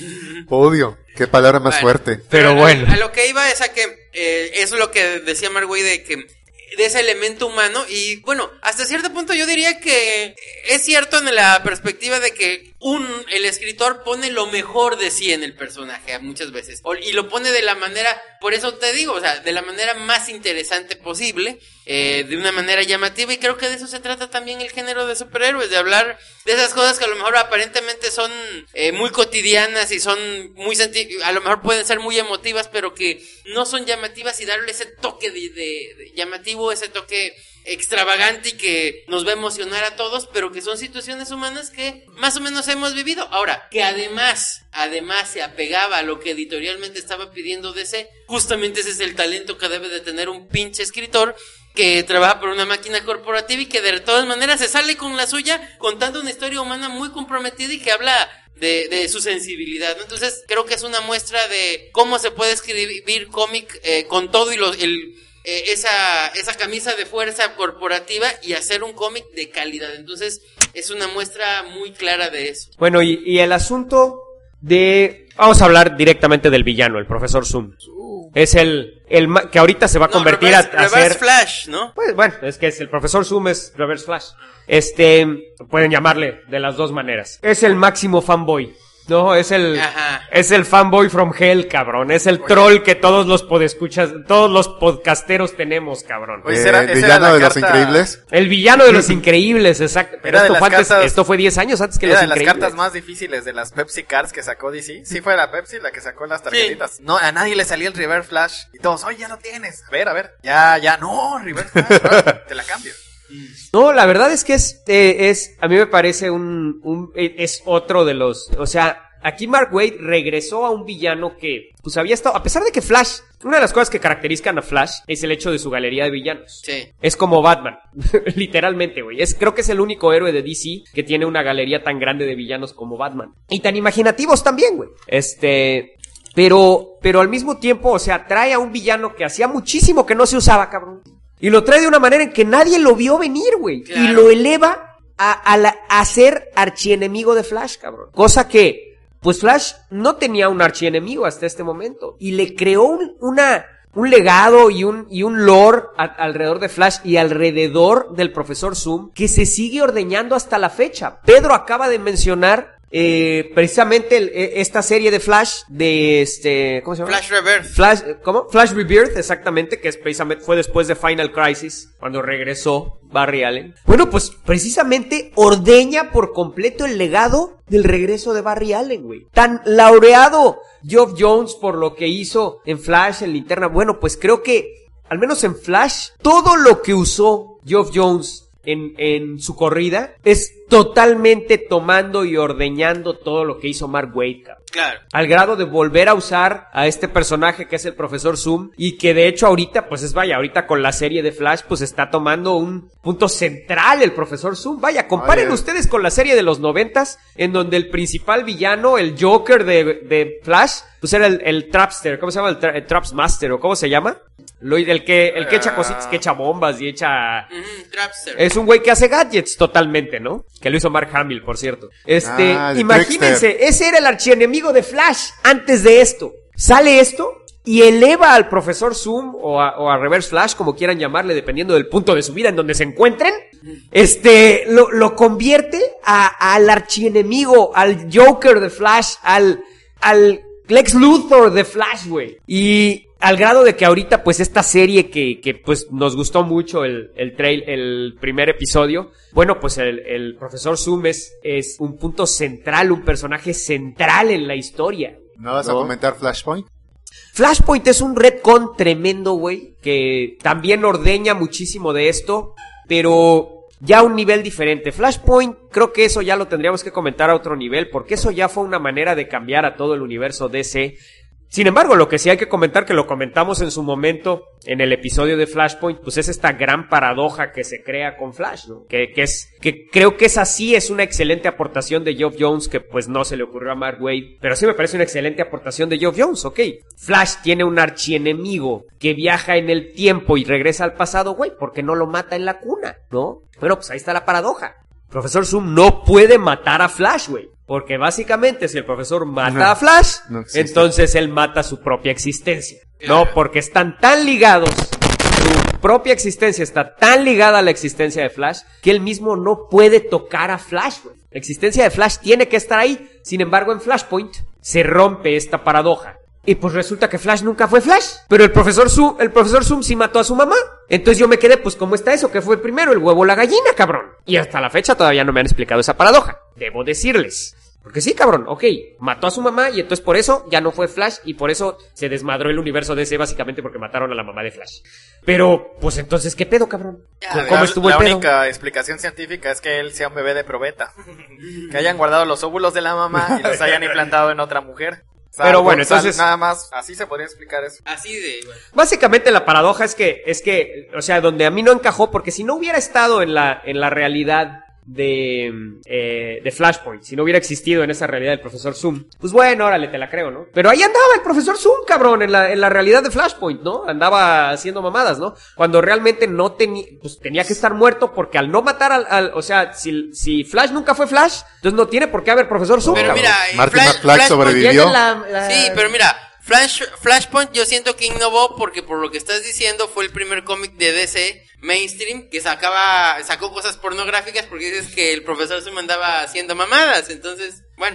Odio. Qué palabra más Bueno, fuerte. Pero a- bueno. A, lo que iba es a que eh, eso es lo que decía Margüey de que de ese elemento humano y bueno, hasta cierto punto yo diría que es cierto en la perspectiva de que un el escritor pone lo mejor de sí en el personaje muchas veces o- y lo pone de la manera, por eso te digo, o sea, de la manera más interesante posible, eh, de una manera llamativa y creo que de eso se trata también el género de superhéroes, de hablar de esas cosas que a lo mejor aparentemente son eh, muy cotidianas y son muy senti- a lo mejor pueden ser muy emotivas, pero que no son llamativas y darle ese toque de, de- de llamativo, ese toque extravagante y que nos va a emocionar a todos, pero que son situaciones humanas que más o menos hemos vivido. Ahora, que además, además se apegaba a lo que editorialmente estaba pidiendo D C, justamente ese es el talento que debe de tener un pinche escritor que trabaja por una máquina corporativa y que de todas maneras se sale con la suya contando una historia humana muy comprometida y que habla de, de su sensibilidad, ¿no? Entonces creo que es una muestra de cómo se puede escribir cómic eh, con todo y los, el, eh, esa, esa camisa de fuerza corporativa y hacer un cómic de calidad. Entonces es una muestra muy clara de eso. Bueno, y, y el asunto de... Vamos a hablar directamente del villano, el profesor Zoom. Es el, el ma- que ahorita se va a No, convertir reverse, a, a reverse ser... Flash, ¿no? Pues bueno, es que es el profesor Zoom es Reverse Flash. Este, pueden llamarle de las dos maneras. Es el máximo fanboy. No, es el, Ajá. es el fanboy from hell, cabrón. Es el troll que todos los podescuchas, todos los podcasteros tenemos, cabrón. Oye, Eh, será- el esa era villano la de los carta- increíbles. El villano de los increíbles, exacto. Pero Era de esto las fue, antes- cartas- esto fue diez años antes que Era los de las increíbles. cartas más difíciles de las Pepsi Cards que sacó D C. Sí fue la Pepsi la que sacó las tarjetitas. No, a nadie le salía el Reverse Flash. Y todos, oye, ya lo tienes. A ver, a ver. Ya, ya, no, Reverse Flash. Te la cambio. No, la verdad es que es, eh, es, a mí me parece un, un, eh, es otro de los, o sea, aquí Mark Waid regresó a un villano que, pues había estado, a pesar de que Flash, una de las cosas que caracterizan a Flash es el hecho de su galería de villanos. Sí. Es como Batman, literalmente, güey. Es, creo que es el único héroe de D C que tiene una galería tan grande de villanos como Batman. Y tan imaginativos también, güey. Este, pero, pero al mismo tiempo, o sea, trae a un villano que hacía muchísimo que no se usaba, cabrón. Y lo trae de una manera en que nadie lo vio venir, güey. Claro. Y lo eleva a, a, la, a ser archienemigo de Flash, cabrón. Cosa que, pues Flash no tenía un archienemigo hasta este momento. Y le creó un, una, un legado y un, y un lore a, alrededor de Flash y alrededor del profesor Zoom que se sigue ordeñando hasta la fecha. Pedro acaba de mencionar eh, precisamente el, eh, esta serie de Flash de este, ¿cómo se llama? Flash Reverse. Flash, ¿cómo? Flash Rebirth, exactamente, que es precisamente, fue después de Final Crisis, cuando regresó Barry Allen. Bueno, pues, precisamente, ordeña por completo el legado del regreso de Barry Allen, güey. Tan laureado Geoff Jones por lo que hizo en Flash, en Linterna. Bueno, pues creo que, al menos en Flash, todo lo que usó Geoff Jones en, en su corrida es totalmente tomando y ordeñando todo lo que hizo Mark Waid, cabrón. Claro. Al grado de volver a usar a este personaje que es el Profesor Zoom y que de hecho ahorita, pues es vaya, ahorita con la serie de Flash, pues está tomando un punto central el Profesor Zoom. Vaya, comparen Oye. ustedes con la serie de los noventas, en donde el principal villano, el Joker de, de Flash, pues era el, el Trapster, ¿cómo se llama? El, tra el Trapsmaster, ¿o cómo se llama? Lo, el que, el que echa cositas, que echa bombas y echa... Uh-huh, Trapster. Es un güey que hace gadgets totalmente, ¿no? Que lo hizo Mark Hamill, por cierto. Este, Ah, el imagínense, Trickster. ese era el archienemigo de Flash antes de esto. Sale esto y eleva al Profesor Zoom o a, o a Reverse Flash, como quieran llamarle, dependiendo del punto de su vida en donde se encuentren. Este, lo, lo convierte a, al archienemigo, al Joker de Flash, al, al Lex Luthor de Flash, güey. Y al grado de que ahorita, pues, esta serie que, que pues, nos gustó mucho el, el trail, el primer episodio, bueno, pues, el, el Profesor Zoom es, es un punto central, un personaje central en la historia. ¿No vas ¿No? a comentar Flashpoint? Flashpoint es un retcon tremendo, güey, que también ordeña muchísimo de esto, pero ya a un nivel diferente. Flashpoint, creo que eso ya lo tendríamos que comentar a otro nivel, porque eso ya fue una manera de cambiar a todo el universo D C. Sin embargo, lo que sí hay que comentar, que lo comentamos en su momento en el episodio de Flashpoint, pues es esta gran paradoja que se crea con Flash, ¿no? Que, que es, que creo que esa sí es una excelente aportación de Geoff Jones, que pues no se le ocurrió a Mark Waid, pero sí me parece una excelente aportación de Geoff Jones, ok. Flash tiene un archienemigo que viaja en el tiempo y regresa al pasado, güey, porque no lo mata en la cuna, ¿no? Bueno, pues ahí está la paradoja. Profesor Zoom no puede matar a Flash, güey. Porque básicamente si el profesor mata No, a Flash, no existe. entonces él mata su propia existencia. No, porque están tan ligados, su propia existencia está tan ligada a la existencia de Flash, que él mismo no puede tocar a Flash, güey. La existencia de Flash tiene que estar ahí. Sin embargo, en Flashpoint se rompe esta paradoja. Y pues resulta que Flash nunca fue Flash. Pero el profesor Zoom, el profesor Zoom sí mató a su mamá. Entonces yo me quedé, pues, ¿cómo está eso? ¿Qué fue primero, el huevo o la gallina, cabrón? Y hasta la fecha todavía no me han explicado esa paradoja. Debo decirles. Porque sí, cabrón, ok, mató a su mamá y entonces por eso ya no fue Flash y por eso se desmadró el universo D C básicamente porque mataron a la mamá de Flash. Pero, pues entonces, ¿qué pedo, cabrón? Ya, ¿Cómo La- estuvo la el pedo? única explicación científica es que él sea un bebé de probeta. Que hayan guardado los óvulos de la mamá y los hayan implantado en otra mujer. Pero Salvo- bueno, sal- entonces- nada más, así se podría explicar eso. Así de... Bueno. Básicamente la paradoja es que, es que, o sea, donde a mí no encajó, porque si no hubiera estado en la, en la realidad de, eh, de Flashpoint, si no hubiera existido en esa realidad del profesor Zoom, pues bueno, órale, te la creo, ¿no? Pero ahí andaba el profesor Zoom, cabrón, en la, en la realidad de Flashpoint, ¿no? Andaba haciendo mamadas, ¿no? Cuando realmente no tenía, pues tenía que estar muerto porque al no matar al, al o sea, si, si Flash nunca fue Flash, entonces no tiene por qué haber profesor Zoom, Pero cabrón. mira, en Martin Flash- McFly Flashpoint- sobrevivió. Tiene la- la- Sí, pero mira, Flash, Flashpoint yo siento que innovó porque por lo que estás diciendo fue el primer cómic de D C mainstream que sacaba, sacó cosas pornográficas porque dices que el profesor se mandaba haciendo mamadas, entonces, bueno.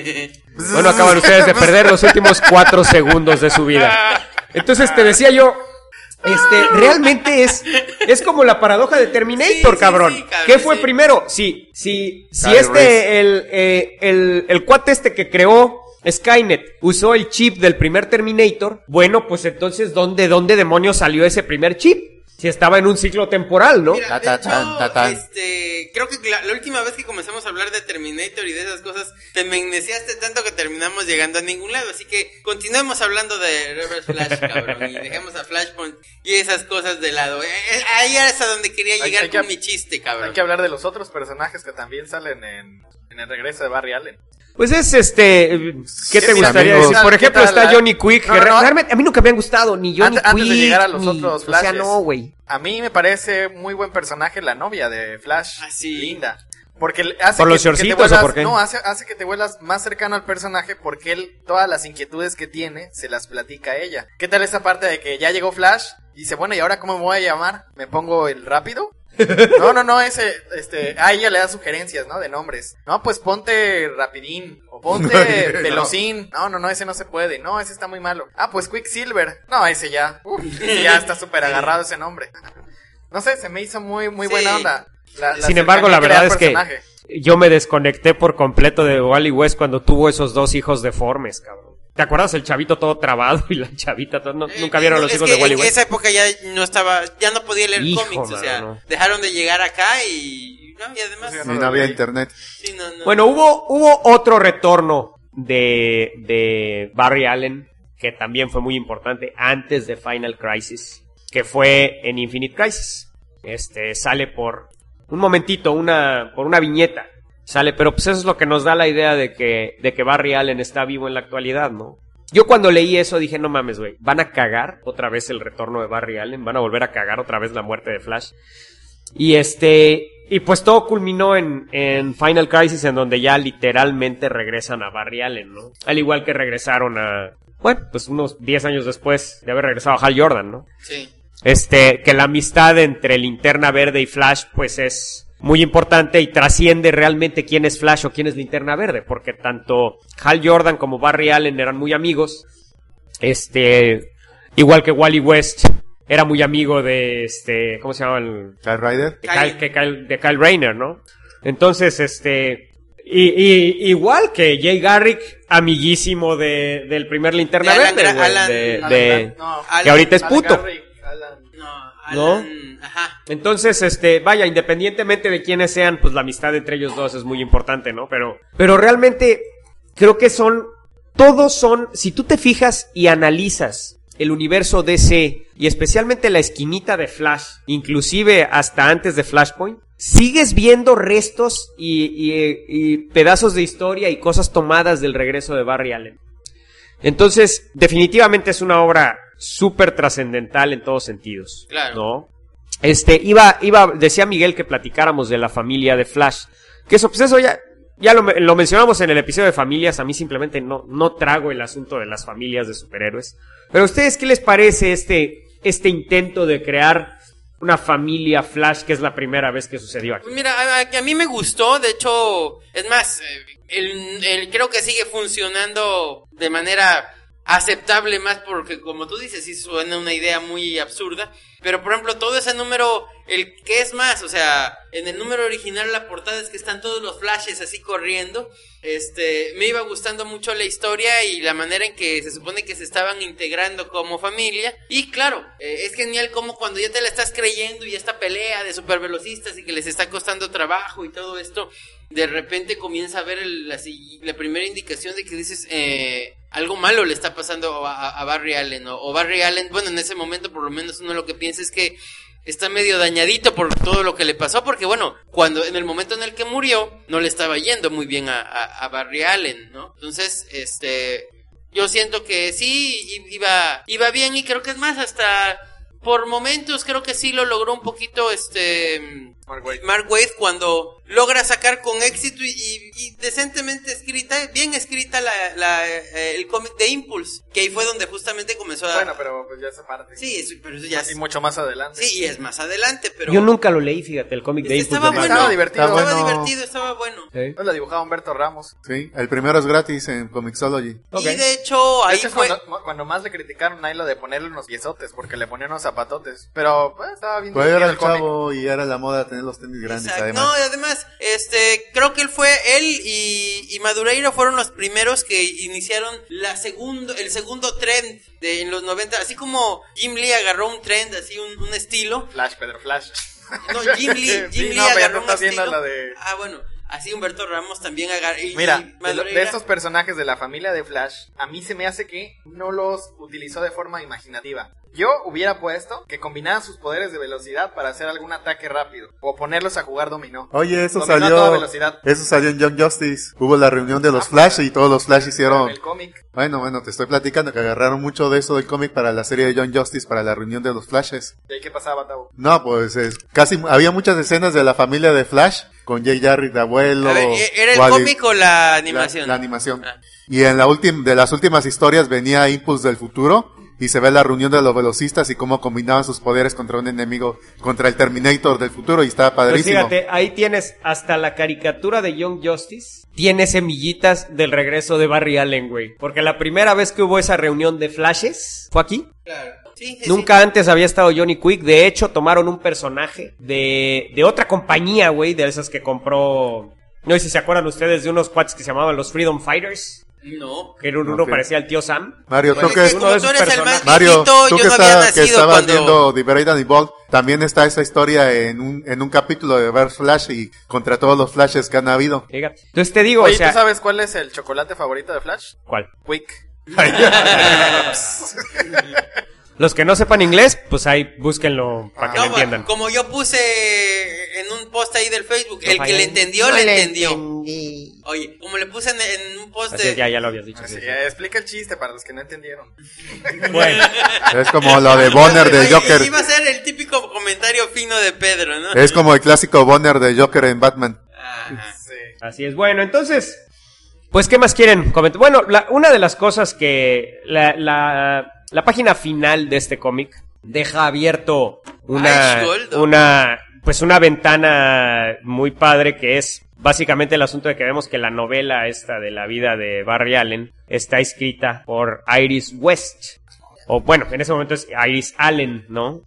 Bueno, acaban ustedes de perder los últimos cuatro segundos de su vida. Entonces te decía yo, este, realmente es, es como la paradoja de Terminator, Sí, sí, cabrón. sí, cabrón, ¿Qué fue sí. primero? Sí, sí, si Kyle este, Reese. el, eh, el, el cuate este que creó Skynet usó el chip del primer Terminator, bueno, pues entonces, ¿dónde, dónde demonios salió ese primer chip? Si estaba en un ciclo temporal, ¿no? Mira, de Ta, hecho, ta, tan, ta, tan. este, creo que la, la última vez que comenzamos a hablar de Terminator y de esas cosas, te magnesiaste tanto que terminamos llegando a ningún lado, así que continuemos hablando de Reverse Flash, cabrón, y dejemos a Flashpoint y esas cosas de lado. Eh, eh, ahí es a donde quería Hay- llegar hay que- con mi chiste, cabrón. Hay que hablar de los otros personajes que también salen en, en el regreso de Barry Allen. Pues es este, eh, ¿qué te ¿Qué gustaría amigos? decir? Por ¿Qué ejemplo, tal, está la- Johnny Quick, No, que no, no. realmente a mí nunca me han gustado ni Johnny Antes- Quick. antes de llegar a los ni- otros o sea, Flashes. no, güey. A mí me parece muy buen personaje la novia de Flash, Ah, sí. Linda. Porque le- hace ¿Por que, los que te shortcitos vuelvas, o por qué? No, hace, hace que te vuelvas más cercano al personaje porque él, todas las inquietudes que tiene, se las platica a ella. ¿Qué tal esa parte de que ya llegó Flash? Y dice, bueno, ¿y ahora cómo me voy a llamar? ¿Me pongo el rápido? No, no, no, ese, este, a ella le da sugerencias, ¿no? De nombres. No, pues ponte Rapidín, o ponte No. Velocín. No, no, no, ese no se puede. No, ese está muy malo. Ah, pues Quicksilver. No, ese ya. Uf, ese ya está súper agarrado ese nombre. No sé, se me hizo muy, muy Sí. buena onda. La- la Sin embargo, la cercanía verdad es crea al que personaje. yo me desconecté por completo de Wally West cuando tuvo esos dos hijos deformes, cabrón. ¿Te acuerdas el chavito todo trabado y la chavita todo? No, Eh, nunca vieron no, los es hijos que de Wally en West. esa época ya no estaba, ya no podía leer Hijo, cómics, o sea, mano. dejaron de llegar acá y, no, y además, Sí, Y no había internet. sí, no, no. Bueno, hubo, hubo otro retorno de, de Barry Allen, que también fue muy importante antes de Final Crisis, que fue en Infinite Crisis. Este, sale por un momentito, una, por una viñeta. Sale, pero pues eso es lo que nos da la idea de que, de que Barry Allen está vivo en la actualidad, ¿no? Yo cuando leí eso dije, no mames, güey, van a cagar otra vez el retorno de Barry Allen, van a volver a cagar otra vez la muerte de Flash. Y este, y pues todo culminó en, en Final Crisis, en donde ya literalmente regresan a Barry Allen, ¿no? Al igual que regresaron a, bueno, pues unos diez años después de haber regresado a Hal Jordan, ¿no? Sí. Este, que la amistad entre Linterna Verde y Flash, pues es muy importante y trasciende realmente quién es Flash o quién es Linterna Verde, porque tanto Hal Jordan como Barry Allen eran muy amigos. Este, igual que Wally West era muy amigo de este, ¿cómo se llama? El, Kyle Rider. de Kyle, que Kyle- de Kyle Rayner, ¿no? Entonces, este, y, y igual que Jay Garrick, amiguísimo de, del primer Linterna De Alan Verde, Gra- güey, Alan- de, Alan de- Grant, no. que ahorita es Alan puto. Garrick, Alan- No, ¿No? Alan, ajá. Entonces, este, vaya, independientemente de quiénes sean, pues la amistad entre ellos dos es muy importante, ¿no? Pero, pero realmente creo que son, todos son, si tú te fijas y analizas el universo D C y especialmente la esquinita de Flash, inclusive hasta antes de Flashpoint, sigues viendo restos y, y, y pedazos de historia y cosas tomadas del regreso de Barry Allen. Entonces, definitivamente es una obra súper trascendental en todos sentidos. Claro. ¿No? Este, iba, iba, decía Miguel que platicáramos de la familia de Flash. Que eso, pues eso ya, ya lo, lo mencionamos en el episodio de familias. A mí simplemente no, no trago el asunto de las familias de superhéroes. Pero a ustedes, ¿qué les parece este, este intento de crear una familia Flash, que es la primera vez que sucedió aquí? Pues mira, a, a- a mí me gustó, de hecho, es más, eh, el, el- creo que sigue funcionando de manera aceptable más porque, como tú dices, sí suena una idea muy absurda, pero por ejemplo, todo ese número, el que es más, o sea, en el número original la portada es que están todos los flashes así corriendo, este, me iba gustando mucho la historia y la manera en que se supone que se estaban integrando como familia, y claro, eh, es genial como cuando ya te la estás creyendo y esta pelea de supervelocistas y que les está costando trabajo y todo esto, de repente comienza a ver el, la, la primera indicación de que dices, eh, algo malo le está pasando a, a, a Barry Allen, o, o Barry Allen, bueno, en ese momento por lo menos uno lo que piensa es que está medio dañadito por todo lo que le pasó, porque bueno, cuando en el momento en el que murió, no le estaba yendo muy bien a, a, a Barry Allen, ¿no? Entonces, este, yo siento que sí, iba, iba bien, y creo que es más, hasta por momentos creo que sí lo logró un poquito, este, Mark Waid. Mark Waid, cuando logra sacar con éxito y, y, y decentemente escrita, bien escrita la, la, eh, el cómic de Impulse, que ahí fue donde justamente comenzó a... Bueno, pero pues ya esa parte. Sí, eso, pero eso ya Y es... mucho más adelante. Sí, y es más adelante, pero... Yo nunca lo leí, fíjate, el cómic de Impulse. Estaba de bueno, Marvel. Estaba divertido. estaba Está bueno. divertido, estaba bueno. Sí. Pues la dibujaba Humberto Ramos. Sí, el primero es gratis en Comixology. Ok. Y de hecho, De ahí hecho, es fue... cuando, cuando más le criticaron a él lo de ponerle unos piezotes, porque le ponían unos zapatotes. Pero pues, estaba bien Pues divertido era el el cómic. chavo y era la moda tener los tenis grandes, Exacto. además. No, y además, este, creo que él fue, él y, y Madureira fueron los primeros que iniciaron la segundo, el segundo trend de en los noventa, así como Jim Lee agarró un trend, así un, un estilo. Flash, Pedro Flash. No, Jim Lee, Jim Sí, Lee no, pero ya agarró te un estás viendo estilo. la de... Ah, bueno, así Humberto Ramos también agarró. Y, Mira, y de, lo- Madureira- de estos personajes de la familia de Flash, a mí se me hace que no los utilizó de forma imaginativa. Yo hubiera puesto que combinaran sus poderes de velocidad para hacer algún ataque rápido, o ponerlos a jugar dominó. Oye, eso Dominó a salió, toda velocidad. eso salió en Young Justice. Hubo la reunión de los Flash y todos los Flash hicieron... El cómic. Bueno, bueno, te estoy platicando que agarraron mucho de eso del cómic para la serie de Young Justice, para la reunión de los Flashes. ¿Y ahí qué pasaba, Tavo? No, pues es, casi había muchas escenas de la familia de Flash con Jay Garrick de abuelo. A ver, ¿era el Wally- cómic o la la, animación? la animación. Ah. Y en la última, de las últimas historias venía Impulse del futuro y se ve la reunión de los velocistas y cómo combinaban sus poderes contra un enemigo, contra el Terminator del futuro, y estaba Pues padrísimo. fíjate, ahí tienes hasta la caricatura de Young Justice. Tiene semillitas del regreso de Barry Allen, güey. Porque la primera vez que hubo esa reunión de Flashes fue aquí. Claro. Sí, sí, Nunca antes había estado Johnny Quick. De hecho, tomaron un personaje de, de otra compañía, güey, de esas que compró... No sé si se acuerdan ustedes de unos cuates que se llamaban los Freedom Fighters. No. Que en uno Ok. parecía el tío Sam. Mario, Bueno, tú es que, que uno como de tú esos eres el personajes. más Mario, viejito, tú yo que, no había está- que nacido estabas cuando... viendo The Brave and the Bold, también está esa historia en un, en un capítulo de Reverse Flash y contra todos los flashes que han habido. Fíjate. Entonces te digo, Oye, o sea... ¿tú sabes cuál es el chocolate favorito de Flash? ¿Cuál? Quick. Los que no sepan inglés, pues ahí búsquenlo para que No, lo entiendan. como yo puse en un post ahí del Facebook, el que vayan. le entendió, No le le entendió. Oye, como le puse en, en un post Así de... es, ya, ya lo habías dicho. Así, sí, sí. eh, explica el chiste para los que no entendieron. Bueno, Es como lo de Bonner de Oye, Joker. Iba a ser el típico comentario fino de Pedro, ¿no? Es como el clásico Bonner de Joker en Batman. Ajá. Sí. así es. Bueno, entonces, pues, ¿qué más quieren comentar? Bueno, la- una de las cosas que la, la, la página final de este cómic deja abierto una, Ash Gold. una, pues una ventana muy padre que es básicamente el asunto de que vemos que la novela esta de la vida de Barry Allen está escrita por Iris West. O bueno, en ese momento es Iris Allen, ¿no?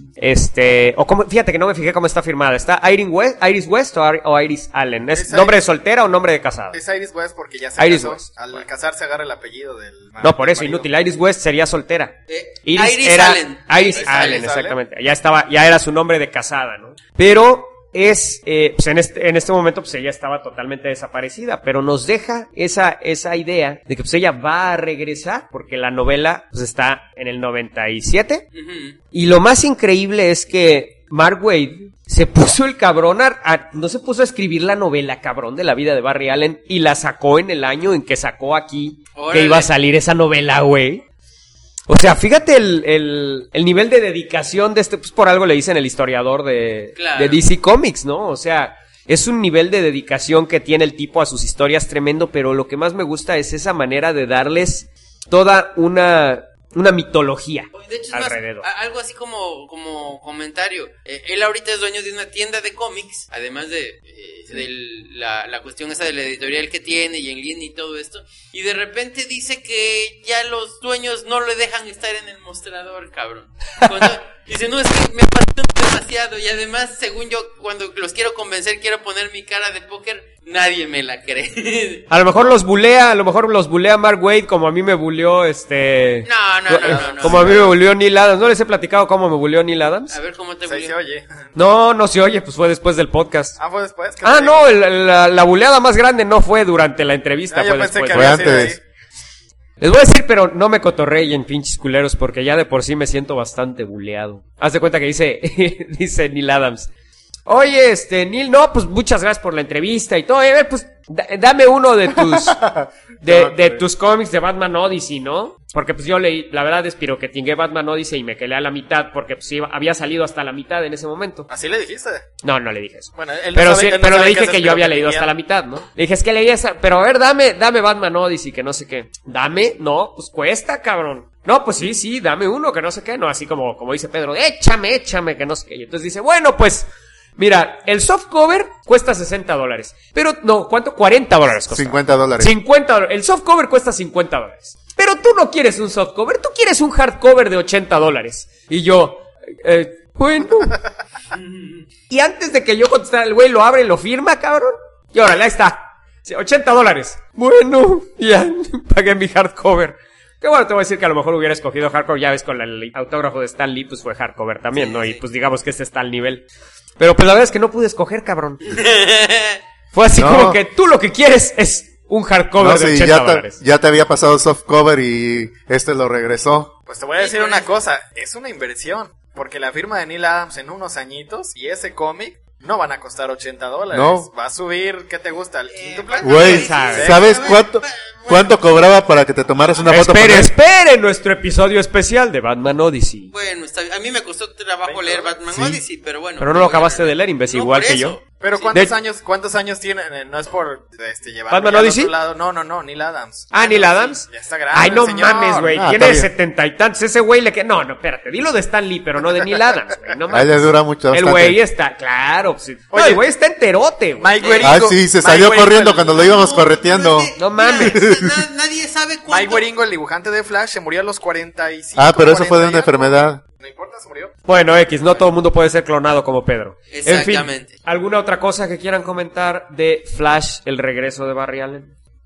Este, o como, fíjate que no me fijé cómo está firmada. ¿Está Iris West, Iris West o, Ar- o Iris Allen? ¿Es Es nombre de Iris- soltera o nombre de casada? Es Iris West porque ya se Iris casó. West. Al casarse agarra el apellido del... No, por eso, marido. inútil. Iris West sería soltera. Eh, Iris, Iris era Allen. Iris Iris Allen, Allen. exactamente. Ya estaba, ya era su nombre de casada, ¿no? Pero es, eh, pues en este, en este momento, pues ella estaba totalmente desaparecida, pero nos deja esa, esa idea de que pues ella va a regresar, porque la novela, pues está en el noventa y siete. Ujú. Y lo más increíble es que Mark Waid se puso el cabrón a, a- no se puso a escribir la novela, cabrón, de la vida de Barry Allen y la sacó en el año en que sacó aquí Órale. que iba a salir esa novela, güey. O sea, fíjate el, el, el nivel de dedicación de este, pues por algo le dicen el historiador de, Claro. de D C Comics, ¿no? O sea, es un nivel de dedicación que tiene el tipo a sus historias tremendo, pero lo que más me gusta es esa manera de darles toda una, una mitología De hecho, es más, alrededor. a- algo así como, como comentario. Eh, él ahorita es dueño de una tienda de cómics, además de, eh, de la, la cuestión esa de la editorial que tiene y en línea y todo esto. Y de repente dice que ya los dueños no le dejan estar en el mostrador, cabrón. Cuando, dice, no, es que me apartan demasiado. Y además, según yo, cuando los quiero convencer, quiero poner mi cara de póker, nadie me la cree. A lo mejor los bulea, a lo mejor los bulea Mark Waid como a mí me buleó este... No, no, no, no, no. Como a mí me buleó Neil Adams. ¿No les he platicado cómo me buleó Neil Adams? A ver cómo te Sí, volvió. se oye. No, no se oye, pues fue después del podcast. Ah, fue después. ¿Qué Ah, te no, digo? el- la, la buleada más grande no fue durante la entrevista, Ah, yo fue pensé después. que Fue había sido antes. ahí. Les voy a decir, pero no me cotorreen, pinches culeros, porque ya de por sí me siento bastante buleado. Haz de cuenta que dice, dice Neil Adams. Oye, este, Neil, no, pues muchas gracias por la entrevista y todo. A ver, pues, da- dame uno de tus, de, de tus cómics de Batman Odyssey, ¿no? Porque pues yo leí, la verdad es que tingué Batman Odyssey y me quedé a la mitad porque pues iba- había salido hasta la mitad en ese momento. ¿Así le dijiste? No, no le dije eso. Bueno, él no Pero sabe- sí, él no pero sabe le qué dije haces, que yo pero había que leído tenía- hasta la mitad, ¿no? Le dije, es que leí esa, pero a ver, dame, dame Batman Odyssey, que no sé qué. Dame, no, pues cuesta, cabrón. No, pues sí, sí, dame uno, que no sé qué, no, así como, como dice Pedro, échame, échame, que no sé qué. Y entonces dice, bueno, pues, mira, el softcover cuesta sesenta dólares. Pero, no, ¿cuánto? cuarenta dólares cuesta. cincuenta dólares. cincuenta dólares. El softcover cuesta cincuenta dólares. Pero tú no quieres un softcover, tú quieres un hardcover de ochenta dólares. Y yo, eh, bueno. Y antes de que yo contestara, el güey lo abre y lo firma, cabrón. Y órale, ahí está. Sí, ochenta dólares. Bueno, ya, pagué mi hardcover. Que bueno, te voy a decir que a lo mejor hubiera escogido hardcover. Ya ves, con la- el autógrafo de Stan Lee, pues fue hardcover también, ¿no? Y pues digamos que este está al nivel. Pero pues la verdad es que no pude escoger, cabrón. Fue así No. como que tú lo que quieres es un hardcover No, de sí, ochenta ya te, dólares. ya te había pasado softcover y este lo regresó. Pues te voy a decir una cosa, es una inversión. Porque la firma de Neil Adams en unos añitos y ese cómic no van a costar ochenta dólares. No. Va a subir, ¿qué te gusta? ¿El quíntuple? Güey, sabe. ¿sabes cuánto, cuánto cobraba para que te tomaras una foto Espere, con él? espere nuestro episodio especial de Batman Odyssey. Bueno, está bien. A mí me costó trabajo leer Batman Sí. Odyssey, pero bueno. Pero no lo acabaste de leer, imbécil, No, igual por que eso. yo. Pero ¿cuántos De- años cuántos años tienen? Eh, No es por este, llevar ¿Batman Odyssey? lado. No, no, no, Neil Adams. Ah, Neil Adams. Ya está grande. Ay, no el señor. mames, güey. Ah, Tiene está bien. setenta y tantos. Ese güey le queda. No, no, espérate. Dilo de Stan Lee, pero no de Neil Adams, güey. No A mames. él le dura mucho, El bastante. güey está, claro. Pues, sí. No, Oye, el güey está enterote, güey. Mike Waringo. Ah, sí, se Mike salió Waringo, corriendo el- cuando lo íbamos correteando. es que, No mira, mames. na- nadie sabe cuánto. Mike Waringo, el dibujante de Flash, se murió a los cuarenta y cinco. Ah, pero eso fue de cuarenta una y algo. enfermedad. No importa, se murió. Bueno, X, no todo el mundo puede ser clonado como Pedro. Exactamente. En fin, ¿alguna otra cosa que quieran comentar de Flash, el regreso de Barry Allen?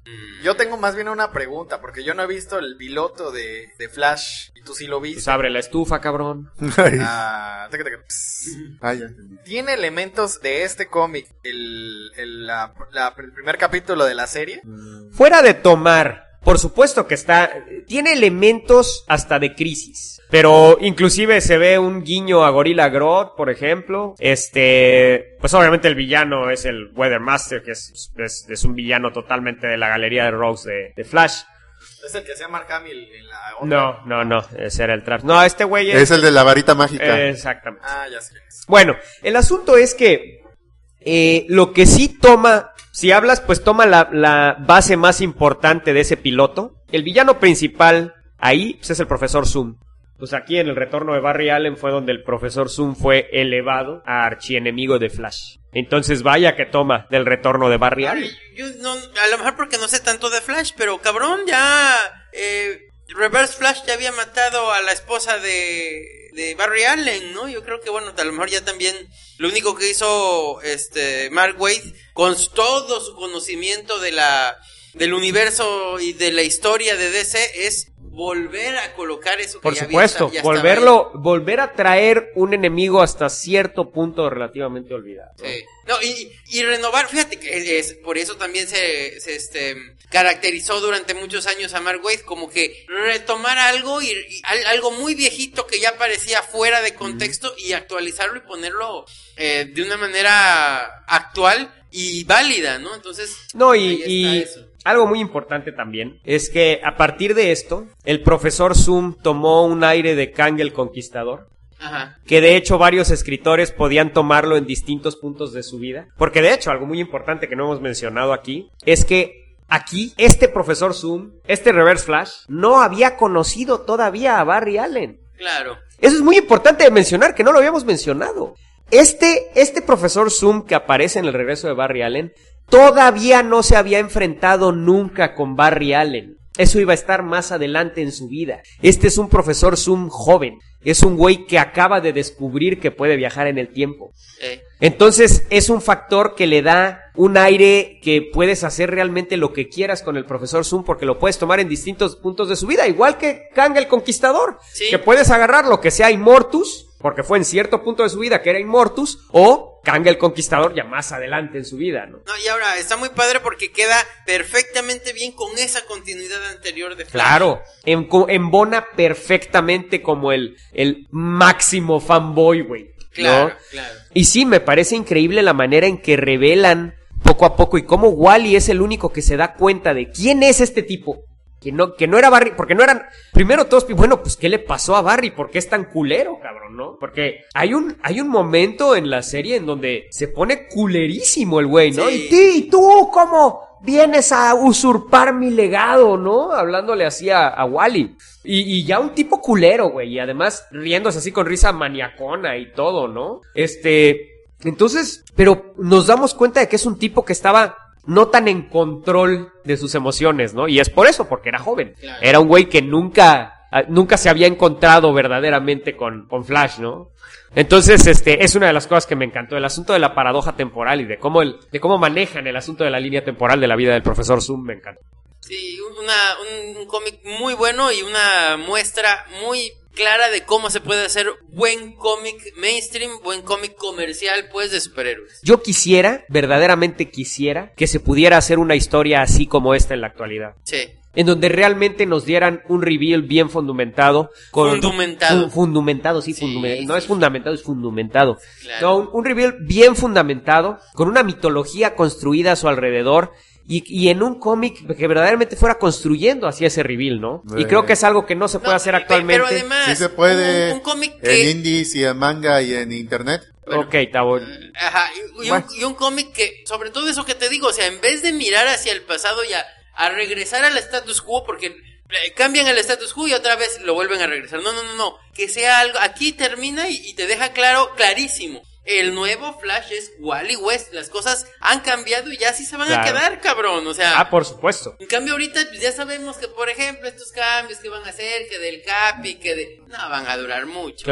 Yo tengo más bien una pregunta, porque yo no he visto el piloto de, de Flash, y tú sí lo viste. Pues abre la estufa, cabrón. Ay, Ah, teca, teca, pss. ay, ya entendí. ¿Tiene elementos de este cómic el, el, la- la- el primer capítulo de la serie? Fuera de tomar, por supuesto que está, tiene elementos hasta de crisis. Pero inclusive se ve un guiño a Gorilla Grodd, por ejemplo. Este, pues obviamente el villano es el Weathermaster, que es, es, es un villano totalmente de la galería de Rogues de, de Flash. ¿Es el que hacía Mark Hamill en la otra? No, no, no, ese era el trap. No, este güey es... Es el de la varita mágica. Exactamente. Ah, ya sé quién es. Bueno, el asunto es que eh, lo que sí toma, si hablas, pues toma la, la base más importante de ese piloto. El villano principal ahí pues es el Profesor Zoom. Pues aquí en el retorno de Barry Allen fue donde el Profesor Zoom fue elevado a archienemigo de Flash. Entonces vaya que toma del retorno de Barry Ahora, Allen. yo no, a lo mejor porque no sé tanto de Flash, pero cabrón, ya eh, Reverse Flash ya había matado a la esposa de, de Barry Allen, ¿no? Yo creo que bueno, a lo mejor ya también lo único que hizo este Mark Waid con todo su conocimiento de la del universo y de la historia de D C es volver a colocar eso que Por ya supuesto, había, ya estaba volverlo, volver a traer un enemigo hasta cierto punto relativamente olvidado. ¿no? Sí. No, y, y renovar, fíjate que es, por eso también se, se este, caracterizó durante muchos años a Mark Waid como que retomar algo y, y al- algo muy viejito que ya parecía fuera de contexto y actualizarlo y ponerlo eh, de una manera actual y válida, ¿no? Entonces, No, y, ahí está y eso. algo muy importante también es que a partir de esto, el Profesor Zoom tomó un aire de Kang el Conquistador. Ajá. Que de hecho varios escritores podían tomarlo en distintos puntos de su vida. Porque de hecho, algo muy importante que no hemos mencionado aquí, es que aquí, este Profesor Zoom, este Reverse Flash, no había conocido todavía a Barry Allen. Claro. Eso es muy importante de mencionar, que no lo habíamos mencionado. Este, este Profesor Zoom que aparece en el regreso de Barry Allen, todavía no se había enfrentado nunca con Barry Allen. Eso iba a estar más adelante en su vida. Este es un Profesor Zoom joven. Es un güey que acaba de descubrir que puede viajar en el tiempo. Eh. Entonces es un factor que le da un aire que puedes hacer realmente lo que quieras con el Profesor Zoom porque lo puedes tomar en distintos puntos de su vida, igual que Kang el Conquistador, Sí. que puedes agarrar lo que sea Immortus, porque fue en cierto punto de su vida que era Immortus, o Kang el Conquistador ya más adelante en su vida, ¿no? No, y ahora está muy padre porque queda perfectamente bien con esa continuidad anterior de Flash. Claro, en- co- embona perfectamente como el, el máximo fanboy, güey. ¿no? Claro, claro. Y sí, me parece increíble la manera en que revelan poco a poco y cómo Wally es el único que se da cuenta de quién es este tipo. Que no, que no era Barry, porque no eran, primero todos, bueno, pues ¿qué le pasó a Barry? ¿Por qué es tan culero, cabrón, no? Porque hay un, hay un momento en la serie en donde se pone culerísimo el güey, ¿no? Sí. Y ti, ¿y tú cómo vienes a usurpar mi legado, no? Hablándole así a, a Wally. Y, y ya un tipo culero, güey, y además riéndose así con risa maniacona y todo, ¿no? Este, entonces, pero nos damos cuenta de que es un tipo que estaba no tan en control de sus emociones, ¿no? Y es por eso, porque era joven. Claro. Era un güey que nunca, ah, nunca se había encontrado verdaderamente con, con Flash, ¿no? Entonces, este, es una de las cosas que me encantó, el asunto de la paradoja temporal y de cómo el, de cómo manejan el asunto de la línea temporal de la vida del Profesor Zoom, me encantó. Sí, una, un, un cómic muy bueno y una muestra muy clara de cómo se puede hacer buen cómic mainstream, buen cómic comercial, pues, de superhéroes. Yo quisiera, verdaderamente quisiera, que se pudiera hacer una historia así como esta en la actualidad. Sí. En donde realmente nos dieran un reveal bien fundamentado. Con, Fundamentado. Fun- fundamentado, sí, Sí, fundamentado. No sí, es fundamentado, es fundamentado. Claro. No, un, un reveal bien fundamentado, con una mitología construida a su alrededor. Y, y en un cómic que verdaderamente fuera construyendo hacia ese reveal, ¿no? Y Bueno. creo que es algo que no se puede No, hacer pe- actualmente. Pero además, Sí se puede un, un cómic que... en indies y en manga y en internet. Bueno. Ok, Tabo. Ajá, y, y Bueno. un, y un cómic que, sobre todo eso que te digo, o sea, en vez de mirar hacia el pasado y a, a regresar al status quo, porque eh, cambian el status quo y otra vez lo vuelven a regresar. No, no, no, no, que sea algo, aquí termina y, y te deja claro, clarísimo. El nuevo Flash es Wally West, las cosas han cambiado y ya sí se van Claro. a quedar, cabrón, o sea... Ah, por supuesto. En cambio ahorita pues, ya sabemos que, por ejemplo, estos cambios que van a hacer, que del Capi, que de... No van a durar mucho. Claro.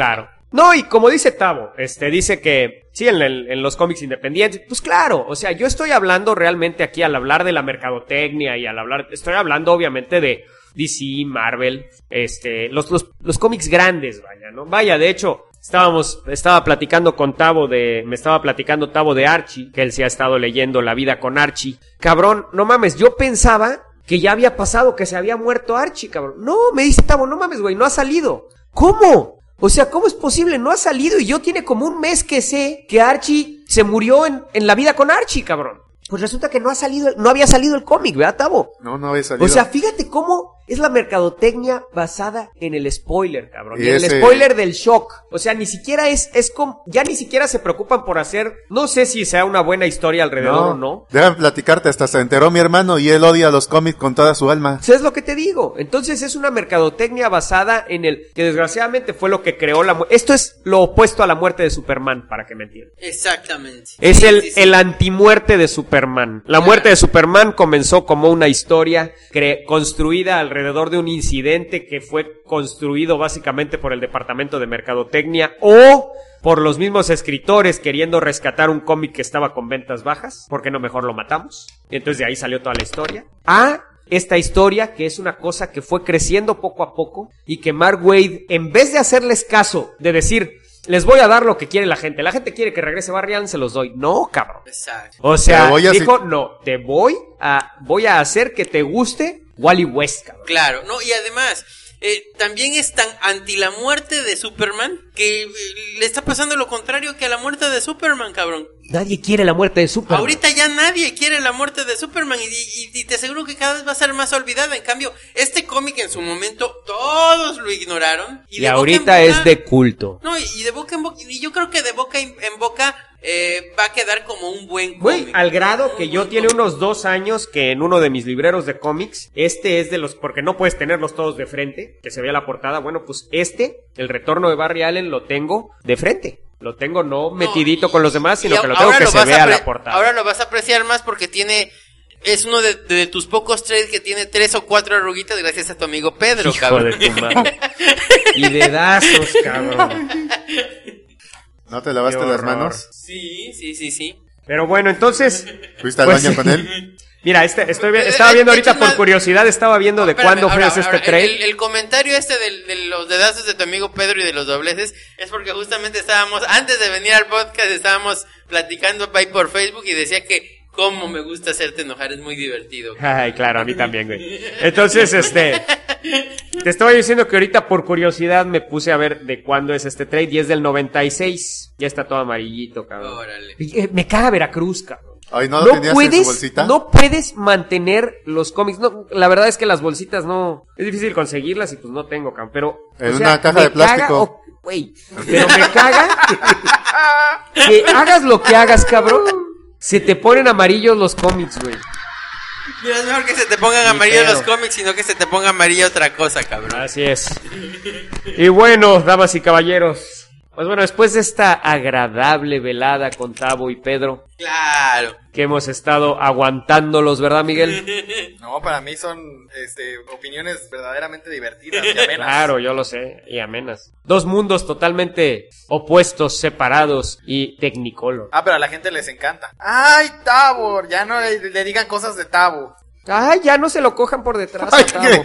No, y como dice Tavo, este, dice que sí, en, el, en los cómics independientes, pues claro, o sea, yo estoy hablando realmente aquí al hablar de la mercadotecnia y al hablar, estoy hablando obviamente de D C, Marvel, este, los, los, los cómics grandes, vaya, ¿no? Vaya, de hecho, estábamos, estaba platicando con Tavo de, me estaba platicando Tavo de Archie, que él sí ha estado leyendo La vida con Archie. Cabrón, no mames, yo pensaba que ya había pasado, que se había muerto Archie, cabrón. No, me dice Tavo, no mames, güey, no ha salido. ¿Cómo? O sea, ¿cómo es posible? No ha salido y yo tiene como un mes que sé que Archie se murió en, en La vida con Archie, cabrón. Pues resulta que no ha salido, no había salido el cómic, ¿verdad, Tavo? No, no había salido. O sea, fíjate cómo es la mercadotecnia basada en el spoiler, cabrón. Y, y en ese... el spoiler del shock. O sea, ni siquiera es, es como, ya ni siquiera se preocupan por hacer, no sé si sea una buena historia alrededor no, o no. Déjame platicarte, hasta se enteró mi hermano y él odia los cómics con toda su alma. Eso es lo que te digo. Entonces es una mercadotecnia basada en el, que desgraciadamente fue lo que creó la muerte. Esto es lo opuesto a la muerte de Superman, para que me entiendan. Exactamente. Es sí, el, sí, sí. el antimuerte de Superman. La muerte de Superman comenzó como una historia cre- construida alrededor de un incidente que fue construido básicamente por el departamento de mercadotecnia o por los mismos escritores queriendo rescatar un cómic que estaba con ventas bajas. ¿Por qué no mejor lo matamos? Y entonces de ahí salió toda la historia. A esta historia que es una cosa que fue creciendo poco a poco y que Mark Waid, en vez de hacerles caso, de decir, les voy a dar lo que quiere la gente. La gente quiere que regrese Barry Allen, se los doy. No, cabrón. Exacto. O sea, voy a dijo, si- no, te voy a, voy a hacer que te guste Wally West, cabrón. Claro, no, y además, eh, también es tan anti la muerte de Superman que eh, le está pasando lo contrario que a la muerte de Superman, cabrón. Nadie quiere la muerte de Superman. Ahorita ya nadie quiere la muerte de Superman y, y, y te aseguro que cada vez va a ser más olvidada. En cambio, este cómic en su momento todos lo ignoraron. Y, Y, de ahorita boca en boca- es de culto. No, y, y de boca en boca, y yo creo que de boca en, en boca eh, va a quedar como un buen Güey, cómic. al grado Un que yo buen tiene cómic. unos dos años que en uno de mis libreros de cómics, este es de los, porque no puedes tenerlos todos de frente, que se vea la portada, bueno, pues este, el retorno de Barry Allen, lo tengo de frente. Lo tengo no metidito No, y- con los demás, sino y que lo ahora tengo que lo se vas a vea apre- la portada. Ahora lo vas a apreciar más porque tiene... Es uno de, de tus pocos trades que tiene tres o cuatro arruguitas gracias a tu amigo Pedro, Hijo cabrón. de tu madre. Y dedazos, cabrón. ¿No te lavaste Qué las horror. manos? Sí, sí, sí, sí. Pero bueno, entonces, ¿Fuiste al Pues baño sí. con él? mira, este, estoy, vi- Eh, estaba eh, viendo de ahorita hecho, por más- curiosidad, estaba viendo de Espérame, cuándo fue ahora, este ahora, trade. El, el comentario este de, de los dedazos de tu amigo Pedro y de los dobleces es porque justamente estábamos, antes de venir al podcast, estábamos platicando ahí por Facebook y decía que cómo me gusta hacerte enojar, es muy divertido. Ay, claro, a mí también, güey. Entonces, este, te estaba diciendo que ahorita por curiosidad me puse a ver de cuándo es este trade y es del noventa y seis. Ya está todo amarillito, cabrón. Órale. Y, eh, Me caga Veracruz, cabrón. Ay, ¿no lo No tenías en puedes, su bolsita? no puedes mantener los cómics. No, la verdad es que las bolsitas no, es difícil conseguirlas y pues no tengo, cabrón. Pero, En o una sea, caja me de plástico. caga, o- güey, pero me caga que hagas lo que hagas, cabrón. Se te ponen amarillos los cómics, güey. Mira, es mejor que se te pongan Ni amarillos pedo. los cómics, sino que se te ponga amarilla otra cosa, cabrón. Así es. Y bueno, damas y caballeros, pues bueno, después de esta agradable velada con Tavo y Pedro, Claro. que hemos estado aguantándolos, ¿verdad, Miguel? No, para mí son este, opiniones verdaderamente divertidas y amenas. Claro, yo lo sé, y amenas. Dos mundos totalmente opuestos, separados y technicolor. Ah, pero a la gente les encanta. ¡Ay, Tavo! Ya no le, le digan cosas de Tavo. Ay, ya no se lo cojan por detrás Ay, a Tavo.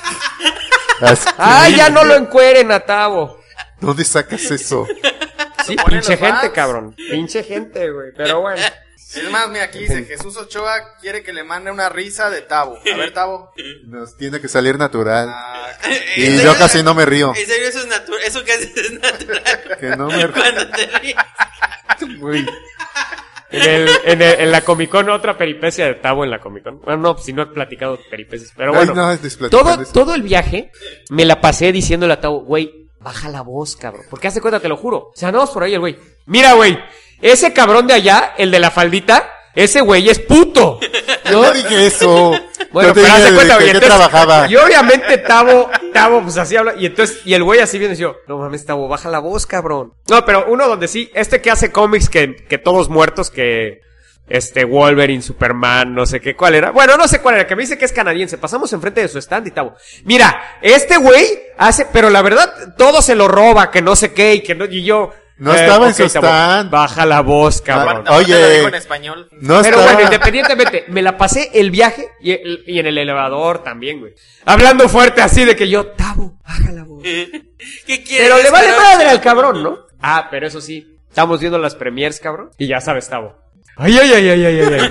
Así- Ay, ya no lo encueren a Tavo. ¿Dónde sacas eso? Sí, ponen pinche los gente, fans. cabrón. Pinche gente, güey. Pero bueno. Es más, mira, aquí dice Jesús Ochoa quiere que le mande una risa de Tavo. A ver, Tavo. Nos tiene que salir natural. Ah, Y ¿En yo serio? casi no me río. En serio, eso es natural. Eso que haces es natural. Que no me río. Cuando te ríes. Güey. En, el, en, el- en la Comic Con, otra peripecia de Tavo en la Comic Con. Bueno, no, si no he platicado peripecias. Pero Ay, bueno, no, es desplaticando todo, eso. todo el viaje me la pasé diciéndole a Tavo, güey, baja la voz, cabrón. Porque hace cuenta, te lo juro. O sea, andamos por ahí el güey. Mira, güey, ese cabrón de allá, el de la faldita, ese güey es puto. Yo no dije eso. Bueno, Yo te pero dije hace de cuenta, que- güey. que entonces- trabajaba. Y obviamente Tavo, Tavo, pues así habla. Y entonces, y el güey así viene y yo, no mames, Tavo, baja la voz, cabrón. No, pero uno donde sí, este que hace cómics que, que todos muertos, que este, Wolverine, Superman, no sé qué, ¿cuál era? Bueno, no sé cuál era, que me dice que es canadiense. Pasamos enfrente de su stand y Tavo. Mira, este güey hace, pero la verdad, todo se lo roba, que no sé qué, y que no, y yo... No eh, estaba okay, en su Tavo, stand. baja la voz, cabrón. Aparte, aparte Oye. lo dijo en español. No Pero estaba. bueno, independientemente, me la pasé el viaje y, el- y en el elevador también, güey. Hablando fuerte así de que yo, Tavo, baja la voz. ¿Qué quieres? Pero le vale Pero- madre al cabrón, ¿no? Ah, pero eso sí, estamos viendo las premiers, cabrón. Y ya sabes, Tavo. Ay, ay, ay, ay, ay, ay, ay.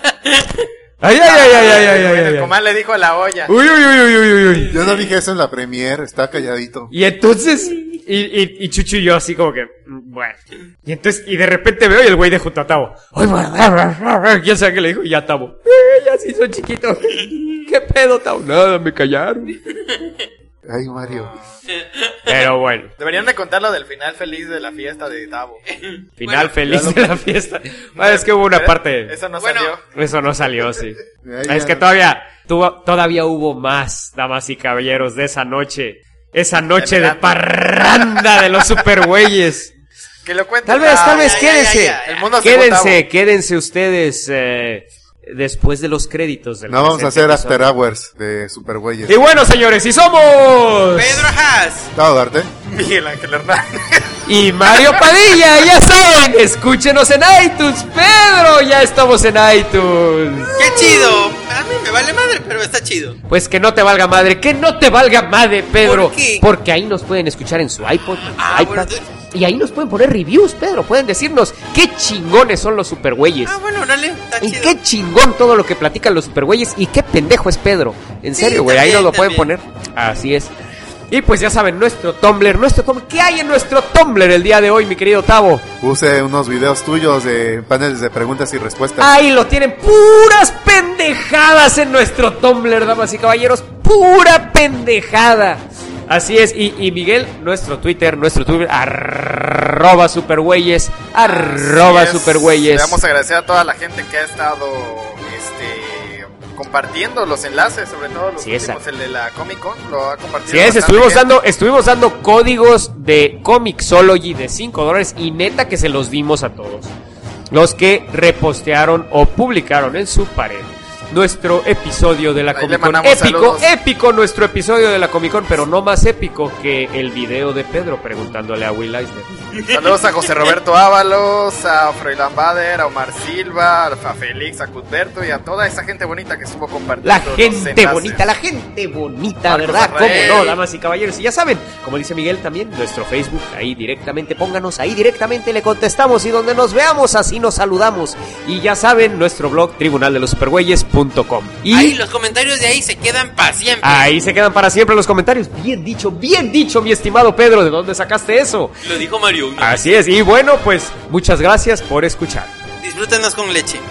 Ay, ay, ay, ay, ay, ay, ay, El ay. comal le dijo a la olla. Uy, uy, uy, uy, uy, uy. Yo no dije eso en la premier, está calladito. Y entonces, y, y, y Chucho y yo así como que, mm, bueno. Y entonces, y de repente veo y el güey de junto a Tavo. Ay, bueno, quién sabe qué le dijo, y ya Tavo. Eh, ya sí son chiquitos. ¿Qué pedo, Tavo? Nada, me callaron. Ay, Mario. Pero bueno, Deberían de contar lo del final feliz de la fiesta de Tavo. final Bueno, feliz de la fiesta. Bueno, es que hubo una Pero parte... Eso no Bueno. salió. Eso no salió, sí. Ahí Es ya que no. todavía, tuvo, todavía hubo más, damas y caballeros, de esa noche. Esa noche En el de antro. parranda de los supergüeyes. Que lo cuente. Tal vez, Ah, tal vez, ya, ya, quédense. ya, ya. El mundo se Quédense, quédense ustedes eh, después de los créditos del No vamos a hacer presente after episodio. hours de Supergüeyes. Y bueno, señores, y somos... Pedro Haas. ¿Estaba Darte? Miguel Ángel Hernández. Y Mario Padilla, ya saben, escúchenos en iTunes, Pedro, ya estamos en iTunes. ¡Qué chido! A mí me vale madre, pero está chido. Pues que no te valga madre, que no te valga madre, Pedro. ¿Por qué? Porque ahí nos pueden escuchar en su iPod, en su Ah, iPad. bueno, Y ahí nos pueden poner reviews, Pedro. Pueden decirnos qué chingones son los supergüeyes. Ah, bueno, órale, está Y chido. qué chingón todo lo que platican los supergüeyes. Y qué pendejo es Pedro. En Sí, serio, güey. Ahí nos también, lo pueden poner. Así es. Y pues ya saben, nuestro Tumblr, nuestro Tumblr. ¿Qué hay en nuestro Tumblr el día de hoy, mi querido Tavo? Puse unos videos tuyos de paneles de preguntas y respuestas. Ahí lo tienen, puras pendejadas en nuestro Tumblr, damas y caballeros, pura pendejada. Así es, y, y Miguel, nuestro Twitter, nuestro Twitter, arroba supergüeyes, arroba Así es. supergüeyes. Le vamos a agradecer a toda la gente que ha estado este, compartiendo los enlaces, sobre todo los Sí, esa. últimos, el de la Comic Con, lo ha compartido. Sí, es, bastante estuvimos gente. dando, estuvimos dando códigos de Comixology de cinco dólares y neta que se los dimos a todos. Los que repostearon o publicaron en su pared nuestro episodio de la Ahí le Comic Con. mandamos Épico, saludos. épico nuestro episodio de la Comic Con, pero no más épico que el video de Pedro preguntándole a Will Eisner. Saludos a José Roberto Ábalos, a Froilán Bader, a Omar Silva, a Félix, a Cuthberto y a toda esa gente bonita que estuvo compartiendo. La los gente enlaces. bonita, la gente bonita, Marcos ¿verdad? ¿Cómo Arrael. no, damas y caballeros? Y ya saben, como dice Miguel también, nuestro Facebook, ahí directamente, pónganos, ahí directamente le contestamos y donde nos veamos, así nos saludamos. Y ya saben, nuestro blog, tribunal de los supergüeyes punto com. Y Ahí los comentarios de ahí se quedan para siempre. ahí se quedan para siempre los comentarios. Bien dicho, bien dicho, mi estimado Pedro, ¿de dónde sacaste eso? Lo dijo Mario. ¿no? Así es, y bueno, pues muchas gracias por escuchar. Disfrútenos con leche.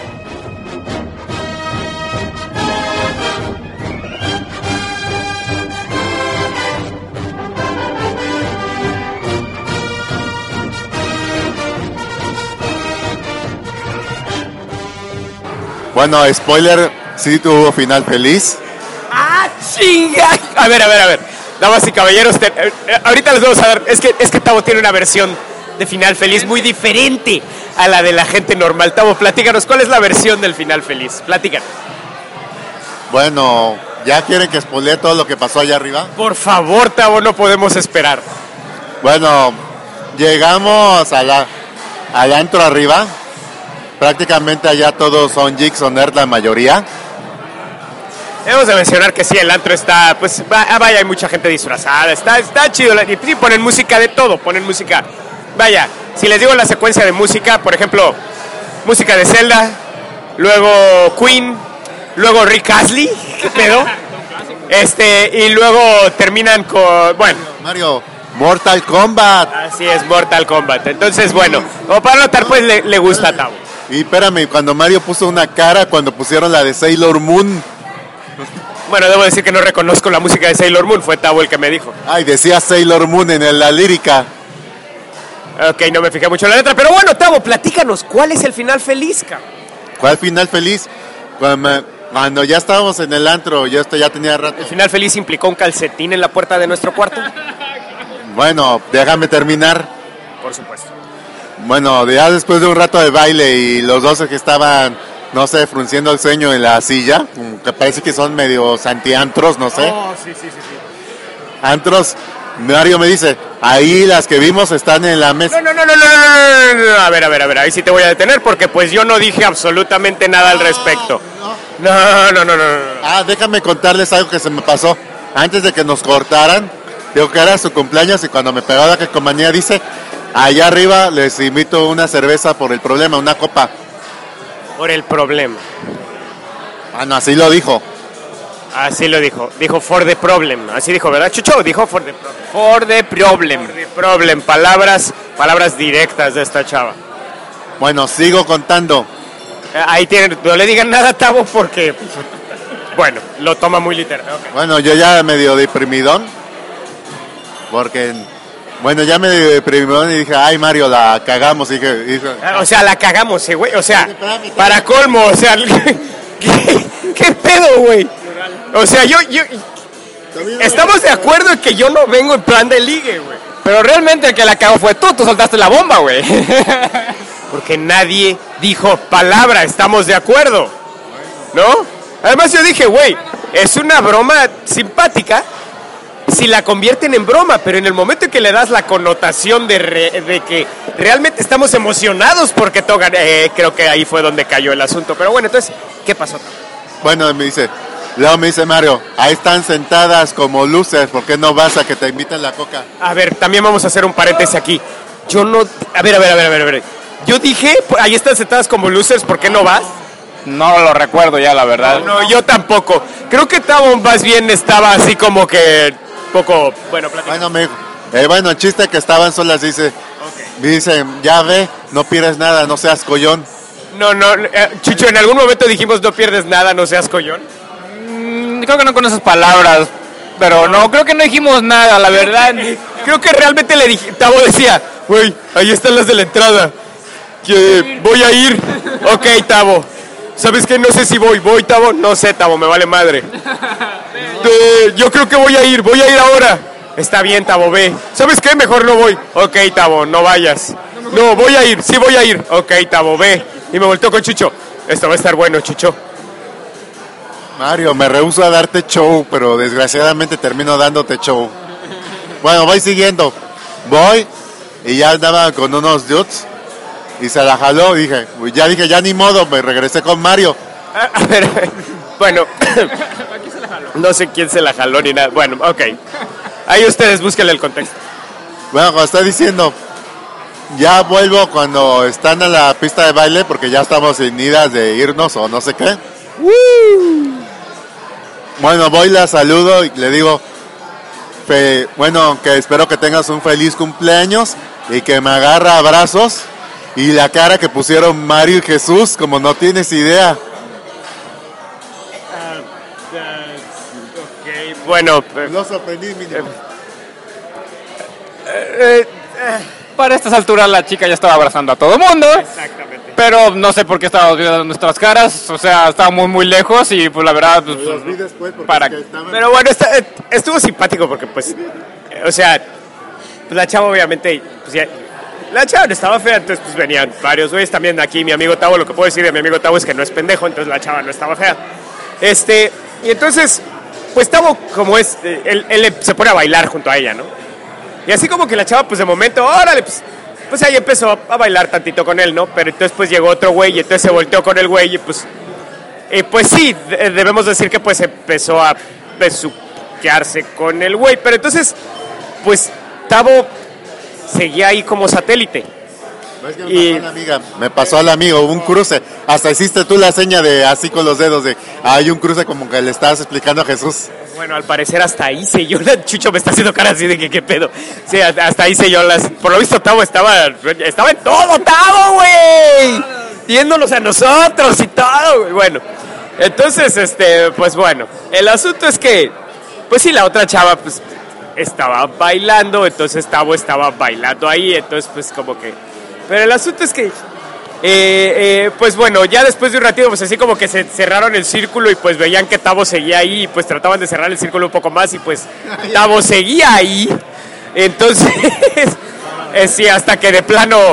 Bueno, spoiler, sí tuvo final feliz. ¡Ah, chinga! A ver, a ver, a ver. Damas y caballeros, te- eh, eh, ahorita les vamos a dar. Es que, es que Tavo tiene una versión de final feliz muy diferente a la de la gente normal. Tavo, platícanos, ¿cuál es la versión del final feliz? Platícanos. Bueno, ¿ya quieren que spoilee todo lo que pasó allá arriba? Por favor, Tavo, no podemos esperar. Bueno, llegamos a la, al antro arriba. Prácticamente allá todos son geeks o nerd, la mayoría. Debemos de mencionar que sí, el antro está, pues, va- ah, vaya, hay mucha gente disfrazada, está, está chido, la- y sí, ponen música de todo, ponen música, vaya, si les digo la secuencia de música, por ejemplo, música de Zelda, luego Queen, luego Rick Astley, ¿qué pedo? Este, y luego terminan con, bueno, Mario, Mortal Kombat. así es, Mortal Kombat, entonces, bueno, como para notar, pues, le, le gusta a Tavo. Y espérame, cuando Mario puso una cara cuando pusieron la de Sailor Moon. Bueno, debo decir que no reconozco la música de Sailor Moon, fue Tavo el que me dijo. Ay, decía Sailor Moon en la lírica. Ok, no me fijé mucho en la letra, pero bueno, Tavo, platícanos, ¿cuál es el final feliz, cabrón? ¿Cuál final feliz? Cuando, cuando ya estábamos en el antro, yo esto ya tenía rato. ¿El final feliz implicó un calcetín en la puerta de nuestro cuarto? Bueno, déjame terminar. Por supuesto. Bueno, ya después de un rato de baile y los dos que estaban, no sé, frunciendo el ceño en la silla, como que parece que son medio antiantros, no sé. Oh, sí, sí, sí, sí. Antros, Mario me dice, ahí las que vimos están en la mesa. No, no, no, no, no, no, no, no, a ver, a ver, a ver, ahí sí te voy a detener porque pues yo no dije absolutamente nada al respecto. No, no, no, no, no. Ah, déjame contarles algo que se me pasó. Antes de que nos cortaran, digo que era su cumpleaños y cuando me pegó la calcomanía dice, allá arriba les invito una cerveza por el problema, una copa. Por el problema. Ah, no, así lo dijo. Así lo dijo. Dijo for the problem. Así dijo, ¿verdad, Chucho? Dijo for the problem. For the problem. For the problem. Palabras, palabras directas de esta chava. Bueno, sigo contando. Eh, Ahí tienen, no le digan nada a Tavo porque, bueno, lo toma muy literal. Okay. Bueno, yo ya medio deprimidón. Porque, bueno, ya medio deprimidón y dije, ay, Mario, la cagamos. Y dije, dije, Ah, O sea, la cagamos, eh, güey. O sea, para colmo, o sea, ¿qué, qué pedo, güey? O sea, yo, yo, estamos de acuerdo en que yo no vengo en plan de ligue, güey. Pero realmente el que la cagó fue tú, tú soltaste la bomba, güey. Porque nadie dijo palabra, estamos de acuerdo, ¿no? Además yo dije, güey, es una broma simpática si la convierten en broma, pero en el momento en que le das la connotación de, re- de que realmente estamos emocionados porque tocan, eh, creo que ahí fue donde cayó el asunto. Pero bueno, entonces, ¿qué pasó? bueno, me dice, luego me dice Mario, ahí están sentadas como luces, ¿por qué no vas a que te inviten la coca? A ver, también vamos a hacer un paréntesis aquí. Yo no... A ver, a ver, a ver, a ver, a ver. Yo dije, ahí están sentadas como losers, ¿por qué no vas? No lo recuerdo ya, la verdad. No, yo tampoco. Creo que Tavo más bien estaba así como que... Poco... Bueno, platica. Bueno, me dijo, eh, bueno, el chiste que estaban solas, dice, me dice, ya ve, no pierdes nada, no seas collón. No, no, eh, Chucho, en algún momento dijimos no pierdes nada, no seas collón. Mm, Creo que no con esas palabras. Pero no, creo que no dijimos nada, la verdad. Creo que realmente le dije... Tavo decía, güey, ahí están las de la entrada. Que voy a ir. Ok, Tavo. ¿Sabes qué? No sé si voy. ¿Voy, Tavo? No sé, Tavo, me vale madre. Eh, yo creo que voy a ir, voy a ir ahora. Está bien, Tavo, ve. ¿Sabes qué? Mejor no voy. Ok, Tavo, no vayas. No, voy a ir, sí voy a ir. Ok, Tavo, ve. Y me volteó con Chucho. Esto va a estar bueno, Chucho. Mario, me rehúso a darte show, pero desgraciadamente termino dándote show. Bueno, voy siguiendo. Voy y ya andaba con unos dudes y se la jaló. Dije, ya dije, ya ni modo, me regresé con Mario. A, a ver, bueno. No sé quién se la jaló ni nada. Bueno, ok. Ahí ustedes búsquenle el contexto. Bueno, como estoy diciendo, ya vuelvo cuando están en la pista de baile porque ya estamos en idas de irnos o no sé qué. Bueno, voy, la saludo y le digo, fe- bueno, que espero que tengas un feliz cumpleaños y que me agarra abrazos. Y la cara que pusieron Mario y Jesús, como no tienes idea. Ok, bueno. eh, Lo sorprendí, mínimo. eh, Para estas alturas la chica ya estaba abrazando a todo el mundo. exactamente. Pero no sé por qué estábamos viendo nuestras caras. O sea, estaba muy, muy lejos y pues la verdad... Pues, Los vi después porque para- es que estaban- Pero bueno, está- eh, estuvo simpático porque pues, eh, o sea, pues la chava obviamente, pues ya, la chava no estaba fea, entonces pues venían varios güeyes también aquí, mi amigo Tavo, lo que puedo decir de mi amigo Tavo es que no es pendejo, entonces la chava no estaba fea. Este, y entonces, pues Tavo como es, eh, él, él se pone a bailar junto a ella, ¿no? Y así como que la chava pues de momento, órale, pues, pues ahí empezó a bailar tantito con él, ¿no? Pero entonces pues llegó otro güey y entonces se volteó con el güey y pues... Eh, pues sí, de- debemos decir que pues empezó a besuquearse con el güey, pero entonces, pues Tavo seguía ahí como satélite. ¿Ves que me y- pasó a la amiga? Me pasó al amigo, hubo un cruce. Hasta hiciste tú la seña de así con los dedos de hay un cruce como que le estabas explicando a Jesús. Bueno, al parecer hasta ahí selló la... Chucho me está haciendo cara así de que qué pedo. Sí, hasta hasta ahí selló las... Por lo visto Tavo estaba... Estaba en todo, Tavo, güey. Viéndonos a nosotros y todo, güey. Bueno, entonces, este, pues bueno. El asunto es que, pues sí, la otra chava, pues, estaba bailando. Entonces Tavo estaba bailando ahí. Entonces, pues como que... Pero el asunto es que... Eh, eh, pues bueno, ya después de un ratito, pues así como que se cerraron el círculo y pues veían que Tavo seguía ahí y pues trataban de cerrar el círculo un poco más y pues Tavo seguía ahí. Entonces, eh, sí, hasta que de plano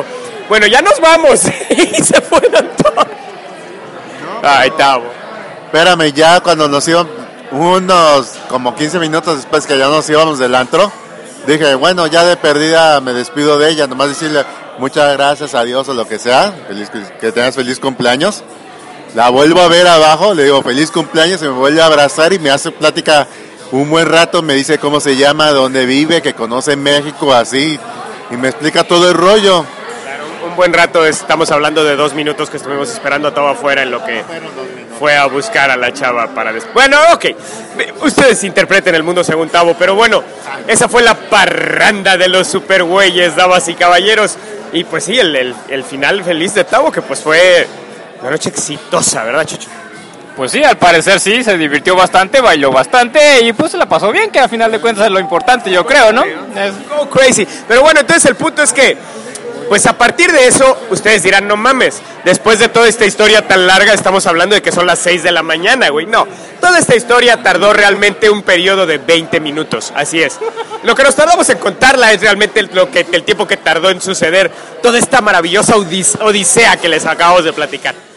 bueno, ya nos vamos. Y se fueron todos. Ay, Tavo. Espérame, ya cuando nos íbamos, unos como quince minutos después que ya nos íbamos del antro, dije, bueno, ya de perdida me despido de ella, nomás decirle muchas gracias, adiós o lo que sea, feliz, que tengas feliz cumpleaños. La vuelvo a ver abajo, le digo feliz cumpleaños, y me vuelve a abrazar y me hace plática un buen rato, me dice cómo se llama, dónde vive, que conoce México, así, y me explica todo el rollo. Claro, un buen rato, estamos hablando de dos minutos que estuvimos esperando a todo afuera en lo que fue a buscar a la chava para después. Bueno, ok, ustedes interpreten el mundo según Tavo, pero bueno, esa fue la parranda de los supergüeyes, damas y caballeros, y pues sí, el, el, el final feliz de Tavo, que pues fue una noche exitosa, ¿verdad, Chucho? Pues sí, al parecer sí, se divirtió bastante, bailó bastante y pues se la pasó bien, que al final de cuentas es lo importante, yo creo, ¿no? Es... Go crazy. Pero bueno, entonces el punto es que, pues a partir de eso, ustedes dirán, no mames, después de toda esta historia tan larga, estamos hablando de que son las seis de la mañana, güey. No, toda esta historia tardó realmente un periodo de veinte minutos, así es. Lo que nos tardamos en contarla es realmente lo que, el tiempo que tardó en suceder toda esta maravillosa odis- odisea que les acabamos de platicar.